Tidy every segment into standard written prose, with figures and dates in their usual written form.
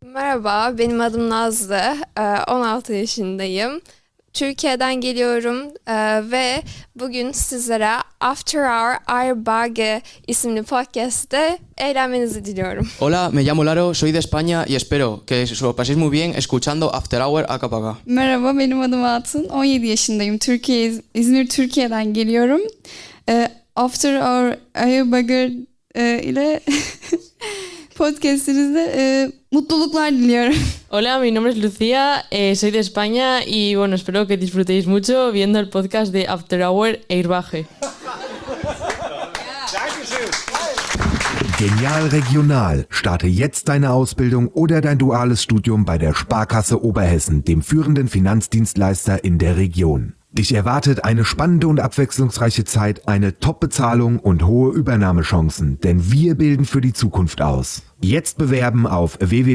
Merhaba, benim adım Nazlı, 16 yaşındayım. Türkiye'den geliyorum ve bugün sizlere After Hour Airbag isimli podcast'te eğlenmenizi diliyorum. Hola, me llamo Laro, soy de España y espero que os lo paséis muy bien escuchando After Hour Acapaga. Merhaba, benim adım Hatun, 17 yaşındayım. İzmir, Türkiye'den geliyorum. After Hour Airbag ile podcastinizde mutluluklar diliyorum. Hola, mi nombre es Lucía, soy de España y bueno, espero que disfrutéis mucho viendo el podcast de After Hour Airbag. Genial Regional. Starte jetzt deine Ausbildung oder dein duales Studium bei der Sparkasse Oberhessen, dem führenden Finanzdienstleister in der Region. Dich erwartet eine spannende und abwechslungsreiche Zeit, eine Top-Bezahlung und hohe Übernahmechancen, denn wir bilden für die Zukunft aus. Jetzt bewerben auf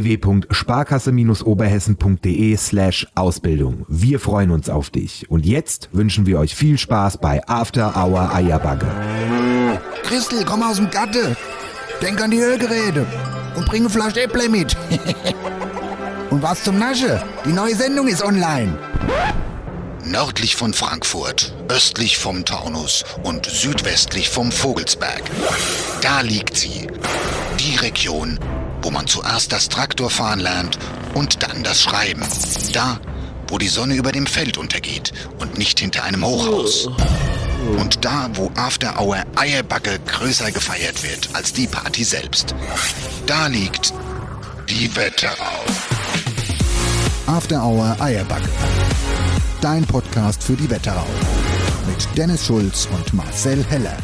www.sparkasse-oberhessen.de/Ausbildung. Wir freuen uns auf dich. Und jetzt wünschen wir euch viel Spaß bei After Hour Eierbagge. Christel, komm aus dem Gatte. Denk an die Hörgeräte und bring eine Flasche Äpple mit. Und was zum Nasche? Die neue Sendung ist online. Nördlich von Frankfurt, östlich vom Taunus und südwestlich vom Vogelsberg. Da liegt sie. Die Region, wo man zuerst das Traktorfahren lernt und dann das Schreiben. Da, wo die Sonne über dem Feld untergeht und nicht hinter einem Hochhaus. Und da, wo After Hour Eierbagge größer gefeiert wird als die Party selbst. Da liegt die Wetterau. After Hour Eierbagge. Dein Podcast für die Wetterau. Mit Dennis Schulz und Marcel Heller.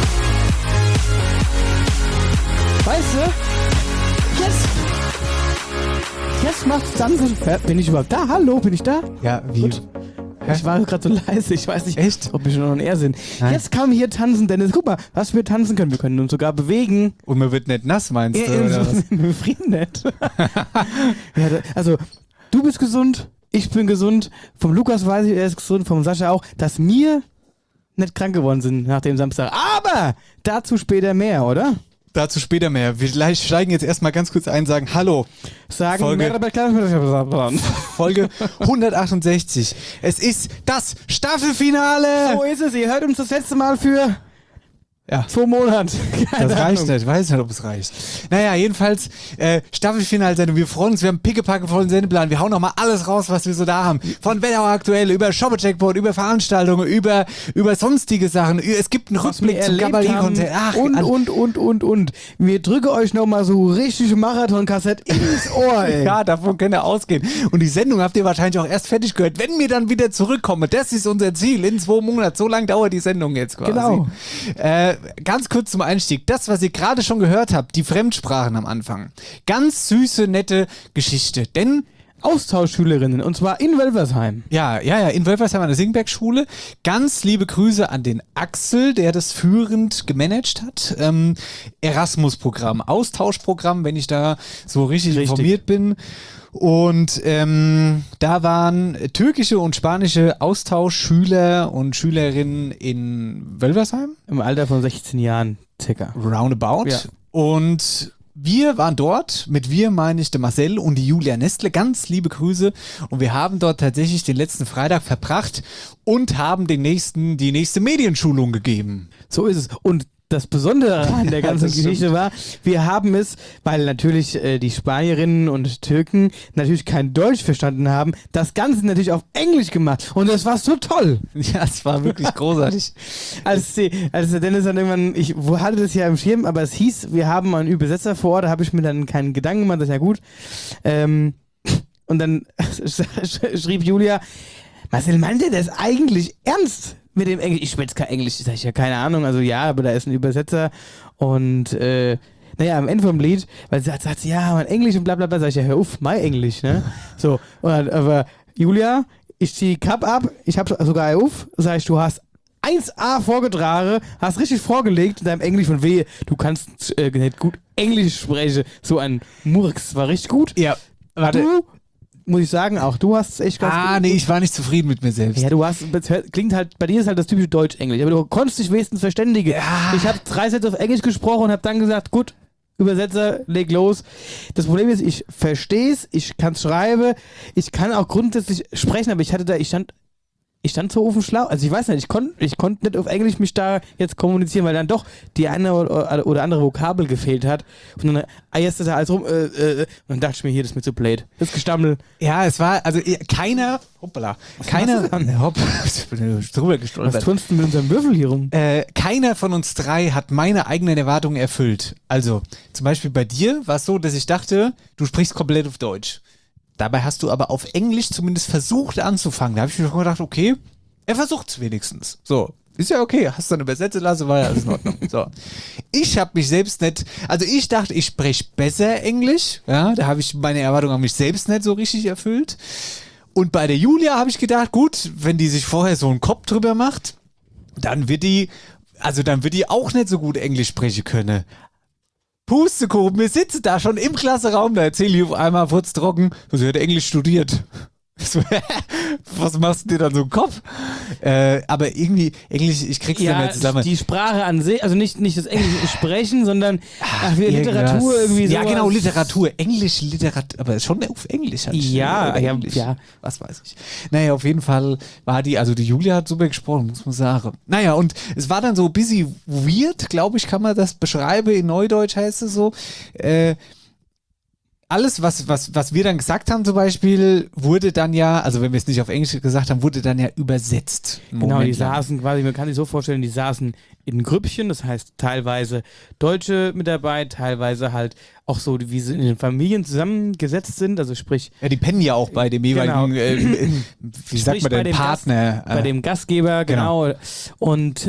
Weißt du, jetzt macht's dann so. Bin ich überhaupt da? Hallo, bin ich da? Ja, wie? Gut. Ich war gerade so leise, ich weiß nicht, Echt? ob wir schon on air sind. Nein. Jetzt kann man hier tanzen, Dennis. Guck mal, was wir tanzen können. Wir können uns sogar bewegen. Und man wird nicht nass, meinst du? Oder was? Wir frieren nicht. Ja, also, du bist gesund, ich bin gesund. Vom Lukas weiß ich, er ist gesund, vom Sascha auch, dass wir nicht krank geworden sind nach dem Samstag. Aber dazu später mehr, oder? Dazu später mehr. Wir steigen jetzt erstmal ganz kurz ein, sagen Hallo. Sagen Folge 168. Es ist das Staffelfinale. So ist es. Ihr hört uns das letzte Mal für 2 Monate. Das reicht nicht. Ich weiß nicht, ob es reicht. Naja, jedenfalls Staffelfinalsendung. Wir freuen uns. Wir haben pickepacke vollen Sendeplan. Wir hauen nochmal alles raus, was wir so da haben. Von Wetterau aktuell, über Shopper-Checkboard, über Veranstaltungen, über sonstige Sachen. Es gibt einen Rückblick zum Kabarettkonzert. Und. Wir drücken euch nochmal so richtig Marathon-Kassett ins Ohr, ey. Ja, davon kann er ausgehen. Und die Sendung habt ihr wahrscheinlich auch erst fertig gehört, wenn wir dann wieder zurückkommen. Das ist unser Ziel in 2 Monaten. So lange dauert die Sendung jetzt quasi. Genau. Ganz kurz zum Einstieg. Das, was ihr gerade schon gehört habt, die Fremdsprachen am Anfang. Ganz süße, nette Geschichte. Denn Austauschschülerinnen, und zwar in Wölversheim. Ja, in Wölversheim an der Singberg-Schule. Ganz liebe Grüße an den Axel, der das führend gemanagt hat. Erasmus-Programm, Austauschprogramm, wenn ich da so richtig informiert bin. Und da waren türkische und spanische Austauschschüler und Schülerinnen in Wölversheim. Im Alter von 16 Jahren circa. Roundabout. Ja. Und wir waren dort, mit wir meine ich der Marcel und die Julia Nestle, ganz liebe Grüße, und wir haben dort tatsächlich den letzten Freitag verbracht und haben die nächste Medienschulung gegeben. So ist es. Und das Besondere an der ganzen Geschichte war, wir haben es, weil natürlich die Spanierinnen und Türken natürlich kein Deutsch verstanden haben, das Ganze natürlich auf Englisch gemacht. Und das war so toll. Ja, es war wirklich großartig. Als der Dennis dann irgendwann, ich hatte das ja im Schirm, aber es hieß, wir haben einen Übersetzer vor Ort, da habe ich mir dann keinen Gedanken gemacht, das ist ja gut. Und dann schrieb Julia, Marcel, meint ihr das eigentlich ernst? Mit dem Englisch, ich spreche kein Englisch, sag ich ja, keine Ahnung, also ja, aber da ist ein Übersetzer und naja, am Ende vom Lied, weil sie sagt, ja, mein Englisch und bla bla bla, sag ich ja, hör auf, mein Englisch, ne? So, aber Julia, ich zieh Cup ab, ich hab sogar auf, sag ich, du hast 1A vorgetragen, hast richtig vorgelegt in deinem Englisch von wehe, du kannst nicht gut Englisch sprechen, so ein Murks, war richtig gut. Ja, warte. Muss ich sagen, auch du hast es echt ganz gut. Nee, ich war nicht zufrieden mit mir selbst. Ja, klingt halt, bei dir ist halt das typische Deutsch-Englisch, aber du konntest dich wenigstens verständigen. Ja. Ich habe 3 Sätze auf Englisch gesprochen und habe dann gesagt, gut, Übersetzer, leg los. Das Problem ist, ich verstehe es, ich kann es schreiben, ich kann auch grundsätzlich sprechen, aber ich stand so auf dem Schlauch. Also ich weiß nicht, ich konnte nicht auf Englisch mich da jetzt kommunizieren, weil dann doch die eine oder andere Vokabel gefehlt hat. Und dann eierst du da alles rum. Und dann dachte ich mir, hier, das ist mir zu blöd. Das Gestammel. Ja, es war, also keiner, hopp, ich bin drüber gestolpert. Was tust du mit unserem Würfel hier rum? Keiner von uns drei hat meine eigenen Erwartungen erfüllt. Also, zum Beispiel bei dir war es so, dass ich dachte, du sprichst komplett auf Deutsch. Dabei hast du aber auf Englisch zumindest versucht anzufangen. Da habe ich mir schon gedacht, okay, er versucht es wenigstens. So, ist ja okay, hast dann übersetzen lassen, war ja alles in Ordnung. So. Ich habe mich selbst nicht, also ich dachte, ich spreche besser Englisch. Ja, da habe ich meine Erwartungen an mich selbst nicht so richtig erfüllt. Und bei der Julia habe ich gedacht, gut, wenn die sich vorher so einen Kopf drüber macht, dann wird die auch nicht so gut Englisch sprechen können. Pustekuchen, wir sitzen da schon im Klasseraum, da erzähle ich auf einmal furztrocken, sie hat Englisch studiert. Was machst du dir dann so im Kopf? Aber irgendwie, Englisch, ich krieg's dann nicht zusammen. Die Sprache an sich, also nicht das Englische sprechen, sondern Literatur irgendwie so. Ja, genau, Literatur. Englisch, Literatur, aber schon auf Englisch. Ja. Was weiß ich. Naja, auf jeden Fall war die Julia hat super gesprochen, muss man sagen. Naja, und es war dann so ein bisschen weird, glaube ich, kann man das beschreiben. In Neudeutsch heißt es so. Alles, was wir dann gesagt haben zum Beispiel, wurde dann ja, also wenn wir es nicht auf Englisch gesagt haben, wurde dann ja übersetzt. Genau, die saßen quasi, man kann sich so vorstellen, die saßen in Grüppchen, das heißt teilweise Deutsche mit dabei, teilweise halt auch so, wie sie in den Familien zusammengesetzt sind, also sprich... Ja, die pennen ja auch bei dem jeweiligen, wie sagt man denn, Partner. Bei dem Gastgeber, genau. Und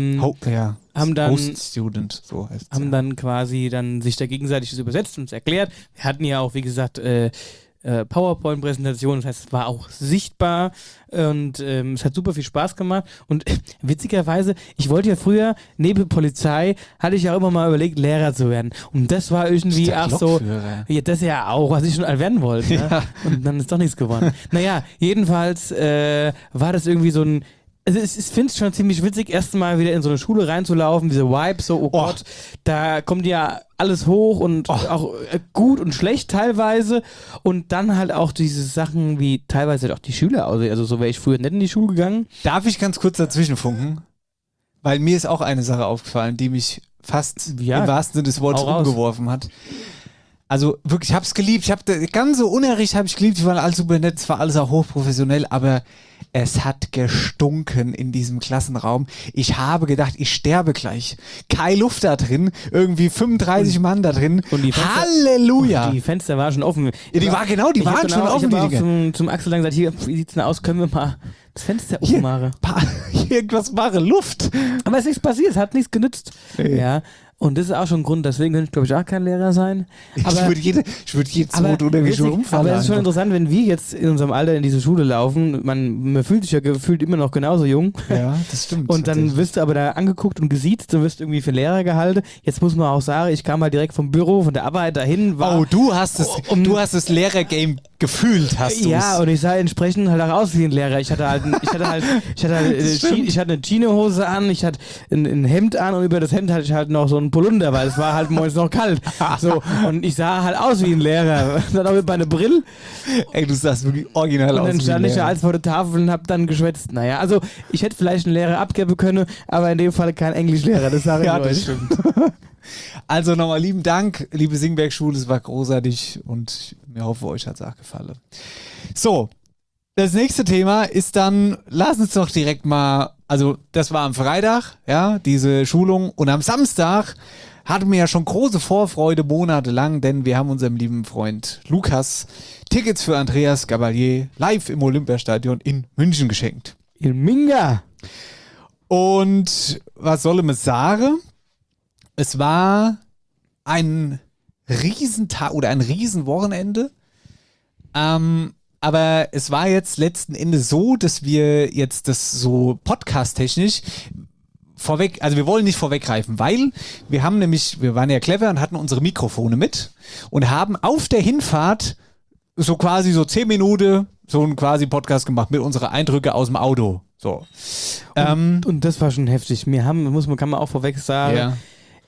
haben dann Host Student, so heißt es. Haben dann quasi dann sich da gegenseitig das übersetzt und es erklärt. Wir hatten ja auch, wie gesagt, PowerPoint-Präsentation, das heißt, es war auch sichtbar und es hat super viel Spaß gemacht und witzigerweise, ich wollte ja früher, neben Polizei, hatte ich ja immer mal überlegt, Lehrer zu werden und das war irgendwie ja, das ja auch, was ich schon werden wollte, ne? Ja. Und dann ist doch nichts geworden. Naja, jedenfalls war das irgendwie so ein. Also ich finde es schon ziemlich witzig, erstmal wieder in so eine Schule reinzulaufen, diese Vibe, so, oh Gott, da kommt ja alles hoch und auch gut und schlecht teilweise und dann halt auch diese Sachen wie teilweise auch die Schüler, also so wäre ich früher nicht in die Schule gegangen. Darf ich ganz kurz dazwischen funken? Weil mir ist auch eine Sache aufgefallen, die mich fast im wahrsten Sinne des Wortes umgeworfen hat. Also wirklich, ich hab's geliebt, ich habe das ganze Unterricht habe ich geliebt, die waren alles super nett, es war alles auch hochprofessionell, aber es hat gestunken in diesem Klassenraum. Ich habe gedacht, ich sterbe gleich. Keine Luft da drin, irgendwie 35 Mann da drin. Und die Fenster, Halleluja! Und die Fenster waren schon offen. Ja, die waren schon offen. Ich habe auch zum Axel dann gesagt, hier, wie sieht's denn aus, können wir mal das Fenster aufmachen? Irgendwas mache, Luft. Aber es ist nichts passiert, es hat nichts genützt. Nee. Ja. Und das ist auch schon ein Grund, deswegen könnte ich, glaube ich, auch kein Lehrer sein. Aber ich würde jeden zweiten oder wie schon umfallen. Aber es ist schon interessant, wenn wir jetzt in unserem Alter in diese Schule laufen, man fühlt sich ja gefühlt immer noch genauso jung. Ja, das stimmt. Und dann wirst du aber da angeguckt und gesiezt und wirst irgendwie für Lehrer gehalten. Jetzt muss man auch sagen, ich kam halt direkt vom Büro, von der Arbeit dahin. Du hast das Lehrergame gefühlt, hast du. Ja, und ich sah entsprechend halt auch aus wie ein Lehrer. Ich hatte eine Jeanshose an, ich hatte ein Hemd an und über das Hemd hatte ich halt noch so ein Polunder, weil es war halt morgens noch kalt. So, und ich sah halt aus wie ein Lehrer. Dann auch mit meiner Brille. Ey, du sahst wirklich original aus. Und dann stand ich ja als vor der Tafel und hab dann geschwätzt. Naja, also ich hätte vielleicht einen Lehrer abgeben können, aber in dem Fall kein Englischlehrer, das sage ich euch. Das stimmt. Also nochmal lieben Dank, liebe Singberg-Schule, es war großartig und mir hoffe, euch hat es auch gefallen. So, das nächste Thema ist dann, lass uns doch direkt mal, also das war am Freitag, ja, diese Schulung, und am Samstag hatten wir ja schon große Vorfreude monatelang, denn wir haben unserem lieben Freund Lukas Tickets für Andreas Gabalier live im Olympiastadion in München geschenkt. In Minga. Und was soll man sagen? Es war ein Riesentag oder ein Riesenwochenende. Aber es war jetzt letzten Endes so, dass wir jetzt das so podcast-technisch vorweg, also wir wollen nicht vorweggreifen, weil wir waren ja clever und hatten unsere Mikrofone mit und haben auf der Hinfahrt so quasi so 10 Minuten so einen quasi Podcast gemacht mit unseren Eindrücke aus dem Auto. So. Und das war schon heftig. Kann man auch vorweg sagen,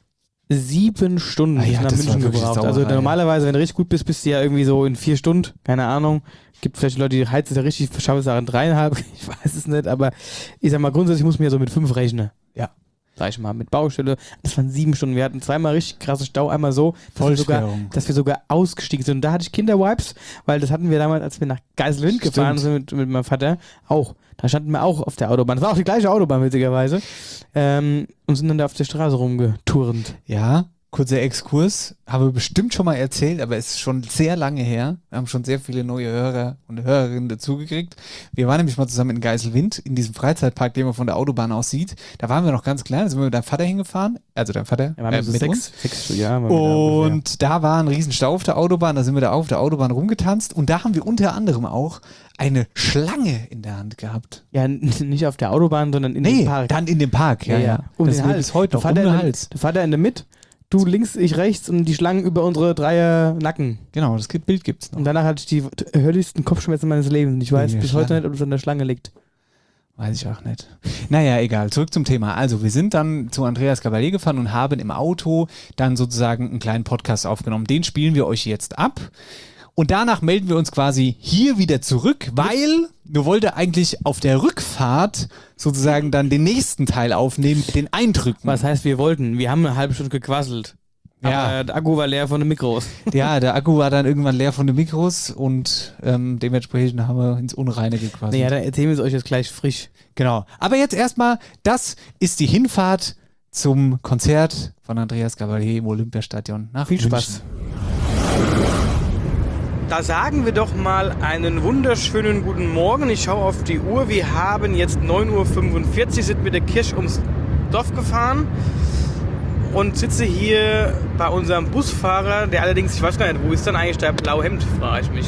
7 Stunden Ah ja, nach das war München wirklich gebraucht. Sauerei. Also normalerweise, wenn du richtig gut bist du ja irgendwie so in 4 Stunden, keine Ahnung. Gibt vielleicht Leute, die heizen es ja richtig, schaffen es auch in 3,5, ich weiß es nicht, aber ich sag mal, grundsätzlich muss man ja so mit 5 rechnen. Ja. Sag ich mal, mit Baustelle. Das waren 7 Stunden. Wir hatten zweimal richtig krasse Stau, einmal so, dass wir sogar ausgestiegen sind. Und da hatte ich Kinderwipes, weil das hatten wir damals, als wir nach Geiselwind gefahren sind mit meinem Vater, auch. Da standen wir auch auf der Autobahn. Das war auch die gleiche Autobahn, witzigerweise. Und sind dann da auf der Straße rumgeturnt. Ja, kurzer Exkurs, habe ich bestimmt schon mal erzählt, aber es ist schon sehr lange her. Wir haben schon sehr viele neue Hörer und Hörerinnen dazugekriegt. Wir waren nämlich mal zusammen in Geiselwind, in diesem Freizeitpark, den man von der Autobahn aus sieht. Da waren wir noch ganz klein, da sind wir mit deinem Vater hingefahren. Also dein Vater Ja, waren so mit 6 uns. Jahre. Und da war ein Riesenstau auf der Autobahn, da sind wir da auf der Autobahn rumgetanzt und da haben wir unter anderem auch eine Schlange in der Hand gehabt. Ja, nicht auf der Autobahn, sondern in dem Park. dann in dem Park, ja. Um das den wird Hals. bis heute noch Der um Vater, den Hals. der Vater in der Mitte, du links, ich rechts und die Schlangen über unsere Dreier Nacken. Genau, das Bild gibt's noch. Und danach hatte ich die höllischsten Kopfschmerzen meines Lebens. Und ich weiß Wegen der bis heute Schlange. nicht, ob es an der Schlange liegt. Weiß ich auch nicht. Naja, egal. Zurück zum Thema. Also, wir sind dann zu Andreas Gabalier gefahren und haben im Auto dann sozusagen einen kleinen Podcast aufgenommen. Den spielen wir euch jetzt ab. Und danach melden wir uns quasi hier wieder zurück, weil wir wollten eigentlich auf der Rückfahrt sozusagen dann den nächsten Teil aufnehmen mit den Eindrücken. Was heißt, wir wollten? Wir haben eine halbe Stunde gequasselt. Ja. Aber der Akku war leer von den Mikros. Ja, der Akku war dann irgendwann leer von den Mikros und dementsprechend haben wir ins Unreine gequasselt. Naja, dann erzählen wir es euch jetzt gleich frisch. Genau. Aber jetzt erstmal, das ist die Hinfahrt zum Konzert von Andreas Gabalier im Olympiastadion nach Viel München. Spaß. Da sagen wir doch mal einen wunderschönen guten Morgen. Ich schaue auf die Uhr. Wir haben jetzt 9:45 Uhr, sind mit der Kirche ums Dorf gefahren und sitze hier bei unserem Busfahrer, der allerdings, ich weiß gar nicht, wo ist dann eigentlich der blaue Hemd, frage ich mich.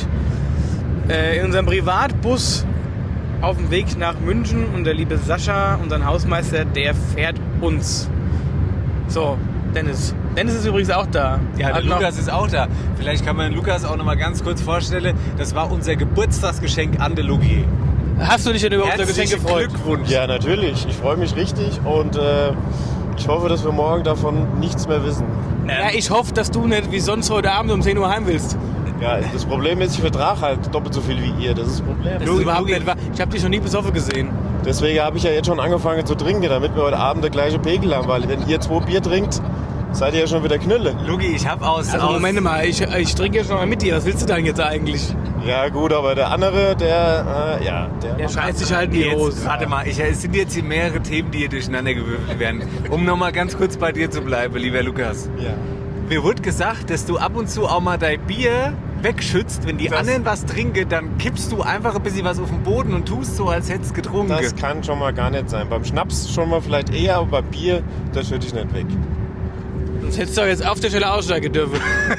In unserem Privatbus auf dem Weg nach München und der liebe Sascha, unser Hausmeister, der fährt uns. So, Dennis. Dennis ist übrigens auch da. Ja, der Lukas ist auch da. Vielleicht kann man Lukas auch noch mal ganz kurz vorstellen. Das war unser Geburtstagsgeschenk an der Lugi. Hast du dich denn über unser Geschenk Herzlichen gefreut? Glückwunsch. Ja, natürlich. Ich freue mich richtig und ich hoffe, dass wir morgen davon nichts mehr wissen. Ja, ich hoffe, dass du nicht wie sonst heute Abend um 10 Uhr heim willst. Ja, das Problem ist, ich vertrage halt doppelt so viel wie ihr. Das ist das Problem. Das ist überhaupt nicht wahr. Ich habe dich noch nie besoffen gesehen. Deswegen habe ich ja jetzt schon angefangen zu trinken, damit wir heute Abend der gleiche Pegel haben. Weil wenn ihr 2 Bier trinkt, seid ihr ja schon wieder Knülle. Lugi, ich habe aus... Also Moment mal, ich trinke ja schon mal mit dir. Was willst du denn jetzt eigentlich? Ja gut, aber der andere, der scheißt sich halt in die Hose. Warte mal, es sind jetzt hier mehrere Themen, die hier durcheinander gewürfelt werden. Um nochmal ganz kurz bei dir zu bleiben, lieber Lukas. Ja. Mir wurde gesagt, dass du ab und zu auch mal dein Bier wegschützt. Wenn die anderen was trinken, dann kippst du einfach ein bisschen was auf den Boden und tust so, als hättest du getrunken. Das kann schon mal gar nicht sein. Beim Schnaps schon mal vielleicht eher, aber bei Bier, das schütte ich nicht weg. Sonst hättest du jetzt auf der Stelle aussteigen dürfen.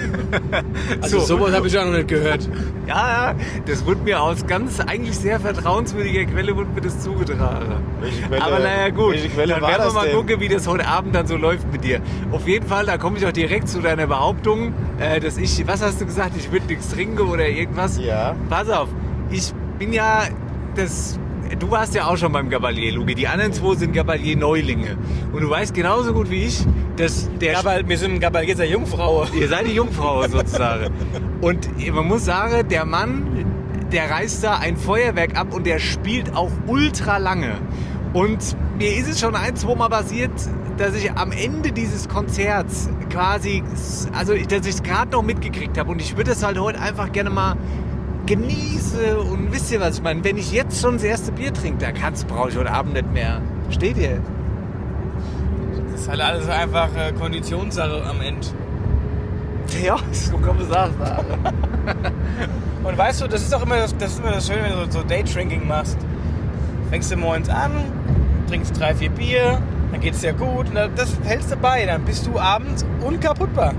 Also sowas habe ich auch noch nicht gehört. Ja, das wurde mir aus ganz eigentlich sehr vertrauenswürdiger Quelle wurde mir das zugetragen. Welche Quelle, Aber naja gut, welche Quelle dann war werden wir das mal denn? gucken, wie das heute Abend dann so läuft mit dir. Auf jeden Fall, da komme ich auch direkt zu deiner Behauptung, dass ich, was hast du gesagt, ich würde nichts trinken oder irgendwas? Ja. Pass auf, ich bin ja du warst ja auch schon beim Gabalier, Lugi. Die anderen 2 sind Gabalier-Neulinge. Und du weißt genauso gut wie ich, dass der... wir sind Gabalier der Jungfrau. Ihr seid die Jungfrau sozusagen. Und man muss sagen, der Mann, der reißt da ein Feuerwerk ab und der spielt auch ultra lange. Und mir ist es schon 1-2 Mal passiert, dass ich am Ende dieses Konzerts quasi, also dass ich es gerade noch mitgekriegt habe. Und ich würde es halt heute einfach gerne mal genieße und wisst ihr, was ich meine? Wenn ich jetzt schon das erste Bier trinke, dann brauche ich heute Abend nicht mehr. Versteht ihr? Das ist halt alles einfach Konditionssache am Ende. Ja, so kann man sagen. Und weißt du, das ist auch immer das Schöne, wenn du so Daydrinking machst. Fängst du morgens an, trinkst 3-4 Bier, dann geht's dir gut und das hältst du bei, dann bist du abends unkaputtbar.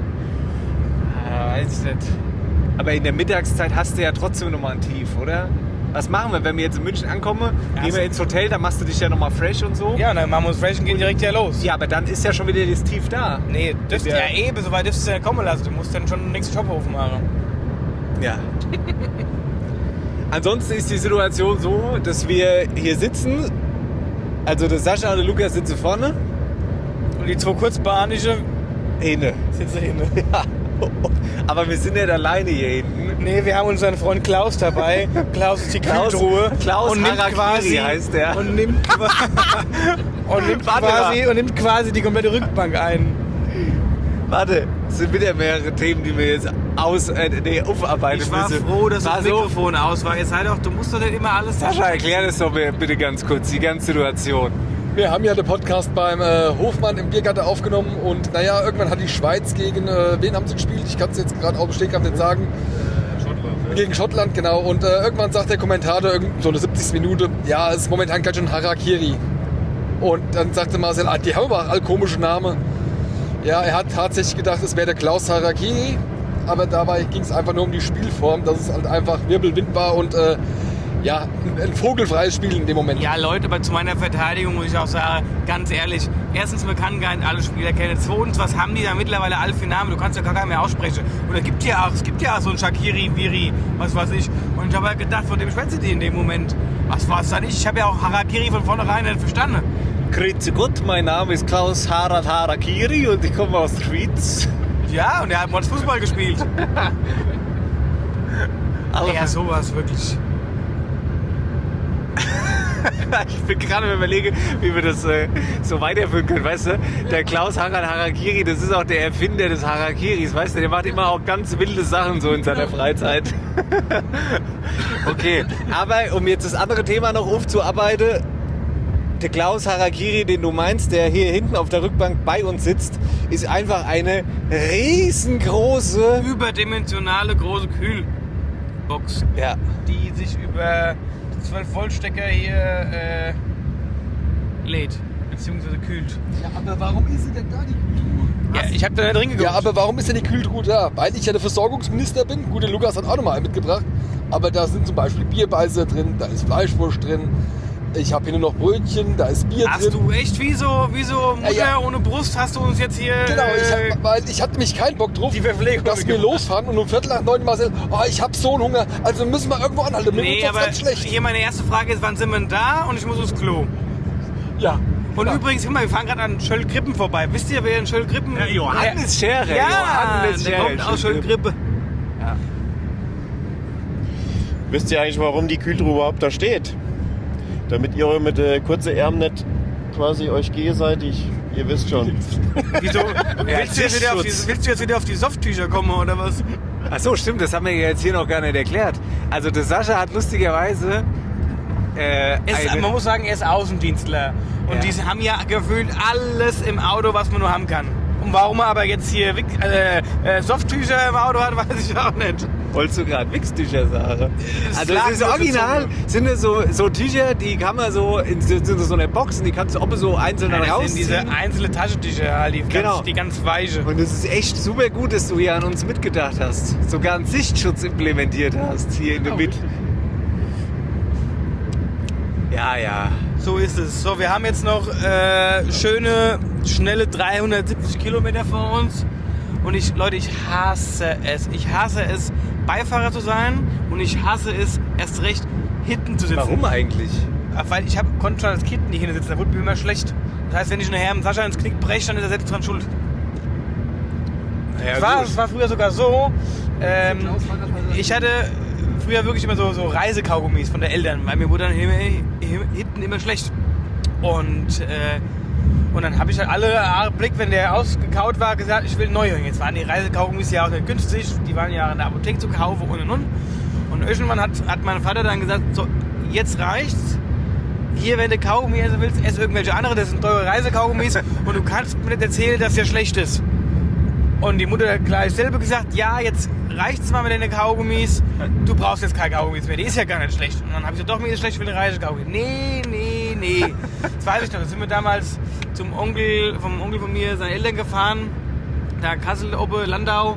Weiß ich nicht. Aber in der Mittagszeit hast du ja trotzdem nochmal ein Tief, oder? Was machen wir, wenn wir jetzt in München ankommen? Gehen wir ins Hotel, dann machst du dich ja nochmal fresh und so. Ja, dann machen wir uns fresh und gehen direkt hier los. Ja, aber dann ist ja schon wieder das Tief da. Nee, so weit dürftest du ja kommen lassen. Du musst dann schon den nächsten Shop aufmachen. Ja. Ansonsten ist die Situation so, dass wir hier sitzen. Also der Sascha und der Lukas sitzen vorne. Und die 2 Kurzbahnige Eine. Sitze hinten. Ja. Aber wir sind nicht alleine hier hinten. Nee, wir haben unseren Freund Klaus dabei. Klaus ist die Kühltruhe. Klaus und nimmt Harakiri heißt der. Und nimmt quasi die komplette Rückbank ein. Warte, es sind wieder mehrere Themen, die wir jetzt aufarbeiten Ich war müssen. froh, dass das Mikrofon aus war. Jetzt sei doch, du musst doch nicht immer alles Sascha, erklär das doch mir bitte ganz kurz, die ganze Situation. Wir haben ja den Podcast beim Hofmann im Biergarten aufgenommen und naja, irgendwann hat die Schweiz gegen, wen haben sie gespielt? Ich kann es jetzt gerade auf dem Stegreif nicht sagen. Schottland. Gegen Schottland, genau. Und irgendwann sagt der Kommentator, so eine 70. Minute, ja, es ist momentan ganz schön Harakiri. Und dann sagte Marcel, die haben aber alle komische Namen. Ja, er hat tatsächlich gedacht, es wäre der Klaus Harakiri, aber dabei ging es einfach nur um die Spielform, dass es halt einfach Wirbelwind war und ja, ein vogelfreies Spiel in dem Moment. Ja, Leute, aber zu meiner Verteidigung muss ich auch sagen, ganz ehrlich, erstens, man kann gar nicht alle Spieler kennen. Zweitens, was haben die da mittlerweile alle für Namen? Du kannst ja gar keinen mehr aussprechen. Und es gibt ja auch so ein Shakiri, Viri, was weiß ich. Und ich habe halt gedacht, von dem schwätze die in dem Moment. Was war es dann nicht? Ich habe ja auch Harakiri von vornherein nicht verstanden. Grüezi Gott, mein Name ist Klaus Harakiri und ich komme aus der Schweiz. Ja, und er hat mal Fußball gespielt. Aber ja, sowas wirklich. Ich bin gerade am Überlegen, wie wir das so weiterführen können, weißt du? Der Klaus Harakiri, das ist auch der Erfinder des Harakiris, weißt du? Der macht immer auch ganz wilde Sachen so in seiner Freizeit. Okay, aber um jetzt das andere Thema noch aufzuarbeiten, der Klaus Harakiri, den du meinst, der hier hinten auf der Rückbank bei uns sitzt, ist einfach eine riesengroße, überdimensionale große Kühlbox, ja, die sich über 12-Volt-Stecker hier lädt, beziehungsweise kühlt. Ja, aber warum ist sie denn da, die Kühltruhe? Ja, ich hab da nicht drin geguckt. Ja, aber warum ist denn die Kühltruhe da? Weil ich ja der Versorgungsminister bin. Gut, der Lukas hat auch nochmal einen mitgebracht. Aber da sind zum Beispiel Bierbeißer drin, da ist Fleischwurst drin. Ich habe hier nur noch Brötchen, da ist Bier drin. Hast du echt wie so Mutter ohne Brust, hast du uns jetzt hier... Genau, weil ich hatte nämlich keinen Bock drauf, dass wir losfahren und um 8:45 Marcel, ich hab so einen Hunger, also müssen wir irgendwo anhalten. Nee, aber ganz schlecht. Hier meine erste Frage ist, wann sind wir denn da und ich muss aufs Klo. Ja. Und klar. Übrigens, guck mal, wir fahren gerade an Schöllgrippen vorbei. Wisst ihr, wer in Schöllgrippen... Ja, Johannes Scherer. Ja, Johannes der Scherer. kommt aus Schöllgrippe. Ja. Wisst ihr eigentlich, warum die Kühltruhe überhaupt da steht? Damit ihr mit kurzen Ärmeln nicht quasi euch gegenseitig, ihr wisst schon. Wieso? Willst du jetzt wieder auf die Softtücher kommen oder was? Ach so, stimmt, das haben wir jetzt hier noch gar nicht erklärt. Also der Sascha hat lustigerweise man muss sagen, er ist Außendienstler. Und die haben ja gefühlt alles im Auto, was man nur haben kann. Und warum er aber jetzt hier Softtücher im Auto hat, weiß ich auch nicht. Wolltest du gerade Wichstücher sagen? Also das ist original, sind das so Tücher, die kann man so in so einer Box und die kannst du auch so einzeln dann rausziehen. Diese einzelne Taschentücher halt, die ganz weiche. Und es ist echt super gut, dass du hier an uns mitgedacht hast. Sogar einen Sichtschutz implementiert hast hier in der Mitte. Ja. So ist es. So, wir haben jetzt noch schöne, schnelle 370 Kilometer vor uns. Und ich hasse es. Ich hasse es, Beifahrer zu sein. Und ich hasse es, erst recht hinten zu sitzen. Warum eigentlich? Weil ich konnte schon als Kind nicht hinten sitzen. Da wurde mir immer schlecht. Das heißt, wenn ich nachher dem Sascha ins Knick breche, dann ist er selbst dran schuld. Ja, es war früher sogar so, ich hatte früher wirklich immer so Reisekaugummis von den Eltern, weil mir wurde dann hinten immer schlecht. Und dann habe ich halt alle Blick, wenn der ausgekaut war, gesagt, ich will neue. Jetzt waren die Reisekaugummis ja auch nicht günstig, die waren ja in der Apotheke zu kaufen und. Und irgendwann hat mein Vater dann gesagt, so, jetzt reicht's. Hier, wenn du Kaugummi essen willst, ess irgendwelche andere, das sind teure Reisekaugummis und du kannst mir nicht erzählen, dass der schlecht ist. Und die Mutter hat gleich selber gesagt, ja, jetzt reicht's mal mit deinen Kaugummis, du brauchst jetzt keine Kaugummis mehr, die ist ja gar nicht schlecht. Und dann habe ich gesagt, doch, mir ist schlecht für eine Reisekaugummi. Nee. Das weiß ich noch, da sind wir damals vom Onkel von mir, seine Eltern gefahren, da Kassel, Oppe, Landau.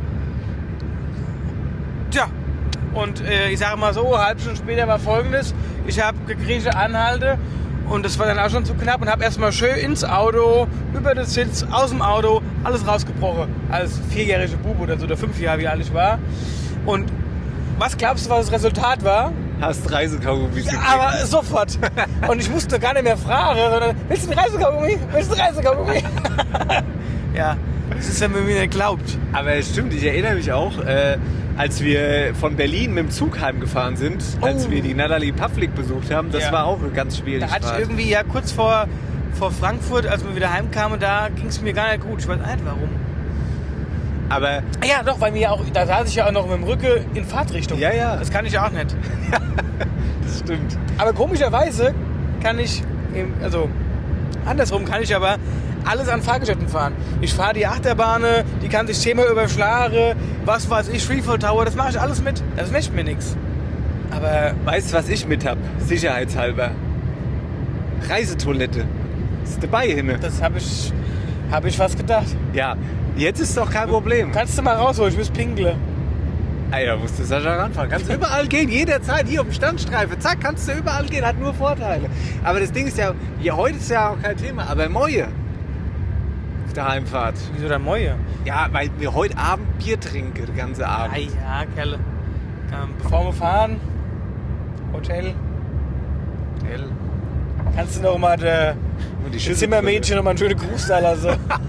Tja, und ich sage mal so, eine halbe Stunde später war Folgendes, ich habe gekriegt Anhalte und das war dann auch schon zu knapp und habe erstmal schön ins Auto, über den Sitz, aus dem Auto, alles rausgebrochen. Als 4-jähriger Bub oder so, oder 5 Jahre, wie alt ich war. Und was glaubst du, was das Resultat war? Hast Reisekaugummis gekriegt. Aber sofort. Und ich musste gar nicht mehr fragen, sondern, willst du ein Reisekaugummi? Ja, Das ist, wenn man mir nicht glaubt. Aber es stimmt, ich erinnere mich auch, als wir von Berlin mit dem Zug heimgefahren sind, als wir die Natalie Pavlik besucht haben, das war auch eine ganz schwierige Da hatte Fahrt. ich irgendwie ja kurz vor Frankfurt, als wir wieder heimkamen, da ging es mir gar nicht gut. Ich weiß nicht warum. Aber ja, doch, weil mir ja auch, da saß ich ja auch noch mit dem Rücken in Fahrtrichtung. Ja, ja. Das kann ich ja auch nicht. das stimmt. Aber komischerweise kann ich, also andersrum kann ich aber alles an Fahrgeschäften fahren. Ich fahre die Achterbahne, die kann sich 10-mal überschlagen, was weiß ich, Freefall Tower, das mache ich alles mit. Das möchte mir nichts. Aber weißt du, was ich mit hab? Sicherheitshalber. Reisetoilette. Ist dabei hinne. Das hab ich fast gedacht. Ja, jetzt ist doch kein Problem. Kannst du mal rausholen, ich muss pinkeln. Ja, musst du Sascha ranfahren. Kannst du überall gehen, jederzeit, hier auf dem Standstreifen. Zack, kannst du überall gehen, hat nur Vorteile. Aber das Ding ist ja, heute ist ja auch kein Thema, aber morgen auf der Heimfahrt. Wieso dann morgen? Ja, weil wir heute Abend Bier trinken, den ganzen Abend. Ja, Kerle. Bevor wir fahren, Hotel. Kannst du noch mal die Zimmermädchen noch mal einen schönen Gruß da lassen?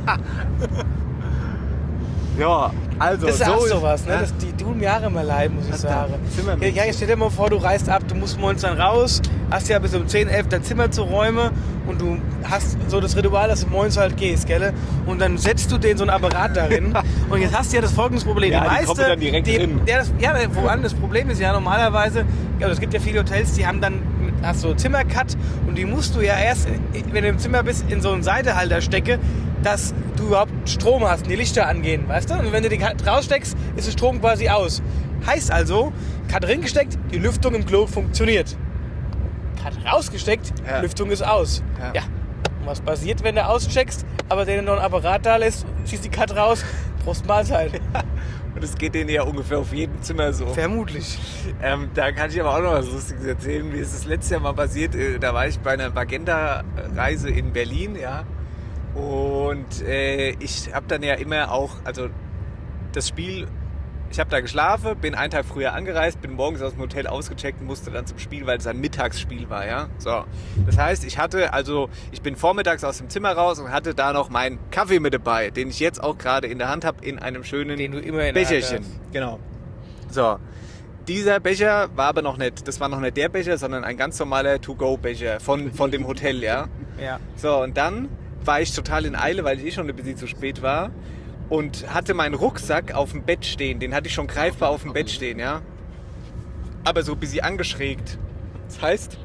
Ja, also das ist so auch sowas, ne? Die tun mir auch immer leid, muss ich sagen. Ja, stell dir mal vor, du reist ab, du musst morgens dann raus, hast ja bis um 10, 11 dein Zimmer zu räumen und du hast so das Ritual, dass du morgens halt gehst, gell? Und dann setzt du den so einen Apparat darin und jetzt hast du ja das folgende Problem. Ja, die meiste, kommen dann direkt drin. Das Problem ist ja normalerweise, also es gibt ja viele Hotels, die haben dann hast so Zimmercut und die musst du ja erst, wenn du im Zimmer bist, in so einen Seitehalter stecken, dass du überhaupt Strom hast und die Lichter angehen, weißt du? Und wenn du die Cut raussteckst, ist der Strom quasi aus. Heißt also, Cut drin gesteckt, die Lüftung im Klo funktioniert. Cut rausgesteckt, Lüftung ist aus. Ja. Und was passiert, wenn du auscheckst, aber der noch ein Apparat da lässt, schießt die Cut raus, Prost Mahlzeit. Und das geht denen ja ungefähr auf jedem Zimmer so. Vermutlich. Da kann ich aber auch noch was Lustiges erzählen. Mir ist das letztes Jahr mal passiert, da war ich bei einer Magenta-Reise in Berlin, ja. Und ich habe dann ja immer auch, also das Spiel, ich habe da geschlafen, bin einen Tag früher angereist, bin morgens aus dem Hotel ausgecheckt und musste dann zum Spiel, weil es ein Mittagsspiel war, ja. So, das heißt, ich bin vormittags aus dem Zimmer raus und hatte da noch meinen Kaffee mit dabei, den ich jetzt auch gerade in der Hand habe, in einem schönen Becherchen. Genau. So, dieser Becher war aber noch nicht, das war noch nicht der Becher, sondern ein ganz normaler To-Go-Becher von dem Hotel, ja. Ja. So, und dann war ich total in Eile, weil ich schon ein bisschen zu spät war und hatte meinen Rucksack auf dem Bett stehen. Den hatte ich schon greifbar auf dem Bett stehen, ja. Aber so ein bisschen angeschrägt. Das heißt,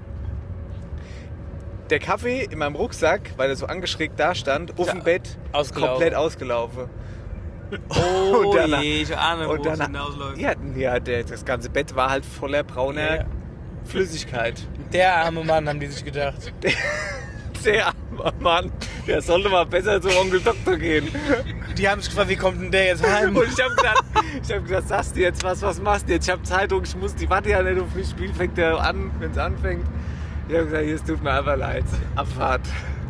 der Kaffee in meinem Rucksack, weil er so angeschrägt da stand, auf dem Bett, komplett ausgelaufen. Oh je, ich ahne, wo es hinausläuft. Ja, das ganze Bett war halt voller brauner Flüssigkeit. Der arme Mann, haben die sich gedacht. Der arme Mann, der sollte mal besser zum Onkel Doktor gehen. Die haben sich gefragt, wie kommt denn der jetzt heim? Und ich hab gedacht, sagst du jetzt was machst du jetzt? Ich hab Zeitung, die warte ja nicht auf das Spiel, fängt der an, wenn es anfängt. Ich hab gesagt, es tut mir einfach leid, Abfahrt.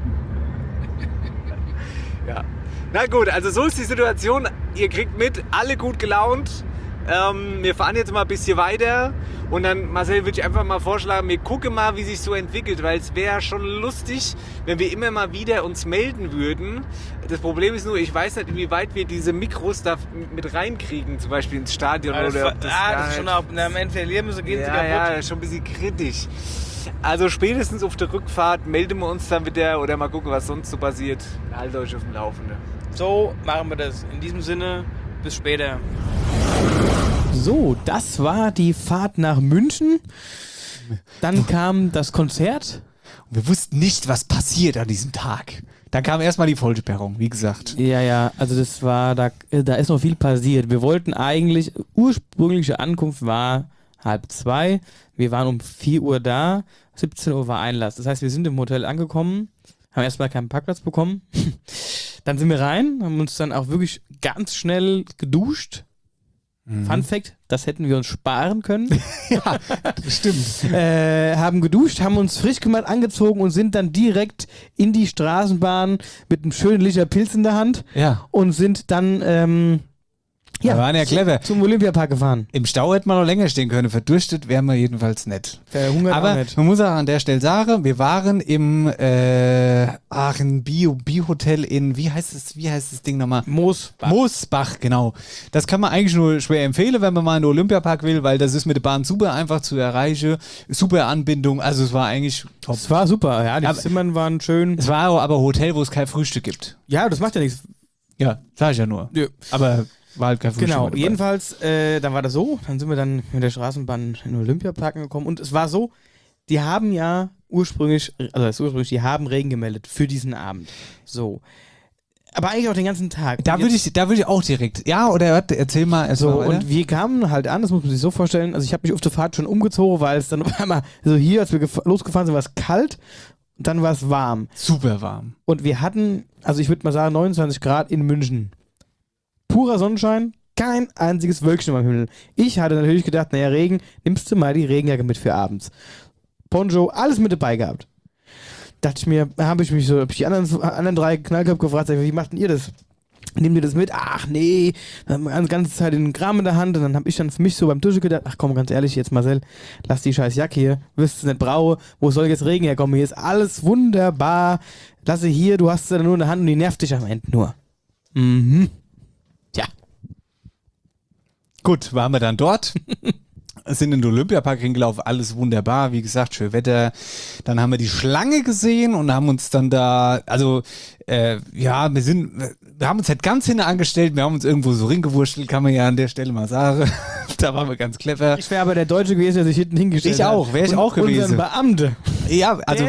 Ja. Na gut, also so ist die Situation. Ihr kriegt mit, alle gut gelaunt. Wir fahren jetzt mal ein bisschen weiter und dann, Marcel, würde ich einfach mal vorschlagen, wir gucken mal, wie sich so entwickelt, weil es wäre schon lustig, wenn wir immer mal wieder uns melden würden. Das Problem ist nur, ich weiß nicht, inwieweit wir diese Mikros da mit reinkriegen, zum Beispiel ins Stadion. Das ist schon auch, am Ende verlieren müssen, gehen sie kaputt. Ja, schon ein bisschen kritisch. Also spätestens auf der Rückfahrt melden wir uns dann wieder oder mal gucken, was sonst so passiert. Haltet euch auf dem Laufenden. So machen wir das. In diesem Sinne, bis später. So, das war die Fahrt nach München. Dann kam das Konzert. Und wir wussten nicht, was passiert an diesem Tag. Dann kam erstmal die Vollsperrung, wie gesagt. Ja, also das war, da ist noch viel passiert. Wir wollten eigentlich, ursprüngliche Ankunft war 1:30. Wir waren um 4 Uhr da, 17 Uhr war Einlass. Das heißt, wir sind im Hotel angekommen, haben erstmal keinen Parkplatz bekommen. Dann sind wir rein, haben uns dann auch wirklich ganz schnell geduscht. Fun Fact, das hätten wir uns sparen können. Ja, das stimmt. Haben geduscht, haben uns frisch gemacht, angezogen und sind dann direkt in die Straßenbahn mit einem schönen Licher Pilz in der Hand und sind dann Wir waren ja clever. Zum Olympiapark gefahren. Im Stau hätte man noch länger stehen können. Verdurstet wären wir jedenfalls nicht. Verhungert Aber auch nicht. man muss auch an der Stelle sagen, wir waren im Bio-Hotel in, wie heißt das Ding nochmal? Moosbach, genau. Das kann man eigentlich nur schwer empfehlen, wenn man mal in den Olympiapark will, weil das ist mit der Bahn super einfach zu erreichen. Super Anbindung, also es war eigentlich top. Es war super, ja, die Zimmern waren schön. Es war aber ein Hotel, wo es kein Frühstück gibt. Ja, das macht ja nichts. Ja, sag ich ja nur. Ja. Aber war halt kein Frühstück. Genau, dabei. jedenfalls, dann war das so, dann sind wir dann mit der Straßenbahn in den Olympiapark gekommen und es war so, die haben ja ursprünglich, die haben Regen gemeldet für diesen Abend. So. Aber eigentlich auch den ganzen Tag. Da würde ich auch direkt, ja, oder erzähl mal. So, und wir kamen halt an, das muss man sich so vorstellen, also ich habe mich auf der Fahrt schon umgezogen, weil es dann auf einmal, also hier, als wir losgefahren sind, war es kalt und dann war es warm. Super warm. Und wir hatten, also ich würde mal sagen, 29 Grad in München. Purer Sonnenschein, kein einziges Wölkchen am Himmel. Ich hatte natürlich gedacht, naja, Regen, nimmst du mal die Regenjacke mit für abends. Poncho, alles mit dabei gehabt. Dachte ich mir, habe ich die anderen drei Knallköpfe gefragt, sag ich, wie macht denn ihr das? Nehmt ihr das mit? Ach nee, dann haben wir die ganze Zeit den Kram in der Hand und dann habe ich dann für mich so beim Tisch gedacht, ach komm, ganz ehrlich jetzt Marcel, lass die scheiß Jacke hier, wirst du nicht brauchen, wo soll jetzt Regen herkommen? Hier ist alles wunderbar, lass sie hier, du hast sie dann nur in der Hand und die nervt dich am Ende nur. Mhm. Tja. Gut, waren wir dann dort. Sind in den Olympiapark hingelaufen, alles wunderbar, wie gesagt, schön Wetter. Dann haben wir die Schlange gesehen und haben uns dann da, also wir haben uns halt ganz hinten angestellt, wir haben uns irgendwo so ringewurschtelt, kann man ja an der Stelle mal sagen. Da waren wir ganz clever. Ich wäre aber der Deutsche gewesen, der sich hinten hingestellt hat. Ich auch, wäre ich auch gewesen. Unseren Beamte. Ja, also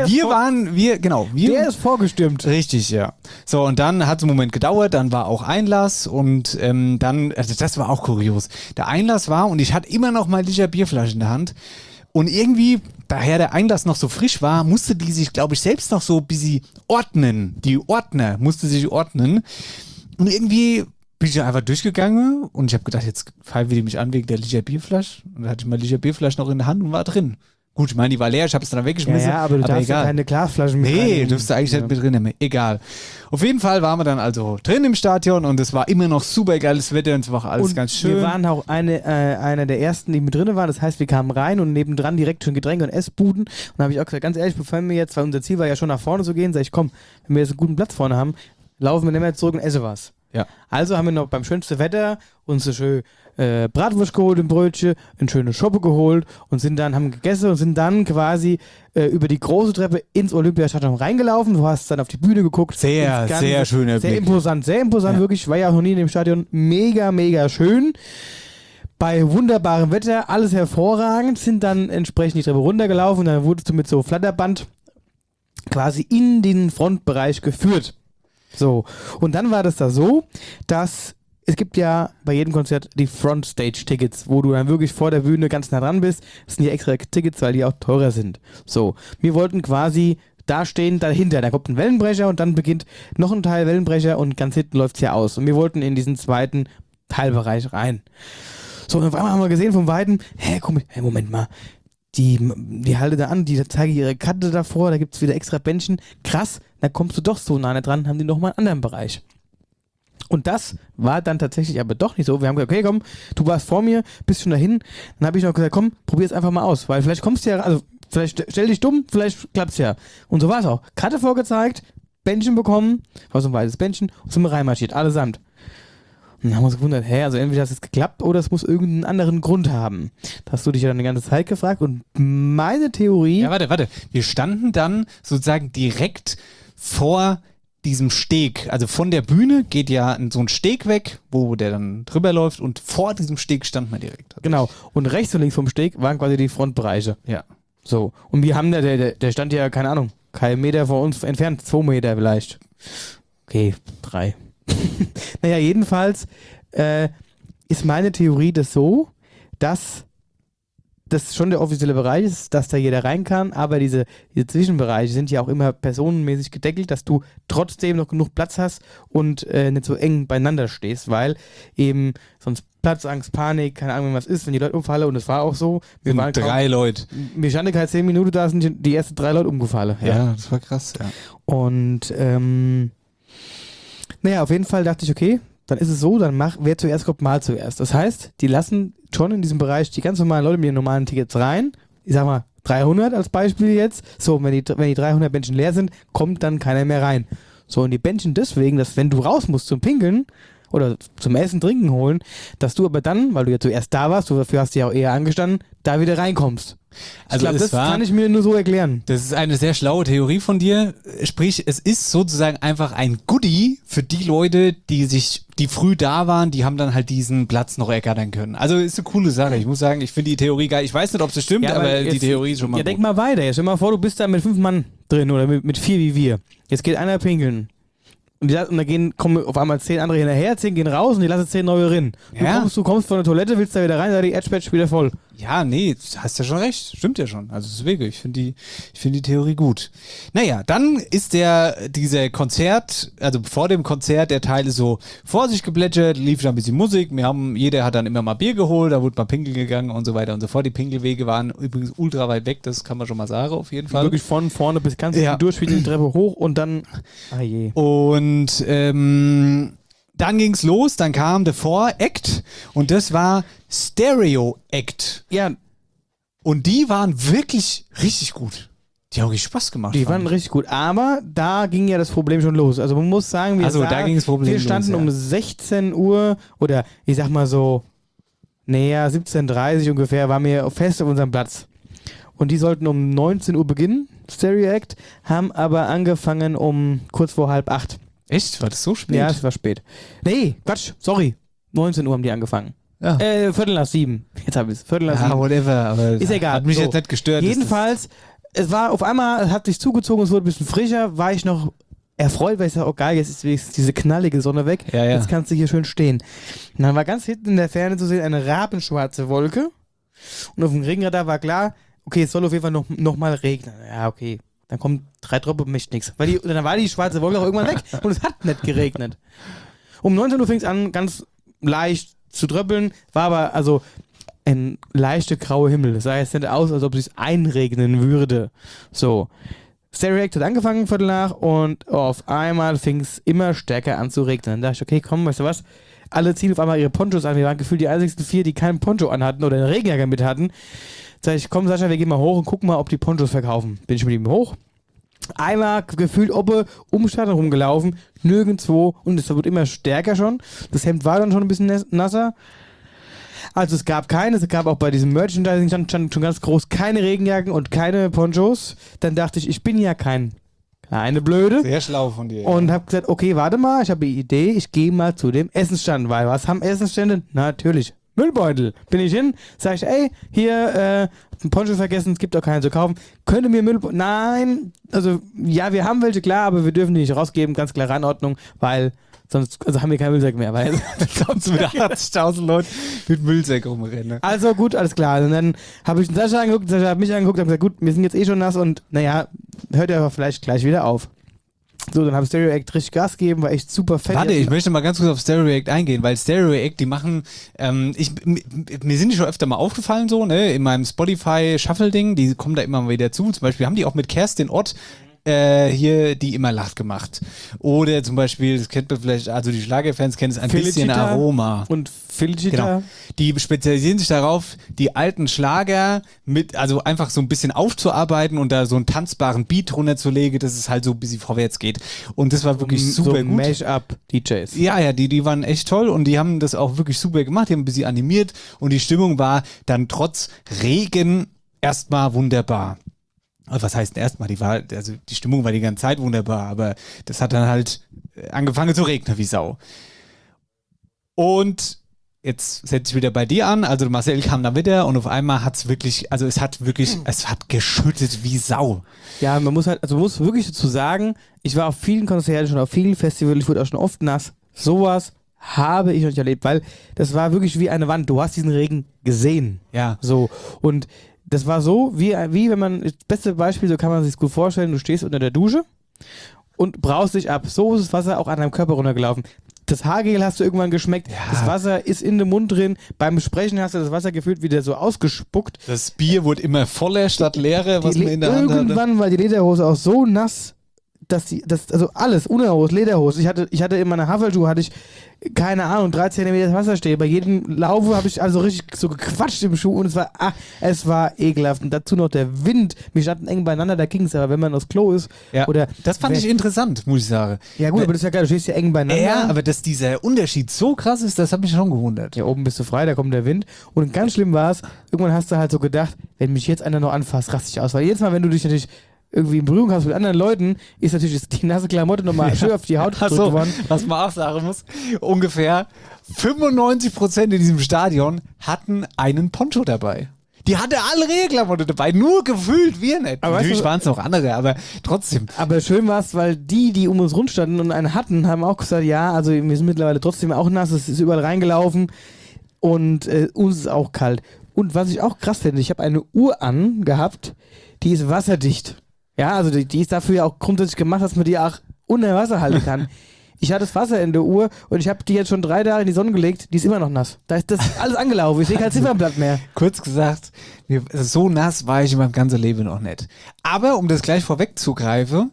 der ist vorgestimmt. Richtig, ja. So, und dann hat es einen Moment gedauert, dann war auch Einlass und dann, also das war auch kurios. Der Einlass war, und ich hatte immer noch mal Liter Bierflasche in der Hand und irgendwie, daher der Einlass noch so frisch war, musste die sich, glaube ich, selbst noch so ein bisschen ordnen. Die Ordner musste sich ordnen und irgendwie bin ich einfach durchgegangen und ich habe gedacht, jetzt fallen wir die mich an wegen der Liter Bierflasche und dann hatte ich mal Liter Bierflasche noch in der Hand und war drin. Gut, ich meine, die war leer, ich habe es dann weggeschmissen. Ja, aber du darfst ja keine Glasflaschen mit Nee, dürfst du eigentlich nicht mit drin nehmen. Egal. Auf jeden Fall waren wir dann also drin im Stadion und es war immer noch super geiles Wetter und es war alles ganz schön. Wir waren auch einer der ersten, die mit drin waren. Das heißt, wir kamen rein und nebendran direkt schon Getränke und Essbuden. Und da habe ich auch gesagt, ganz ehrlich, bevor wir jetzt, weil unser Ziel war ja schon nach vorne zu gehen, sage ich, komm, wenn wir jetzt einen guten Platz vorne haben, laufen wir nicht mehr zurück und essen was. Ja. Also haben wir noch beim schönsten Wetter uns so schön Bratwurst geholt, ein Brötchen, eine schöne Schoppe geholt und haben gegessen und sind dann quasi über die große Treppe ins Olympiastadion reingelaufen. Du hast dann auf die Bühne geguckt. Sehr schöner Sehr Blick. imposant, ja. Wirklich. Ich war ja auch noch nie in dem Stadion. Mega, mega schön. Bei wunderbarem Wetter, alles hervorragend, sind dann entsprechend die Treppe runtergelaufen und dann wurdest du mit so Flatterband quasi in den Frontbereich geführt. So, und dann war das da so, dass es gibt ja bei jedem Konzert die Frontstage-Tickets, wo du dann wirklich vor der Bühne ganz nah dran bist. Das sind ja extra Tickets, weil die auch teurer sind. So, wir wollten quasi da stehen, dahinter, da kommt ein Wellenbrecher und dann beginnt noch ein Teil Wellenbrecher und ganz hinten läuft es ja aus. Und wir wollten in diesen zweiten Teilbereich rein. So, und auf einmal haben wir gesehen vom Weiten, Moment mal, die halte da an, die zeigen ihre Karte davor, da gibt es wieder extra Bändchen. Krass, da kommst du doch so nah dran, haben die nochmal einen anderen Bereich. Und das war dann tatsächlich aber doch nicht so. Wir haben gesagt, okay, komm, du warst vor mir, bist schon dahin. Dann habe ich noch gesagt, komm, probier es einfach mal aus, weil vielleicht kommst du ja, also vielleicht stell dich dumm, vielleicht klappt's ja. Und so war es auch. Karte vorgezeigt, Bändchen bekommen, war so ein weißes Bändchen und sind wir reinmarschiert, allesamt. Und dann haben wir uns gewundert, also entweder hat es geklappt oder es muss irgendeinen anderen Grund haben. Da hast du dich ja dann die ganze Zeit gefragt und meine Theorie... Ja, warte. Wir standen dann sozusagen direkt vor diesem Steg. Also von der Bühne geht ja so ein Steg weg, wo der dann drüber läuft und vor diesem Steg stand man direkt. Genau. Und rechts und links vom Steg waren quasi die Frontbereiche. Ja. So. Und wir haben der stand ja, keine Ahnung, keinen Meter vor uns entfernt, 2 Meter vielleicht. Okay, 3. Naja, jedenfalls ist meine Theorie das so, dass das schon der offizielle Bereich ist, dass da jeder rein kann, aber diese Zwischenbereiche sind ja auch immer personenmäßig gedeckelt, dass du trotzdem noch genug Platz hast und nicht so eng beieinander stehst, weil eben sonst Platzangst, Panik, keine Ahnung, was ist, wenn die Leute umfallen und es war auch so. Wir waren 3 Leute. Wir standen gerade 10 Minuten da, sind die ersten 3 Leute umgefallen. Ja, das war krass, ja. Und naja, auf jeden Fall dachte ich, okay, dann ist es so, wer zuerst kommt, mal zuerst. Das heißt, die lassen schon in diesem Bereich die ganz normalen Leute mit den normalen Tickets rein. Ich sag mal, 300 als Beispiel jetzt. So, wenn die 300 Bändchen leer sind, kommt dann keiner mehr rein. So, und die Bändchen deswegen, dass wenn du raus musst zum Pinkeln oder zum Essen, Trinken holen, dass du aber dann, weil du ja zuerst da warst, dafür hast du ja auch eher angestanden, da wieder reinkommst. Ich glaube, das kann ich mir nur so erklären. Das ist eine sehr schlaue Theorie von dir. Sprich, es ist sozusagen einfach ein Goodie für die Leute, die früh da waren, die haben dann halt diesen Platz noch ergattern können. Also ist eine coole Sache. Ich muss sagen, ich finde die Theorie geil. Ich weiß nicht, ob es stimmt, Ja, aber jetzt, die Theorie ist schon mal Ja, gut. denk mal weiter. Jetzt stell mal vor, du bist da mit 5 Mann drin oder mit 4 wie wir. Jetzt geht einer pinkeln. Und da kommen auf einmal 10 andere hinterher, 10 gehen raus und die lassen 10 neue rein. Du kommst von der Toilette, willst da wieder rein, da die Edge-Patch wieder voll. Ja, nee, hast ja schon recht. Stimmt ja schon. Also deswegen, ich finde die Theorie gut. Naja, dann ist dieser Konzert, also vor dem Konzert, der Teil ist so vor sich geplätschert, lief da ein bisschen Musik. Jeder hat dann immer mal Bier geholt, da wurde mal pinkeln gegangen und so weiter und so fort. Die Pinkelwege waren übrigens ultra weit weg, das kann man schon mal sagen, auf jeden Fall. Wirklich von vorne bis ganz durch, wie die Treppe hoch und dann, je. Und dann ging's los, dann kam der Vor-Act und das war Stereo-Act. Ja. Und die waren wirklich richtig gut. Die haben richtig Spaß gemacht. Die waren richtig gut, aber da ging ja das Problem schon los. Also man muss sagen, da ging das Problem wir standen los, um 16 Uhr oder ich sag mal so, 17:30 ungefähr, waren wir fest auf unserem Platz. Und die sollten um 19 Uhr beginnen, Stereo Act, haben aber angefangen um kurz vor 7:30. Echt? War das so spät? Ja, es war spät. Nee, Quatsch, sorry. 19 Uhr haben die angefangen. Ja. 7:15. Jetzt habe ich es. 7:15. Ja, whatever. Aber ist egal. Hat mich jetzt nicht gestört. Jedenfalls, es war auf einmal, es hat sich zugezogen, es wurde ein bisschen frischer, war ich noch erfreut, weil ich sage, oh geil, jetzt ist wenigstens diese knallige Sonne weg. Ja. Jetzt kannst du hier schön stehen. Und dann war ganz hinten in der Ferne zu sehen eine rabenschwarze Wolke. Und auf dem Regenradar war klar, okay, es soll auf jeden Fall noch mal regnen. Ja, okay. Dann kommen 3 Tropfen, mischt nichts. Dann war die schwarze Wolke auch irgendwann weg und es hat nicht geregnet. Um 19 Uhr fing es an, ganz leicht zu tröppeln, war aber also ein leichter grauer Himmel. Das sah jetzt nicht aus, als ob es sich einregnen würde. So. Stereo Act hat angefangen, Viertel nach, und auf einmal fing es immer stärker an zu regnen. Dann dachte ich, okay, komm, weißt du was? Alle ziehen auf einmal ihre Ponchos an. Wir waren gefühlt die einzigsten 4, die keinen Poncho anhatten oder einen Regenjacke mit hatten. Sag ich, komm Sascha, wir gehen mal hoch und gucken mal, ob die Ponchos verkaufen. Bin ich mit ihm hoch. Einmal gefühlt Umstand rumgelaufen, nirgendwo, und es wird immer stärker schon. Das Hemd war dann schon ein bisschen nasser. Also es gab auch bei diesem Merchandising stand schon ganz groß keine Regenjacken und keine Ponchos. Dann dachte ich bin ja kein kleine Blöde. Sehr schlau von dir. Und habe gesagt, okay, warte mal, ich habe eine Idee, ich gehe mal zu dem Essensstand, weil was haben Essensstände? Natürlich, Müllbeutel. Bin ich hin, sag ich, ey, hier, ein Poncho vergessen, es gibt auch keinen zu kaufen. Könnt ihr mir Müllbeutel? Nein, also ja, wir haben welche, klar, aber wir dürfen die nicht rausgeben, ganz klare Anordnung, weil sonst haben wir keinen Müllsack mehr. Weil kommst du mit 80.000 Leuten mit Müllsack rumrennen. Also gut, alles klar. Und dann habe ich den Sascha angeguckt, Sascha hat mich angeguckt und gesagt, gut, wir sind jetzt eh schon nass und naja, hört ihr aber vielleicht gleich wieder auf. So, dann habe ich Stereo Act richtig Gas gegeben, war echt super fett. Warte, ich möchte mal ganz kurz auf Stereo Act eingehen, weil Stereo Act, die machen, mir sind die schon öfter mal aufgefallen so, ne, in meinem Spotify-Shuffle-Ding, die kommen da immer mal wieder zu. Zum Beispiel haben die auch mit Kerstin Ott hier die immer lacht gemacht. Oder zum Beispiel, das kennt man vielleicht, also die Schlagerfans kennen es, ein bisschen Aroma. Und Felicita. Genau. Die spezialisieren sich darauf, die alten Schlager also einfach so ein bisschen aufzuarbeiten und da so einen tanzbaren Beat runterzulegen, dass es halt so ein bisschen vorwärts geht. Und das war wirklich super so gut. Mash-up-DJs. Ja, die waren echt toll und die haben das auch wirklich super gemacht, die haben ein bisschen animiert und die Stimmung war dann trotz Regen erstmal wunderbar. Was heißt denn erstmal? Die Stimmung war die ganze Zeit wunderbar, aber das hat dann halt angefangen zu regnen wie Sau. Und jetzt setze ich wieder bei dir an, also Marcel kam da wieder und auf einmal hat es wirklich, also es hat geschüttet wie Sau. Ja, man muss wirklich dazu sagen, ich war auf vielen Konzerten schon, auf vielen Festivals, ich wurde auch schon oft nass. Sowas habe ich noch nicht erlebt, weil das war wirklich wie eine Wand. Du hast diesen Regen gesehen. Ja. So. Und das war so, wie wenn man, das beste Beispiel, so kann man sich gut vorstellen, du stehst unter der Dusche und braust dich ab. So ist das Wasser auch an deinem Körper runtergelaufen. Das Haargel hast du irgendwann geschmeckt, das Wasser ist in dem Mund drin, beim Sprechen hast du das Wasser gefühlt wieder so ausgespuckt. Das Bier wurde immer voller statt leerer, was man in der Hand hatte. Irgendwann war die Lederhose auch so nass, also alles, Unterhose, Lederhose. Ich hatte in meiner Haferschuhe, hatte ich, keine Ahnung, 3 Zentimeter Wasser stehen. Bei jedem Laufe habe ich also richtig so gequatscht im Schuh und es war ekelhaft. Und dazu noch der Wind. Wir standen eng beieinander, da ging es aber, wenn man aufs Klo ist. Ja, oder das fand ich interessant, muss ich sagen. Ja gut, aber das ist ja geil, du stehst ja eng beieinander. Ja, aber dass dieser Unterschied so krass ist, das hat mich schon gewundert. Ja, oben bist du frei, da kommt der Wind. Und ganz schlimm war es, irgendwann hast du halt so gedacht, wenn mich jetzt einer noch anfasst, raste ich aus. Weil jedes Mal, wenn du dich natürlich irgendwie in Berührung hast mit anderen Leuten, ist natürlich die nasse Klamotte nochmal schön auf die Haut gedrückt worden. Was man auch sagen muss, ungefähr 95% in diesem Stadion hatten einen Poncho dabei. Die hatte alle Regenklamotte dabei, nur gefühlt wir nicht. Aber natürlich waren es noch andere, aber trotzdem. Aber schön war es, weil die um uns rund standen und einen hatten, haben auch gesagt, ja, also wir sind mittlerweile trotzdem auch nass, es ist überall reingelaufen und uns ist auch kalt. Und was ich auch krass finde, ich habe eine Uhr angehabt, die ist wasserdicht. Ja, also die ist dafür ja auch grundsätzlich gemacht, dass man die auch unter Wasser halten kann. Ich hatte das Wasser in der Uhr und ich habe die jetzt schon 3 Tage in die Sonne gelegt, die ist immer noch nass. Da ist das alles angelaufen, ich sehe kein Ziffernblatt mehr. Kurz gesagt, so nass war ich in meinem ganzen Leben noch nicht. Aber um das gleich vorwegzugreifen,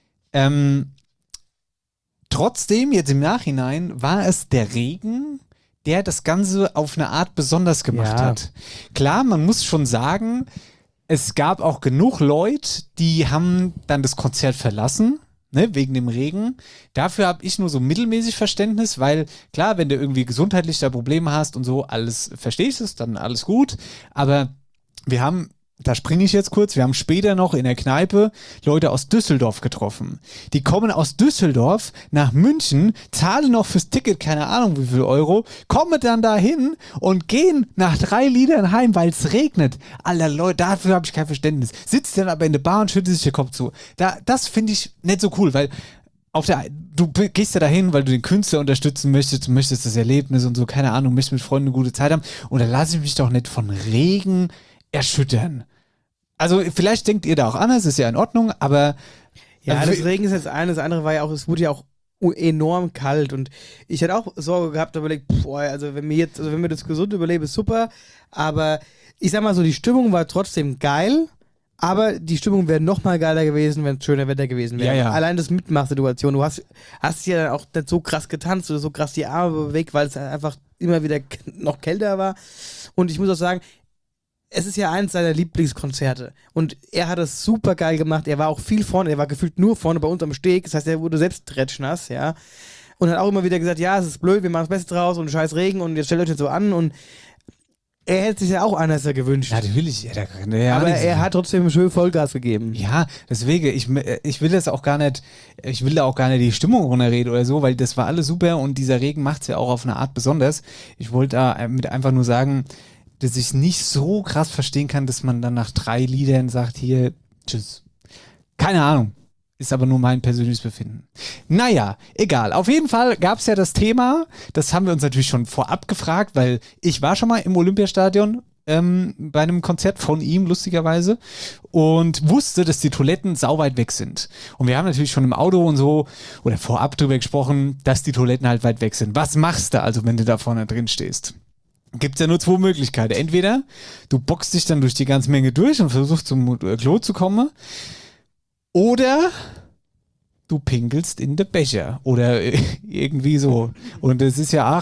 trotzdem, jetzt im Nachhinein, war es der Regen, der das Ganze auf eine Art besonders gemacht hat. Klar, man muss schon sagen, es gab auch genug Leute, die haben dann das Konzert verlassen, ne, wegen dem Regen. Dafür habe ich nur so mittelmäßig Verständnis, weil klar, wenn du irgendwie gesundheitlich da Probleme hast und so, alles verstehst es, dann alles gut. Aber wir haben, da springe ich jetzt kurz, wir haben später noch in der Kneipe Leute aus Düsseldorf getroffen. Die kommen aus Düsseldorf nach München, zahlen noch fürs Ticket, keine Ahnung wie viel Euro, kommen dann dahin und gehen nach 3 Liedern heim, weil es regnet. Alter Leute, dafür habe ich kein Verständnis. Sitzt dann aber in der Bar und schüttelt sich den Kopf zu. Das finde ich nicht so cool, weil du gehst ja dahin, weil du den Künstler unterstützen möchtest, du möchtest das Erlebnis und so, keine Ahnung, möchtest mit Freunden eine gute Zeit haben und da lasse ich mich doch nicht von Regen erschüttern. Also vielleicht denkt ihr da auch anders, ist ja in Ordnung, aber... Ja, das Regen ist jetzt das andere war ja auch, es wurde ja auch enorm kalt und ich hätte auch Sorge gehabt, überlegt, also wenn wir das gesund überleben, ist super, aber ich sag mal so, die Stimmung war trotzdem geil, aber die Stimmung wäre noch mal geiler gewesen, wenn es schöner Wetter gewesen wäre. Ja. Allein das Mitmachsituation, du hast ja dann auch nicht so krass getanzt oder so krass die Arme bewegt, weil es einfach immer wieder noch kälter war und ich muss auch sagen, es ist ja eins seiner Lieblingskonzerte und er hat das super geil gemacht, er war auch viel vorne, er war gefühlt nur vorne bei uns am Steg, das heißt, er wurde selbst tretschnass, ja, und hat auch immer wieder gesagt, ja, es ist blöd, wir machen das Beste draus und scheiß Regen und jetzt stellt euch das so an und er hätte sich ja auch anders gewünscht. Natürlich, aber er hat trotzdem schön Vollgas gegeben. Ja, deswegen, ich will das auch gar nicht, ich will da auch gar nicht die Stimmung runterreden oder so, weil das war alles super und dieser Regen macht es ja auch auf eine Art besonders. Ich wollte damit einfach nur sagen, dass ich nicht so krass verstehen kann, dass man dann nach 3 Liedern sagt, hier, tschüss. Keine Ahnung. Ist aber nur mein persönliches Befinden. Naja, egal. Auf jeden Fall gab es ja das Thema, das haben wir uns natürlich schon vorab gefragt, weil ich war schon mal im Olympiastadion bei einem Konzert von ihm, lustigerweise, und wusste, dass die Toiletten sauweit weg sind. Und wir haben natürlich schon im Auto und so, oder vorab drüber gesprochen, dass die Toiletten halt weit weg sind. Was machst du also, wenn du da vorne drin stehst? Gibt es ja nur 2 Möglichkeiten. Entweder du boxst dich dann durch die ganze Menge durch und versuchst zum Klo zu kommen, oder du pinkelst in den Becher oder irgendwie so. Und es ist ja auch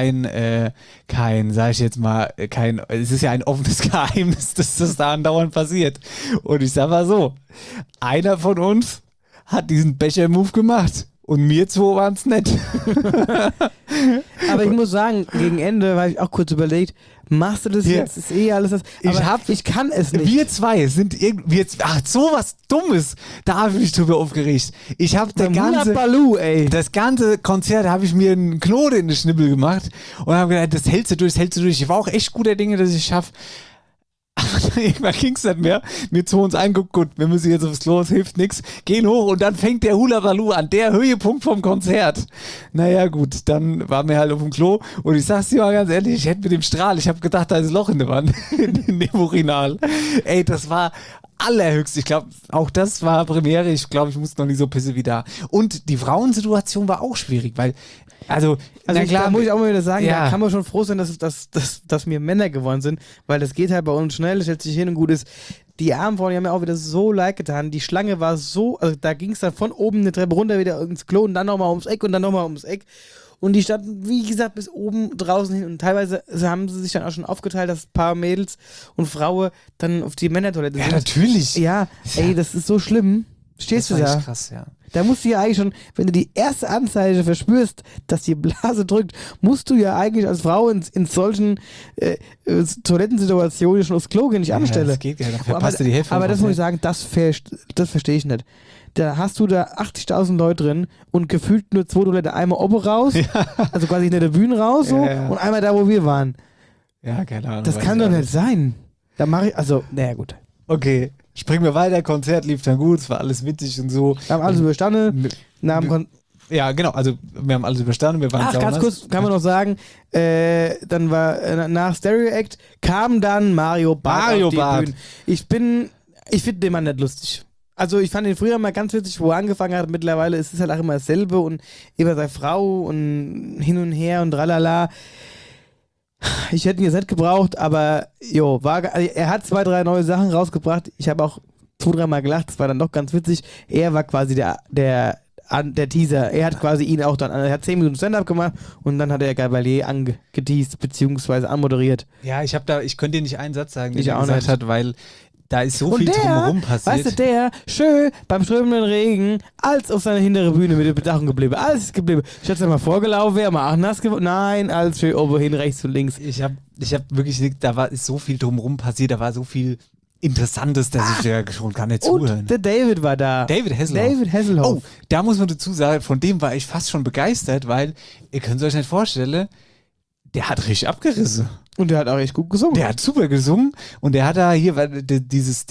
sag ich jetzt mal, es ist ja ein offenes Geheimnis, dass das da andauernd passiert. Und ich sag mal so, einer von uns hat diesen Becher-Move gemacht. Und mir 2 waren es nicht. Aber ich muss sagen, gegen Ende habe ich auch kurz überlegt, machst du das jetzt? Ist alles das. Aber ich kann es nicht. Wir 2 sind irgendwie, so was Dummes. Da habe ich mich drüber aufgeregt. Ich habe das ganze Konzert habe ich mir einen Knoten in den Schnibbel gemacht und habe gedacht, das hältst du durch. Ich war auch echt guter Dinge, dass ich es schaffe. Aber irgendwann ging es nicht mehr. Wir zu uns anguckt, gut, wir müssen jetzt aufs Klo, es hilft nichts. Gehen hoch und dann fängt der Hula Baloo an, der Höhepunkt vom Konzert. Naja gut, dann waren wir halt auf dem Klo und ich sag's dir mal ganz ehrlich, ich hätte mit dem Strahl, ich habe gedacht, da ist ein Loch in der Wand, in dem Urinal. Ey, das war allerhöchste. Ich glaube, auch das war Premiere. Ich glaube, ich musste noch nie so pisse wie da. Und die Frauensituation war auch schwierig, weil, also klar, da muss ich auch mal wieder sagen, ja. da kann man schon froh sein, dass wir Männer geworden sind, weil das geht halt bei uns schnell, stellt sich hin und gut ist. Die armen Frauen, die haben ja auch wieder so leid getan. Die Schlange war so, also da ging es dann von oben eine Treppe runter wieder ins Klo und dann nochmal ums Eck und dann nochmal ums Eck. Und die standen, wie gesagt, bis oben draußen hin. Und teilweise haben sie sich dann auch schon aufgeteilt, dass ein paar Mädels und Frauen dann auf die Männertoilette sind. Ja, natürlich. Ja, ey, das ist so schlimm. Stehst du das war da? echt krass, ja. Da musst du ja eigentlich schon, wenn du die erste Anzeige verspürst, dass die Blase drückt, musst du ja eigentlich als Frau in solchen Toilettensituationen schon aufs Klo gehen, nicht anstellen. Das geht ja, dann verpasst du die Hälfte. Aber das muss ich sagen, das verstehe ich nicht. Da hast du da 80.000 Leute drin und gefühlt nur 2 Toilette, einmal oben raus, also quasi in der Bühne raus so, und einmal da, wo wir waren. Ja, keine Ahnung. Das kann doch nicht sein. Da mache ich, also, naja gut. Okay, springen wir weiter, Konzert lief dann gut, es war alles witzig und so. Wir haben alles überstanden. Ja, genau, also wir haben alles überstanden, wir waren ganz kurz, kann man noch sagen, dann war nach Stereo Act kam dann Mario Barth auf die Bühne. Ich finde den Mann nicht lustig. Also ich fand ihn früher mal ganz witzig, wo er angefangen hat, mittlerweile ist es halt auch immer dasselbe und über seine Frau und hin und her und tralala. Ich hätte ihn jetzt nicht gebraucht, aber er hat 2, 3 neue Sachen rausgebracht. Ich habe auch 2, 3 Mal gelacht, das war dann doch ganz witzig. Er war quasi der Teaser. Er hat quasi ihn auch dann, er hat 10 Minuten Stand-Up gemacht und dann hat er Gabalier angeteased bzw. anmoderiert. Ja, ich könnte dir nicht einen Satz sagen, den ich er auch gesagt nicht. hat, weil da ist so viel drumherum passiert. Weißt du, schön beim strömenden Regen als auf seiner hinteren Bühne mit der Bedachung geblieben. Alles ist geblieben. Ich hätte es mal vorgelaufen, wäre mal auch nass geworden. Nein, alles schön oben hin, rechts und links. Ich hab wirklich, ist so viel drumherum passiert, da war so viel Interessantes, dass ich ja schon gar nicht zuhören. Und der David war da. David Hasselhoff. Oh, da muss man dazu sagen, von dem war ich fast schon begeistert, weil, ihr könnt es euch nicht vorstellen, der hat richtig abgerissen. Und der hat auch echt gut gesungen. Der hat super gesungen und der hat da hier dieses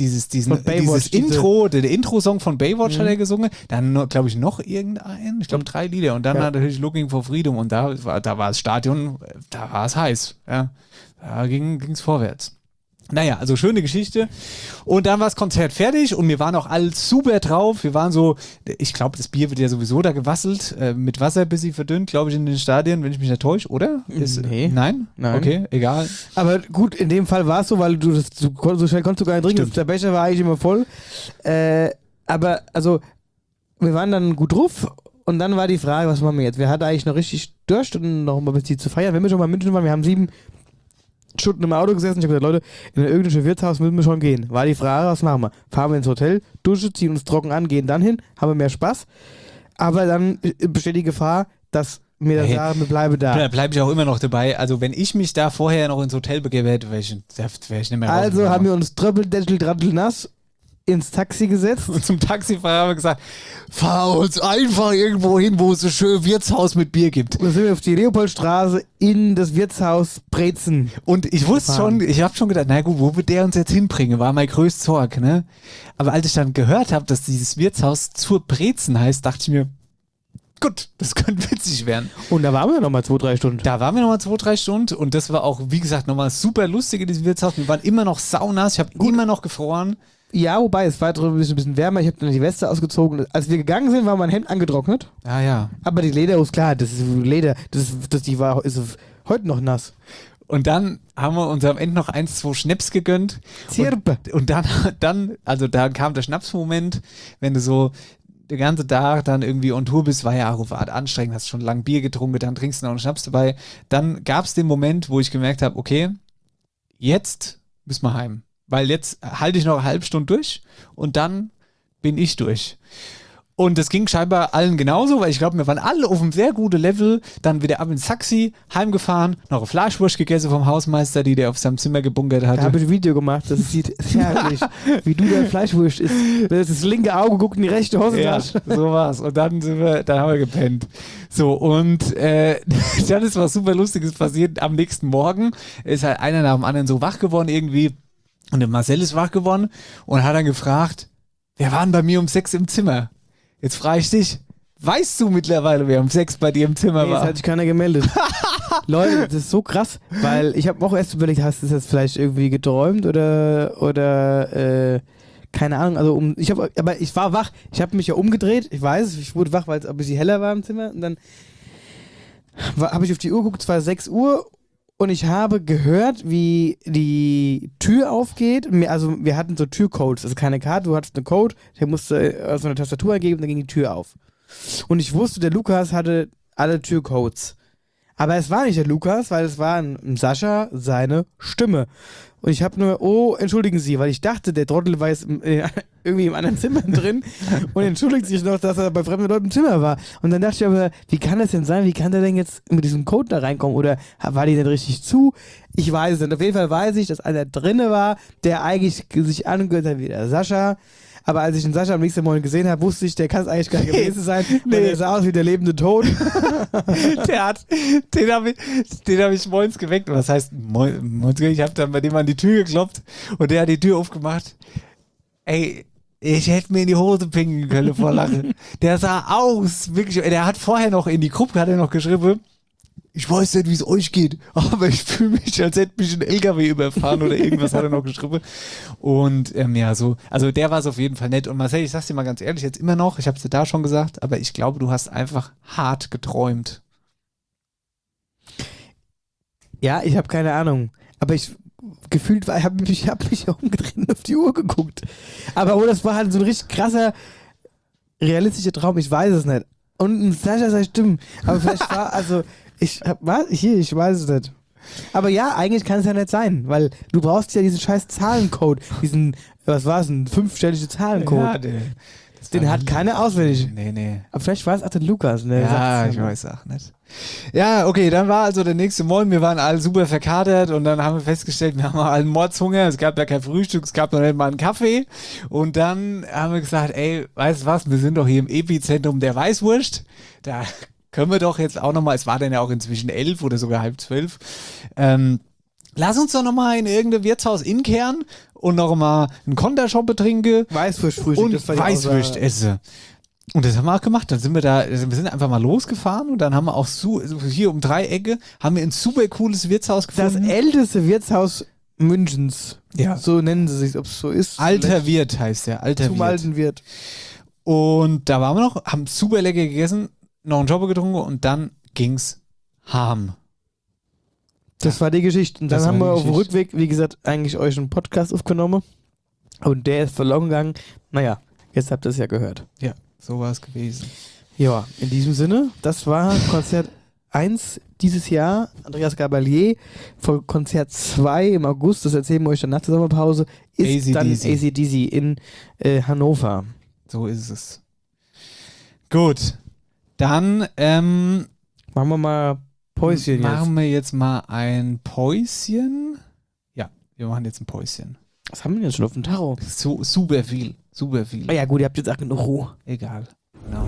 Intro, der Intro-Song von Baywatch hat er gesungen. Dann, glaube ich, noch irgendeinen. Ich glaube 3 Lieder. Und dann hat er natürlich Looking for Freedom und da war das Stadion, da war es heiß. Ja. Da ging es vorwärts. Naja, also schöne Geschichte. Und dann war das Konzert fertig und wir waren auch alle super drauf. Wir waren so, ich glaube, das Bier wird ja sowieso da gewasselt, mit Wasser ein bisschen verdünnt, glaube ich, in den Stadien, wenn ich mich nicht täusche, oder? Nee. Nein? Okay, egal. Aber gut, in dem Fall war es so, weil so schnell konntest du gar nicht trinken. Der Becher war eigentlich immer voll. Aber, also, wir waren dann gut drauf. Und dann war die Frage, was machen wir jetzt? Wir hatten eigentlich noch richtig Durst und noch mal ein bisschen zu feiern. Wenn wir schon mal in München waren, wir haben 7 Stunden im Auto gesessen. Ich habe gesagt, Leute, in ein irgendein Wirtshaus müssen wir schon gehen. War die Frage, was machen wir? Fahren wir ins Hotel, Dusche, ziehen uns trocken an, gehen dann hin, haben wir mehr Spaß. Aber dann besteht die Gefahr, dass mir das sagen, wir bleiben da. Da bleibe ich auch immer noch dabei. Also wenn ich mich da vorher noch ins Hotel begebe hätte, wäre ich nicht mehr Also haben wir uns nass ins Taxi gesetzt. Und zum Taxifahrer haben wir gesagt, fahr uns einfach irgendwo hin, wo es so schön Wirtshaus mit Bier gibt. Und dann sind wir auf die Leopoldstraße in das Wirtshaus Brezen. Und ich wusste schon, ich habe schon gedacht, na gut, wo wird der uns jetzt hinbringen? War mein größtes Sorge, ne? Aber als ich dann gehört habe, dass dieses Wirtshaus zur Brezen heißt, dachte ich mir, gut, das könnte witzig werden. Und da waren wir nochmal 2, 3 Stunden. Da waren wir nochmal 2, 3 Stunden und das war auch, wie gesagt, nochmal super lustig in diesem Wirtshaus. Wir waren immer noch saunass, ich habe immer noch gefroren. Ja, wobei, es war drüben ein bisschen wärmer. Ich habe dann die Weste ausgezogen. Als wir gegangen sind, war mein Hemd angetrocknet. Ah ja. Aber die Lederhose, klar, das ist Leder. Ist heute noch nass. Und dann haben wir uns am Ende noch 1, 2 Schnaps gegönnt. Zirpe. Und dann kam der Schnapsmoment, wenn du so den ganzen Tag dann irgendwie on Tour bist, war ja auch auf Art anstrengend, hast schon lange Bier getrunken, dann trinkst du noch einen Schnaps dabei. Dann gab es den Moment, wo ich gemerkt habe, okay, jetzt müssen wir heim. Weil jetzt halte ich noch eine halbe Stunde durch und dann bin ich durch. Und das ging scheinbar allen genauso, weil ich glaube, wir waren alle auf einem sehr guten Level. Dann wieder ab ins Taxi, heimgefahren, noch eine Fleischwurst gegessen vom Hausmeister, die der auf seinem Zimmer gebunkert hatte. Da habe ich ein Video gemacht, das sieht herrlich, wie du dein Fleischwurst isst. Das linke Auge guckt in die rechte Hosentasche. Ja, so war's. Und dann haben wir gepennt. So, und dann ist was super Lustiges passiert. Am nächsten Morgen ist halt einer nach dem anderen so wach geworden irgendwie. Und der Marcel ist wach geworden und hat dann gefragt, wer war denn bei mir um 6 im Zimmer? Jetzt frage ich dich, weißt du mittlerweile, wer um 6 bei dir im Zimmer war? Jetzt hat sich keiner gemeldet. Leute, das ist so krass, weil ich habe auch erst überlegt, hast du das jetzt vielleicht irgendwie geträumt oder keine Ahnung, also aber ich war wach, ich habe mich ja umgedreht, ich weiß, ich wurde wach, weil es ein bisschen heller war im Zimmer und dann habe ich auf die Uhr geguckt, es war 6 Uhr und ich habe gehört, wie die Tür aufgeht. Also wir hatten so Türcodes, also keine Karte, du hattest einen Code, der musste so eine Tastatur eingeben, dann ging die Tür auf. Und ich wusste, der Lukas hatte alle Türcodes. Aber es war nicht der Lukas, weil es war ein Sascha, seine Stimme. Und ich habe nur, oh, entschuldigen Sie, weil ich dachte, der Trottel war jetzt irgendwie im anderen Zimmer drin und entschuldigt sich noch, dass er bei fremden Leuten im Zimmer war. Und dann dachte ich aber, wie kann das denn sein? Wie kann der denn jetzt mit diesem Code da reinkommen? Oder war die denn richtig zu? Ich weiß es nicht. Auf jeden Fall weiß ich, dass einer drinne war, der eigentlich sich angehört hat wie der Sascha. Aber als ich den Sascha am nächsten Morgen gesehen habe, wusste ich, der kann es eigentlich gar nicht gewesen sein, weil der sah aus wie der lebende Tod. Den hab ich morgens geweckt. Was heißt morgens? Ich habe dann bei dem an die Tür geklopft und der hat die Tür aufgemacht. Ey, ich hätte mir in die Hose pinkeln können vor Lachen. Der sah aus, wirklich. Der hat vorher noch in die Gruppe, hat er noch geschrieben, ich weiß nicht, wie es euch geht, aber ich fühle mich, als hätte mich ein LKW überfahren oder irgendwas hat er noch geschrieben. Und ja, so, also der war es auf jeden Fall nett. Und Marcel, ich sag's dir mal ganz ehrlich, jetzt immer noch, ich hab's dir da schon gesagt, aber ich glaube, du hast einfach hart geträumt. Ja, ich habe keine Ahnung. Aber ich gefühlt habe mich umgedreht und auf die Uhr geguckt. Aber das war halt so ein richtig krasser, realistischer Traum. Ich weiß es nicht. Und ein Sascha sei stimmen. Aber vielleicht war, also, ich weiß es nicht. Aber ja, eigentlich kann es ja nicht sein, weil du brauchst ja diesen scheiß Zahlencode. Diesen, was war es, ein 5-stelligen Zahlencode. Ja, den hat keiner auswendig. Nee. Aber vielleicht war es auch der Lukas. Ne? Ja, ich weiß auch nicht. Ja, okay, dann war also der nächste Morgen, wir waren alle super verkatert und dann haben wir festgestellt, wir haben alle Mordshunger, es gab ja kein Frühstück, es gab noch nicht mal einen Kaffee und dann haben wir gesagt, ey, weißt du was, wir sind doch hier im Epizentrum der Weißwurst, da können wir doch jetzt auch nochmal, es war dann ja auch inzwischen 11 oder sogar 11:30, lass uns doch nochmal in irgendein Wirtshaus inkehren und noch mal einen Kontershop betrinken. Weißwurstfrühstück, und das war Weißwurst essen. Und das haben wir auch gemacht. Dann sind wir einfach mal losgefahren und dann haben wir auch hier um 3 Ecke haben wir ein super cooles Wirtshaus gefunden. Das älteste Wirtshaus Münchens. Ja. So nennen sie sich, ob es so ist. Alter Wirt heißt der. Zum alten Wirt. Und da waren wir noch, haben super lecker gegessen, noch einen Jobber getrunken und dann ging's harm. Das war die Geschichte. Und dann Das haben war wir die auf dem Geschichte. Rückweg, wie gesagt, eigentlich euch einen Podcast aufgenommen. Und der ist verloren gegangen. Naja, jetzt habt ihr es ja gehört. Ja, so war es gewesen. Ja, in diesem Sinne, das war Konzert 1 dieses Jahr. Andreas Gabalier. Von Konzert 2 im August, das erzählen wir euch dann nach der Sommerpause, ist AC/DC. dann AC/DC in Hannover. So ist es. Gut, dann machen wir mal Päuschen jetzt. Machen wir jetzt mal ein Päuschen. Ja, wir machen jetzt ein Päuschen. Was haben wir denn jetzt schon auf dem Tacho? So, super viel. Ah ja gut, ihr habt jetzt auch genug Ruhe. Egal. Genau.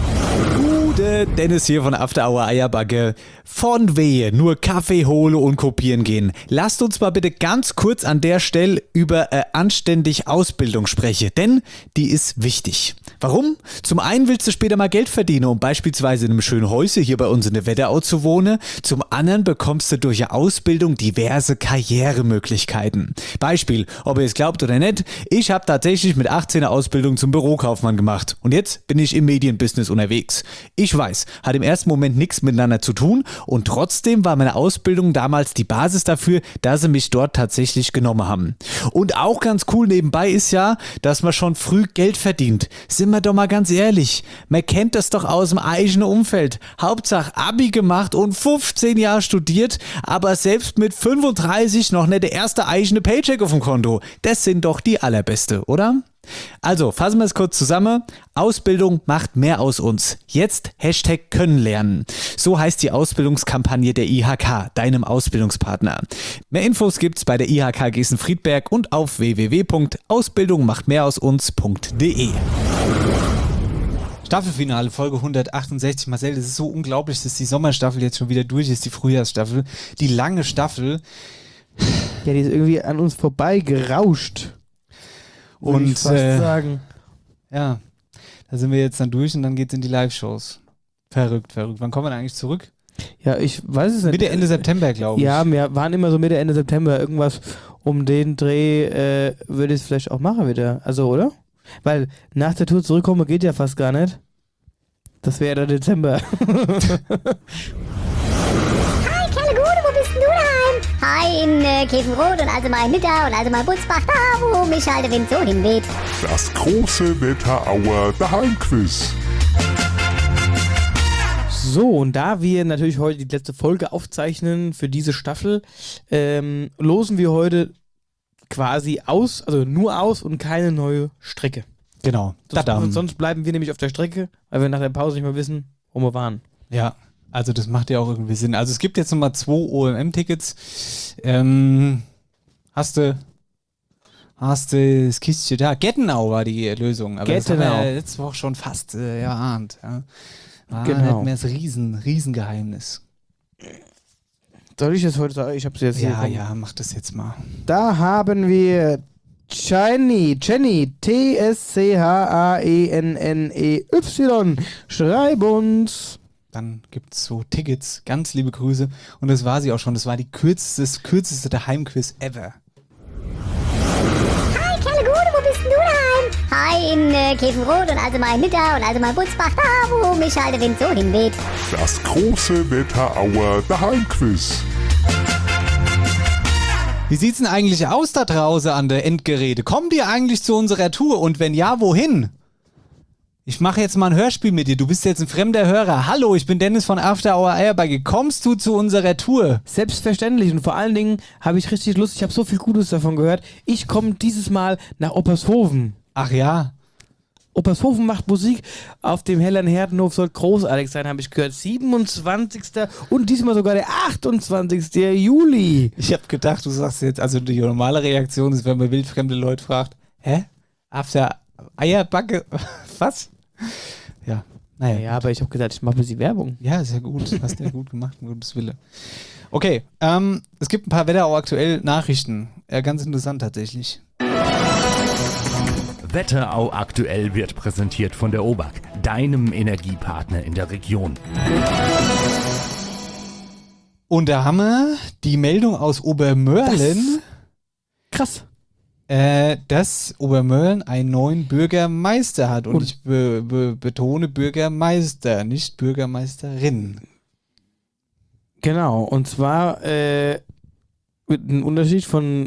Gute Dennis hier von After Hour Eierbacke. Von Wehe, nur Kaffee hole und kopieren gehen. Lasst uns mal bitte ganz kurz an der Stelle über anständig Ausbildung sprechen, denn die ist wichtig. Warum? Zum einen willst du später mal Geld verdienen, um beispielsweise in einem schönen Häuschen hier bei uns in der Wetterau zu wohnen. Zum anderen bekommst du durch eine Ausbildung diverse Karrieremöglichkeiten. Beispiel, ob ihr es glaubt oder nicht, ich habe tatsächlich mit 18 eine Ausbildung zum Bürokaufmann gemacht und jetzt bin ich im Medienbusiness unterwegs. Ich weiß, hat im ersten Moment nichts miteinander zu tun und trotzdem war meine Ausbildung damals die Basis dafür, dass sie mich dort tatsächlich genommen haben. Und auch ganz cool nebenbei ist ja, dass man schon früh Geld verdient. Sind wir doch mal ganz ehrlich, man kennt das doch aus dem eigenen Umfeld. Hauptsache Abi gemacht und 15 Jahre studiert, aber selbst mit 35 noch nicht der erste eigene Paycheck auf dem Konto. Das sind doch die allerbeste, oder? Also, fassen wir es kurz zusammen. Ausbildung macht mehr aus uns. Jetzt Hashtag können lernen. So heißt die Ausbildungskampagne der IHK, deinem Ausbildungspartner. Mehr Infos gibt's bei der IHK Gießen-Friedberg und auf www.ausbildungmachtmehrausuns.de. Staffelfinale, Folge 168. Marcel, das ist so unglaublich, dass die Sommerstaffel jetzt schon wieder durch ist, die Frühjahrsstaffel. Die lange Staffel. Ja, die ist irgendwie an uns vorbei gerauscht. Und ich fast sagen. Ja, da sind wir jetzt dann durch und dann geht's in die Live-Shows. Verrückt. Wann kommen wir denn eigentlich zurück? Ja, ich weiß es nicht. Mitte, Ende September, glaube ich. Ja, wir waren immer so Mitte, Ende September. Irgendwas um den Dreh würde ich es vielleicht auch machen wieder. Also, oder? Weil nach der Tour zurückkommen geht ja fast gar nicht. Das wäre der Dezember. Hi, Kerlegude, wo bist denn du daheim? Hi, in Käfenrot und also mal Nitter und also mal Butzbach, da wo mich halt der Wind so hinweht. Das große Wetterauer Daheimquiz. So, und da wir natürlich heute die letzte Folge aufzeichnen für diese Staffel, losen wir heute quasi aus, also nur aus und keine neue Strecke. Genau. Sonst bleiben wir nämlich auf der Strecke, weil wir nach der Pause nicht mehr wissen, wo wir waren. Ja, also das macht ja auch irgendwie Sinn. Also es gibt jetzt nochmal 2 OMM-Tickets. Hast du das Kistchen da? Gettenau war die Lösung. Aber das haben wir ja letzte Woche schon fast erahnt. Ja. War Genau. nicht mehr das Riesengeheimnis. Soll ich das heute sagen? Ich hab's jetzt hier. Ja, mach das jetzt mal. Da haben wir Jenny, T-S-C-H-A-E-N-N-E-Y. Schreib uns. Dann gibt es so Tickets. Ganz liebe Grüße. Und das war sie auch schon. Das war die kürzeste Daheimquiz ever. Hi, Kerlegude, wo bist denn du daheim? Hi, in Käfenrot und also mal Nitter und also mal Butzbach, da wo mich halt der Wind so hinweht. Das große Wetterauer Daheimquiz. Wie sieht's denn eigentlich aus da draußen an der Endgeräte? Kommt ihr eigentlich zu unserer Tour? Und wenn ja, wohin? Ich mache jetzt mal ein Hörspiel mit dir. Du bist jetzt ein fremder Hörer. Hallo, ich bin Dennis von After Hour Eierbagge. Kommst du zu unserer Tour? Selbstverständlich. Und vor allen Dingen habe ich richtig Lust. Ich habe so viel Gutes davon gehört. Ich komme dieses Mal nach Oppershofen. Ach ja. Oppershofen macht Musik. Auf dem Hellern Herdenhof soll großartig sein, habe ich gehört. 27. und diesmal sogar der 28. Juli. Ich habe gedacht, du sagst jetzt, also die normale Reaktion ist, wenn man wildfremde Leute fragt, hä? After Eierbagge? Was? Ja, naja. Ja, aber ich habe gesagt, ich mache für sie Werbung. Ja, ist ja gut. Hast ja gut gemacht, ein gutes Wille. Okay, es gibt ein paar Wetterau aktuell Nachrichten. Ganz interessant tatsächlich. Wetterau aktuell wird präsentiert von der OBAK, deinem Energiepartner in der Region. Und da haben wir die Meldung aus Obermörlen. Krass. Dass Obermörlen einen neuen Bürgermeister hat. Und ich betone Bürgermeister, nicht Bürgermeisterin. Genau, und zwar mit einem Unterschied von